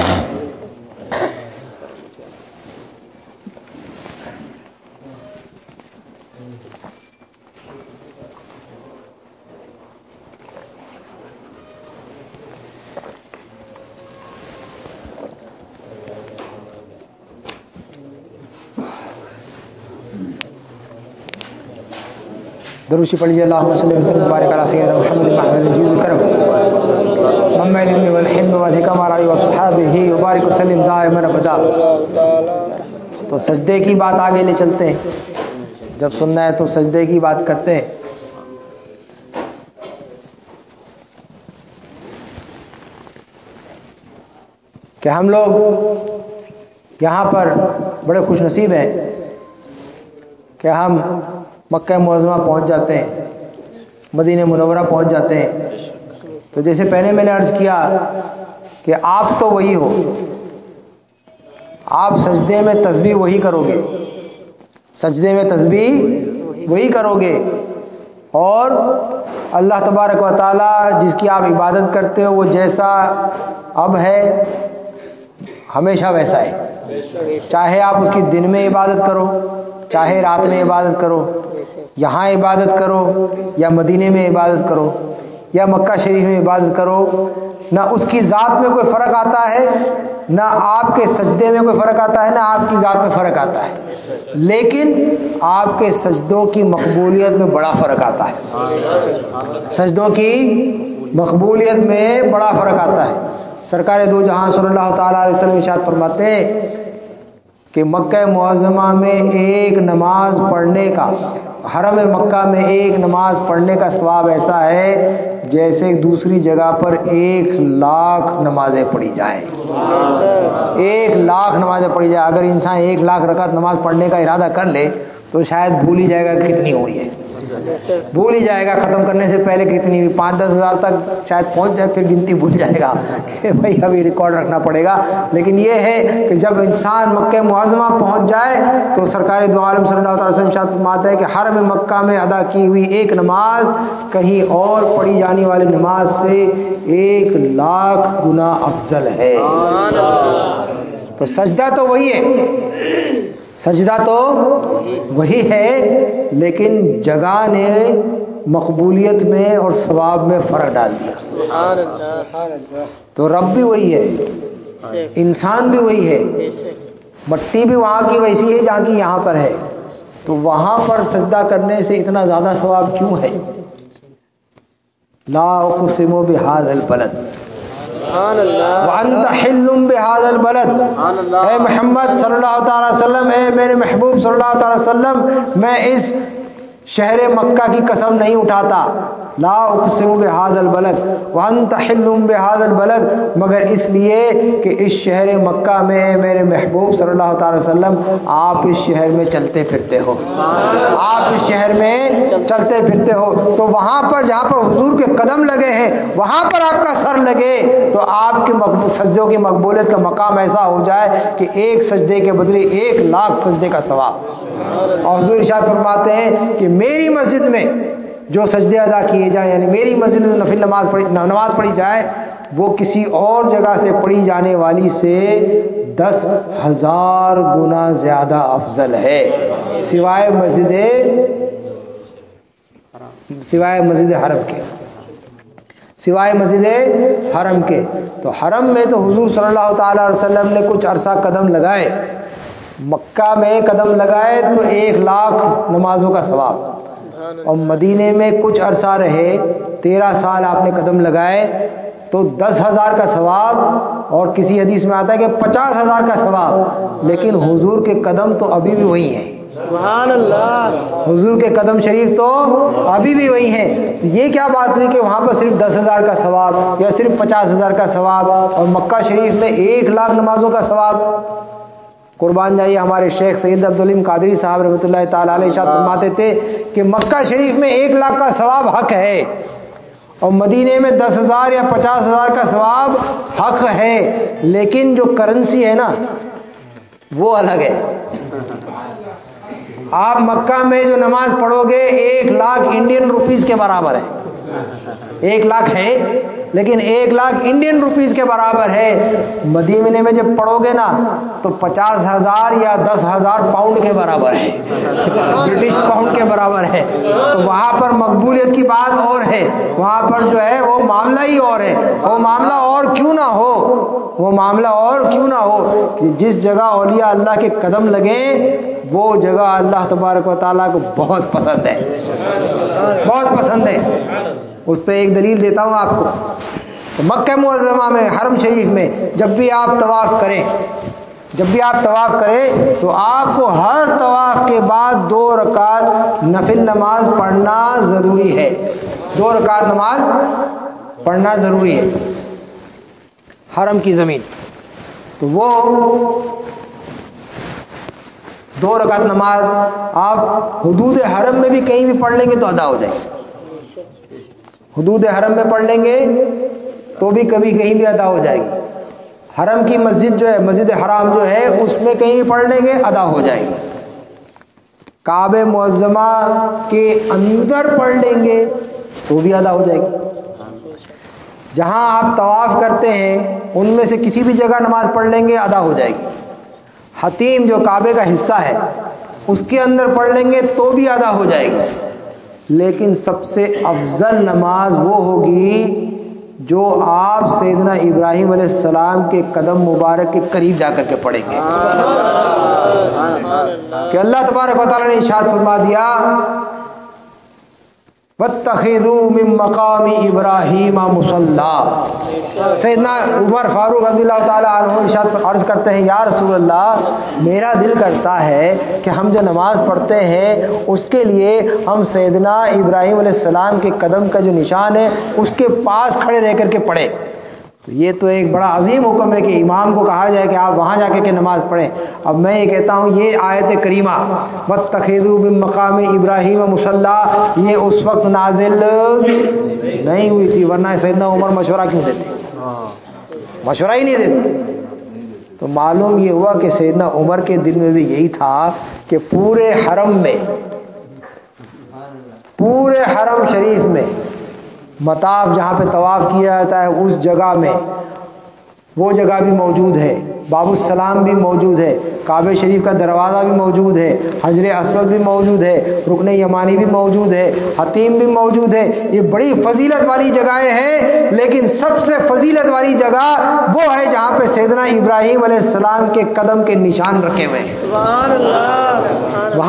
درود شریف پڑھ لیجیے۔ اللہم صلی وسلم وبارک علی سیدنا محمد معدن الجود والکرم منبع العلم والحلم والحکم وعلی آلہ وصحبہ وبارک وسلم دائما ابدا۔ تو سجدے کی بات آگے لے چلتے ہیں، جب سننا ہے تو سجدے کی بات کرتے ہیں۔ کہ ہم لوگ یہاں پر بڑے خوش نصیب ہیں کہ ہم مکہ معظمہ پہنچ جاتے ہیں، مدینہ منورہ پہنچ جاتے ہیں۔ تو جیسے پہلے میں نے عرض کیا کہ آپ تو وہی ہو، آپ سجدے میں تسبیح وہی کرو گے، سجدے میں تسبیح وہی کرو گے، اور اللہ تبارک و تعالی جس کی آپ عبادت کرتے ہو وہ جیسا اب ہے ہمیشہ ویسا ہے، چاہے آپ اس کی دن میں عبادت کرو، چاہے رات میں عبادت کرو، یہاں عبادت کرو یا مدینے میں عبادت کرو یا مکہ شریف میں عبادت کرو، نہ اس کی ذات میں کوئی فرق آتا ہے، نہ آپ کے سجدے میں کوئی فرق آتا ہے، نہ آپ کی ذات میں فرق آتا ہے، لیکن آپ کے سجدوں کی مقبولیت میں بڑا فرق آتا ہے، سجدوں کی مقبولیت میں بڑا فرق آتا ہے۔ سرکار دو جہاں صلی اللہ تعالیٰ علیہ وسلم ارشاد فرماتے ہیں کہ مکہ معظمہ میں ایک نماز پڑھنے کا، حرم مکہ میں ایک نماز پڑھنے کا ثواب ایسا ہے جیسے دوسری جگہ پر 1,00,000 نمازیں پڑھی جائیں، 1,00,000 نمازیں پڑھی جائیں۔ اگر انسان 1,00,000 رکعت نماز پڑھنے کا ارادہ کر لے تو شاید بھول ہی جائے گا کتنی ہوئی ہے، بھول ہی جائے گا، ختم کرنے سے پہلے کتنی ہوئی، 5-10 ہزار تک شاید پہنچ جائے، پھر گنتی بھول جائے گا کہ بھائی ابھی ریکارڈ رکھنا پڑے گا۔ لیکن یہ ہے کہ جب انسان مکہ معظمہ پہنچ جائے تو سرکار دو عالم صلی اللہ علیہ وسلم ارشاد فرماتا ہے کہ حرم مکہ میں ادا کی ہوئی ایک نماز کہیں اور پڑھی جانے والی نماز سے 1,00,000 گنا افضل ہے۔ تو سجدہ تو وہی ہے، سجدہ تو وہی ہے، لیکن جگہ نے مقبولیت میں اور ثواب میں فرق ڈال دیا۔ تو رب بھی وہی ہے، انسان بھی وہی ہے، مٹی بھی وہاں کی ویسی ہے جہاں کی یہاں پر ہے، تو وہاں پر سجدہ کرنے سے اتنا زیادہ ثواب کیوں ہے؟ لا اقسم بهذا البلد وانت حل بهذا البلد. اے محمد صلی اللہ تعالی وسلم، اے میرے محبوب صلی اللہ تعالی وسلم، میں اس شہر مکہ کی قسم نہیں اٹھاتا. لا اقسم بهذا البلد وانت حل بهذا البلد، مگر اس لیے کہ اس شہر مکہ میں میرے محبوب صلی اللہ تعالی وسلم آپ اس شہر میں چلتے پھرتے ہو، آپ اس شہر میں چلتے پھرتے ہو، تو وہاں پر جہاں پر حضور کے قدم لگے ہیں وہاں پر آپ کا سر لگے تو آپ کے سجدوں کی مقبولیت کا مقام ایسا ہو جائے کہ ایک سجدے کے بدلے 1,00,000 سجدے کا ثواب. اور حضور ارشاد فرماتے ہیں کہ میری مسجد میں جو سجدے ادا کیے جائیں، یعنی میری مسجد میں نفل نماز پڑھی جائے، وہ کسی اور جگہ سے پڑھی جانے والی سے 10,000 گنا زیادہ افضل ہے، سوائے مسجد حرم کے، سوائے مسجد حرم کے. تو حرم میں تو حضور صلی اللہ تعالی علیہ وسلم نے کچھ عرصہ قدم لگائے، مکہ میں قدم لگائے تو 1,00,000 نمازوں کا ثواب، اور مدینے میں کچھ عرصہ رہے، 13 سال آپ نے قدم لگائے تو 10,000 کا ثواب، اور کسی حدیث میں آتا ہے کہ 50,000 کا ثواب. لیکن حضور کے قدم تو ابھی بھی وہی ہیں، سبحان اللہ، حضور کے قدم شریف تو ابھی بھی وہی ہیں. تو یہ کیا بات ہوئی کہ وہاں پر صرف 10,000 کا ثواب یا صرف 50,000 کا ثواب، اور مکہ شریف میں 1,00,000 نمازوں کا ثواب؟ قربان جائیے ہمارے شیخ سید عبدالعلیم قادری صاحب رحمۃ اللہ تعالی علیہ ارشاد فرماتے تھے کہ مکہ شریف میں 1,00,000 کا ثواب حق ہے، اور مدینے میں 10,000 یا 50,000 کا ثواب حق ہے، لیکن جو کرنسی ہے نا وہ الگ ہے. آپ مکہ میں جو نماز پڑھو گے 1,00,000 انڈین روپیز کے برابر ہے، 1,00,000 ہے لیکن 1,00,000 انڈین روپیز کے برابر ہے. مدینے میں جب پڑھو گے نا تو 50,000 یا 10,000 پاؤنڈ کے برابر ہے، برٹش پاؤنڈ کے برابر ہے. تو وہاں پر مقبولیت کی بات اور ہے، وہاں پر جو ہے وہ معاملہ ہی اور ہے. وہ معاملہ اور کیوں نہ ہو، وہ معاملہ اور کیوں نہ ہو کہ جس جگہ اولیاء اللہ کے قدم لگیں وہ جگہ اللہ تبارک و تعالیٰ کو بہت پسند ہے، بہت پسند ہے. اس پہ ایک دلیل دیتا ہوں آپ کو. تو مکہ معظمہ میں، حرم شریف میں جب بھی آپ طواف کریں، جب بھی آپ طواف کریں تو آپ کو ہر طواف کے بعد 2 رکعت نفل نماز پڑھنا ضروری ہے، 2 رکعت نماز پڑھنا ضروری ہے حرم کی زمین. تو وہ 2 رکعت نماز آپ حدود حرم میں بھی کہیں بھی پڑھ لیں گے تو ادا ہو جائے گی، حدود حرم میں پڑھ لیں گے تو بھی کبھی کہیں بھی ادا ہو جائے گی. حرم کی مسجد جو ہے، مسجد حرام جو ہے، اس میں کہیں بھی پڑھ لیں گے ادا ہو جائے گی. کعبہ معظمہ کے اندر پڑھ لیں گے تو بھی ادا ہو جائے گی. جہاں آپ طواف کرتے ہیں ان میں سے کسی بھی جگہ نماز پڑھ لیں گے ادا ہو جائے گی. حتیم جو کعبے کا حصہ ہے اس کے اندر پڑھ لیں گے تو بھی ادا ہو جائے گی. لیکن سب سے افضل نماز وہ ہوگی جو آپ سیدنا ابراہیم علیہ السلام کے قدم مبارک کے قریب جا کر کے پڑھیں گے. کہ اللہ تبارک و تعالیٰ نے ارشاد فرما دیا وَاتَّخِذُوا مِن مَّقَامِ إِبْرَاهِيمَ مُصَلًّى. سیدنا عمر فاروق رضی اللہ تعالیٰ عنہ ارشاد عرض کرتے ہیں یا رسول اللہ، میرا دل کرتا ہے کہ ہم جو نماز پڑھتے ہیں اس کے لیے ہم سیدنا ابراہیم علیہ السلام کے قدم کا جو نشان ہے اس کے پاس کھڑے رہ کر کے پڑھیں. تو یہ تو ایک بڑا عظیم حکم ہے کہ امام کو کہا جائے کہ آپ وہاں جا کے نماز پڑھیں. اب میں یہ کہتا ہوں یہ آیت کریمہ وَاتَّخِذُوا مِن مَّقَامِ إِبْرَاهِيمَ مُصَلًّى یہ اس وقت نازل نہیں ہوئی تھی، ورنہ سیدنا عمر مشورہ کیوں دیتے، مشورہ ہی نہیں دیتے. تو معلوم یہ ہوا کہ سیدنا عمر کے دل میں بھی یہی تھا کہ پورے حرم میں، پورے حرم شریف میں مطاف جہاں پہ طواف کیا جاتا ہے اس جگہ میں وہ جگہ بھی موجود ہے، باب السلام بھی موجود ہے، کعبہ شریف کا دروازہ بھی موجود ہے، حجر اسود بھی موجود ہے، رکن یمانی بھی موجود ہے، حتیم بھی موجود ہے. یہ بڑی فضیلت والی جگہیں ہیں، لیکن سب سے فضیلت والی جگہ وہ ہے جہاں پہ سیدنا ابراہیم علیہ السلام کے قدم کے نشان رکھے ہوئے ہیں. وہاں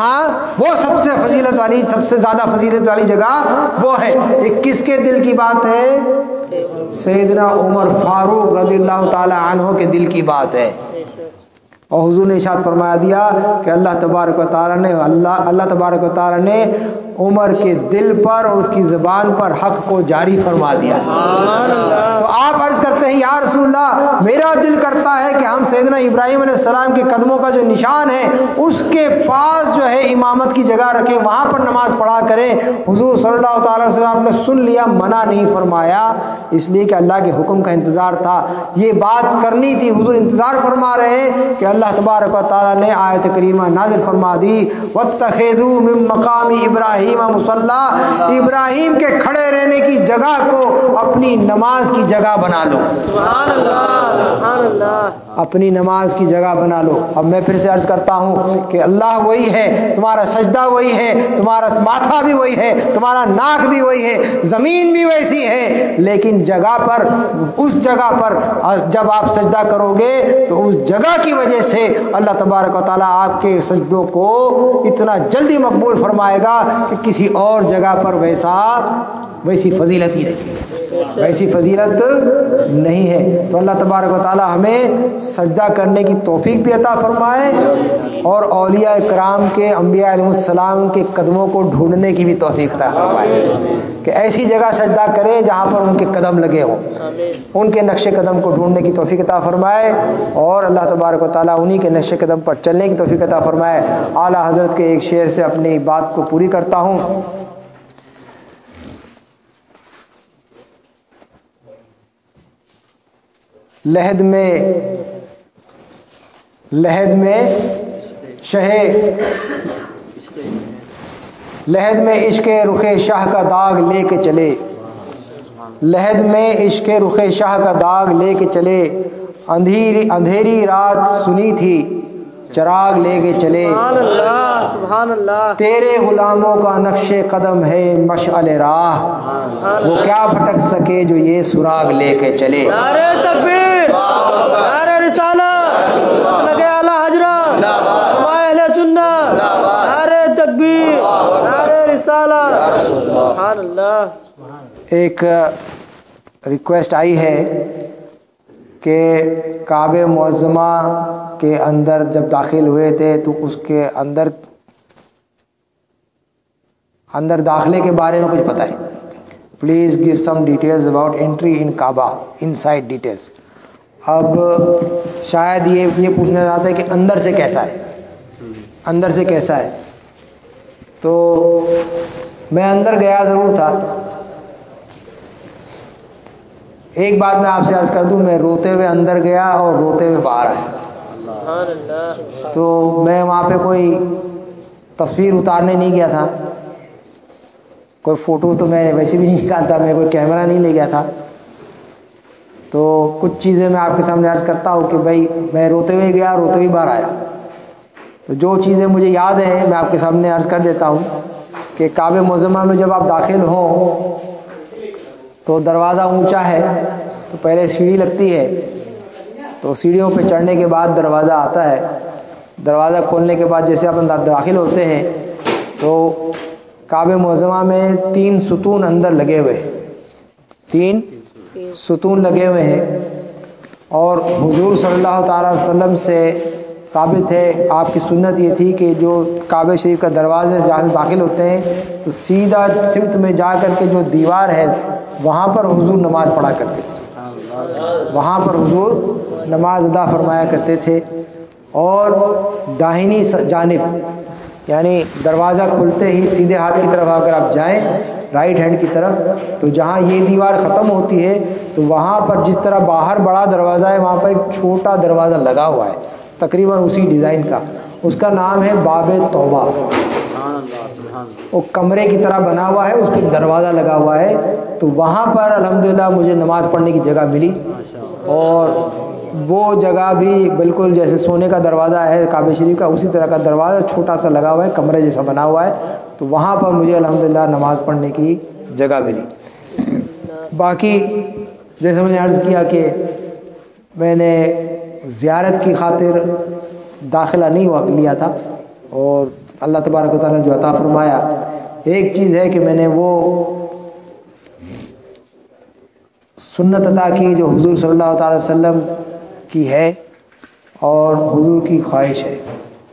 وہ سب سے فضیلت والی، سب سے زیادہ فضیلت والی جگہ وہ ہے۔ یہ کس کے دل کی بات ہے؟ سیدنا عمر فاروق رضی اللہ تعالی عنہ کے دل کی بات ہے۔ اور حضور نے ارشاد فرمایا دیا کہ اللہ تبارک و تعالی نے عمر کے دل پر اور اس کی زبان پر حق کو جاری فرما دیا۔ تو آپ عرض کرتے ہیں یا رسول اللہ، میرا دل کرتا ہے کہ ہم سیدنا ابراہیم علیہ السلام کے قدموں کا جو نشان ہے اس کے پاس جو ہے امامت کی جگہ رکھیں، وہاں پر نماز پڑھا کریں۔ حضور صلی اللہ تعالی وسلم نے سن لیا، منع نہیں فرمایا، اس لیے کہ اللہ کے حکم کا انتظار تھا، یہ بات کرنی تھی۔ حضور انتظار فرما رہے ہیں کہ اللہ تبارک و تعالی نے آیت کریمہ نازل فرما دی، وَاتَّخِذُوا مِن مَّقَامِ إِبْرَاهِيمَ مُصَلَّى، ابراہیم کے کھڑے رہنے کی جگہ کو اپنی نماز کی جگہ بنا لو۔ سبحان اللہ، سبحان اللہ، اپنی نماز کی جگہ بنا لو۔ اب میں پھر سے عرض کرتا ہوں کہ اللہ وہی ہے، تمہارا سجدہ وہی ہے، تمہارا ماتھا بھی وہی ہے، تمہارا ناک بھی وہی ہے، زمین بھی ویسی ہے، لیکن جگہ پر، اس جگہ پر جب آپ سجدہ کرو گے تو اس جگہ کی وجہ سے اللہ تبارک و تعالیٰ آپ کے سجدوں کو اتنا جلدی مقبول فرمائے گا کہ کسی اور جگہ پر ویسی فضیلت ہی نہیں، ویسی فضیلت نہیں ہے۔ تو اللہ تبارک و تعالیٰ ہمیں سجدہ کرنے کی توفیق بھی عطا فرمائے اور اولیاء کرام کے، انبیاء علیہ السلام کے قدموں کو ڈھونڈنے کی بھی توفیق عطا فرمائے کہ ایسی جگہ سجدہ کریں جہاں پر ان کے قدم لگے ہوں، ان کے نقش قدم کو ڈھونڈنے کی توفیق عطا فرمائے اور اللہ تبارک و تعالیٰ انہی کے نقش قدم پر چلنے کی توفیق عطا فرمائے۔ اعلیٰ حضرت کے ایک شعر سے اپنی بات کو پوری کرتا ہوں۔ لحد میں عشق رخ شاہ کا داغ لے کے چلے، لحد میں عشق رخ شاہ کا داغ لے کے چلے، اندھیری رات سنی تھی چراغ لے کے چلے، سبحان اللہ، تیرے غلاموں کا نقش قدم ہے مشعل راہ، وہ کیا بھٹک سکے جو یہ سراغ لے کے چلے۔ نعرہ تکبیر، نعرہ رسالت، مسلک اعلی حضرت، اہل سنت، نعرہ تکبیر، نعرہ رسالت، سبحان اللہ۔ ایک ریکویسٹ آئی ہے کہ کعبہ معظمہ کے اندر جب داخل ہوئے تھے تو اس کے اندر داخلے کے بارے میں کچھ بتائیں۔ Please give some details about entry in Kaaba, inside details. اب شاید یہ پوچھنا چاہتا ہے کہ اندر سے کیسا ہے، اندر سے کیسا ہے۔ تو میں اندر گیا ضرور تھا۔ ایک بات میں آپ سے عرض کر دوں، میں روتے ہوئے اندر گیا اور روتے ہوئے باہر آیا۔ تو میں وہاں پہ کوئی تصویر اتارنے نہیں گیا تھا، کوئی فوٹو تو میں ویسے بھی نہیں نکالتا، میں کوئی کیمرہ نہیں لے گیا تھا۔ تو کچھ چیزیں میں آپ کے سامنے عرض کرتا ہوں کہ بھائی میں روتے ہوئے گیا، روتے ہوئے باہر آیا۔ تو جو چیزیں مجھے یاد ہیں میں آپ کے سامنے عرض کر دیتا ہوں کہ کعبہ معظمہ میں جب آپ داخل ہوں تو دروازہ اونچا ہے، تو پہلے سیڑھی لگتی ہے، تو سیڑھیوں پہ چڑھنے کے بعد دروازہ آتا ہے۔ دروازہ کھولنے کے بعد جیسے آپ داخل ہوتے ہیں تو کعبہ معظمہ میں 3 ستون اندر لگے ہوئے ہیں، 3 ستون لگے ہوئے ہیں، اور حضور صلی اللہ تعالیٰ وسلم سے ثابت ہے، آپ کی سنت یہ تھی کہ جو کعبہ شریف کا دروازے جہاں سے داخل ہوتے ہیں تو سیدھا سمت میں جا کر کے جو دیوار ہے وہاں پر حضور نماز پڑھا کرتے تھے، وہاں پر حضور نماز ادا فرمایا کرتے تھے۔ اور داہنی جانب یعنی دروازہ کھلتے ہی سیدھے ہاتھ کی طرف اگر آپ جائیں، رائٹ ہینڈ کی طرف، تو جہاں یہ دیوار ختم ہوتی ہے تو وہاں پر جس طرح باہر بڑا دروازہ ہے وہاں پر ایک چھوٹا دروازہ لگا ہوا ہے، تقریباً اسی ڈیزائن کا، اس کا نام ہے باب توبہ۔ وہ کمرے کی طرح بنا ہوا ہے، اس پہ دروازہ لگا ہوا ہے۔ تو وہاں پر الحمدللہ مجھے نماز پڑھنے کی جگہ ملی، اور وہ جگہ بھی بالکل جیسے سونے کا دروازہ ہے کعبہ شریف کا، اسی طرح کا دروازہ چھوٹا سا لگا ہوا ہے، کمرے جیسا بنا ہوا ہے۔ تو وہاں پر مجھے الحمدللہ نماز پڑھنے کی جگہ ملی۔ باقی جیسے میں نے عرض کیا کہ میں نے زیارت کی خاطر داخلہ نہیں لیا تھا، اور اللہ تبارک و تعالیٰ نے جو عطا فرمایا، ایک چیز ہے کہ میں نے وہ سنت عطا کی جو حضور صلی اللہ تعالی وسلم کی ہے اور حضور کی خواہش ہے۔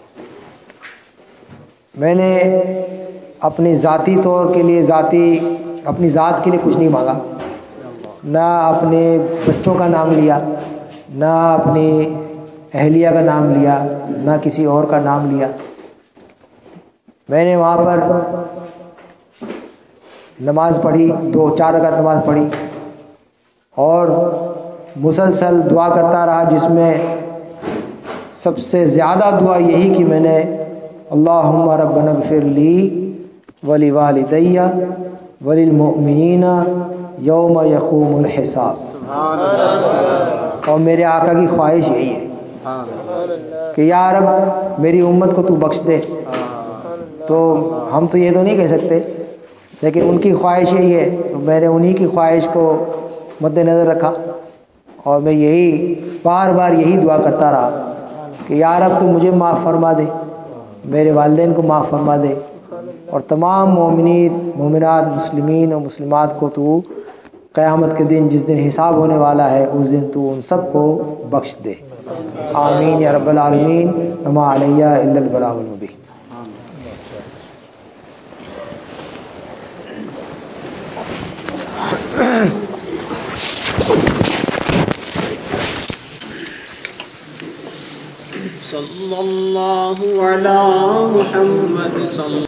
میں نے اپنی ذاتی طور کے لیے اپنی ذات کے لیے کچھ نہیں مانگا، نہ اپنے بچوں کا نام لیا، نہ اپنی اہلیہ کا نام لیا، نہ کسی اور کا نام لیا۔ میں نے وہاں پر نماز پڑھی، 4 رکعت نماز پڑھی اور مسلسل دعا کرتا رہا، جس میں سب سے زیادہ دعا یہی کہ میں نے اللہم ربنا اغفر لی ولوالدی وللمؤمنین یوم یقوم الحساب۔ اور میرے آقا کی خواہش یہی ہے کہ یا رب میری امت کو تو بخش دے۔ تو ہم تو یہ تو نہیں کہہ سکتے، لیکن ان کی خواہش یہی ہے، تو میں نے انہی کی خواہش کو مد نظر رکھا اور میں بار بار یہی دعا کرتا رہا کہ یا رب تو مجھے معاف فرما دے، میرے والدین کو معاف فرما دے، اور تمام مومنین مومنات مسلمین اور مسلمات کو تو قیامت کے دن جس دن حساب ہونے والا ہے اس دن تو ان سب کو بخش دے۔ آمین یا رب العالمین۔ وما علیہ الا البلاغ المبین۔ صلی اللہ علی محمد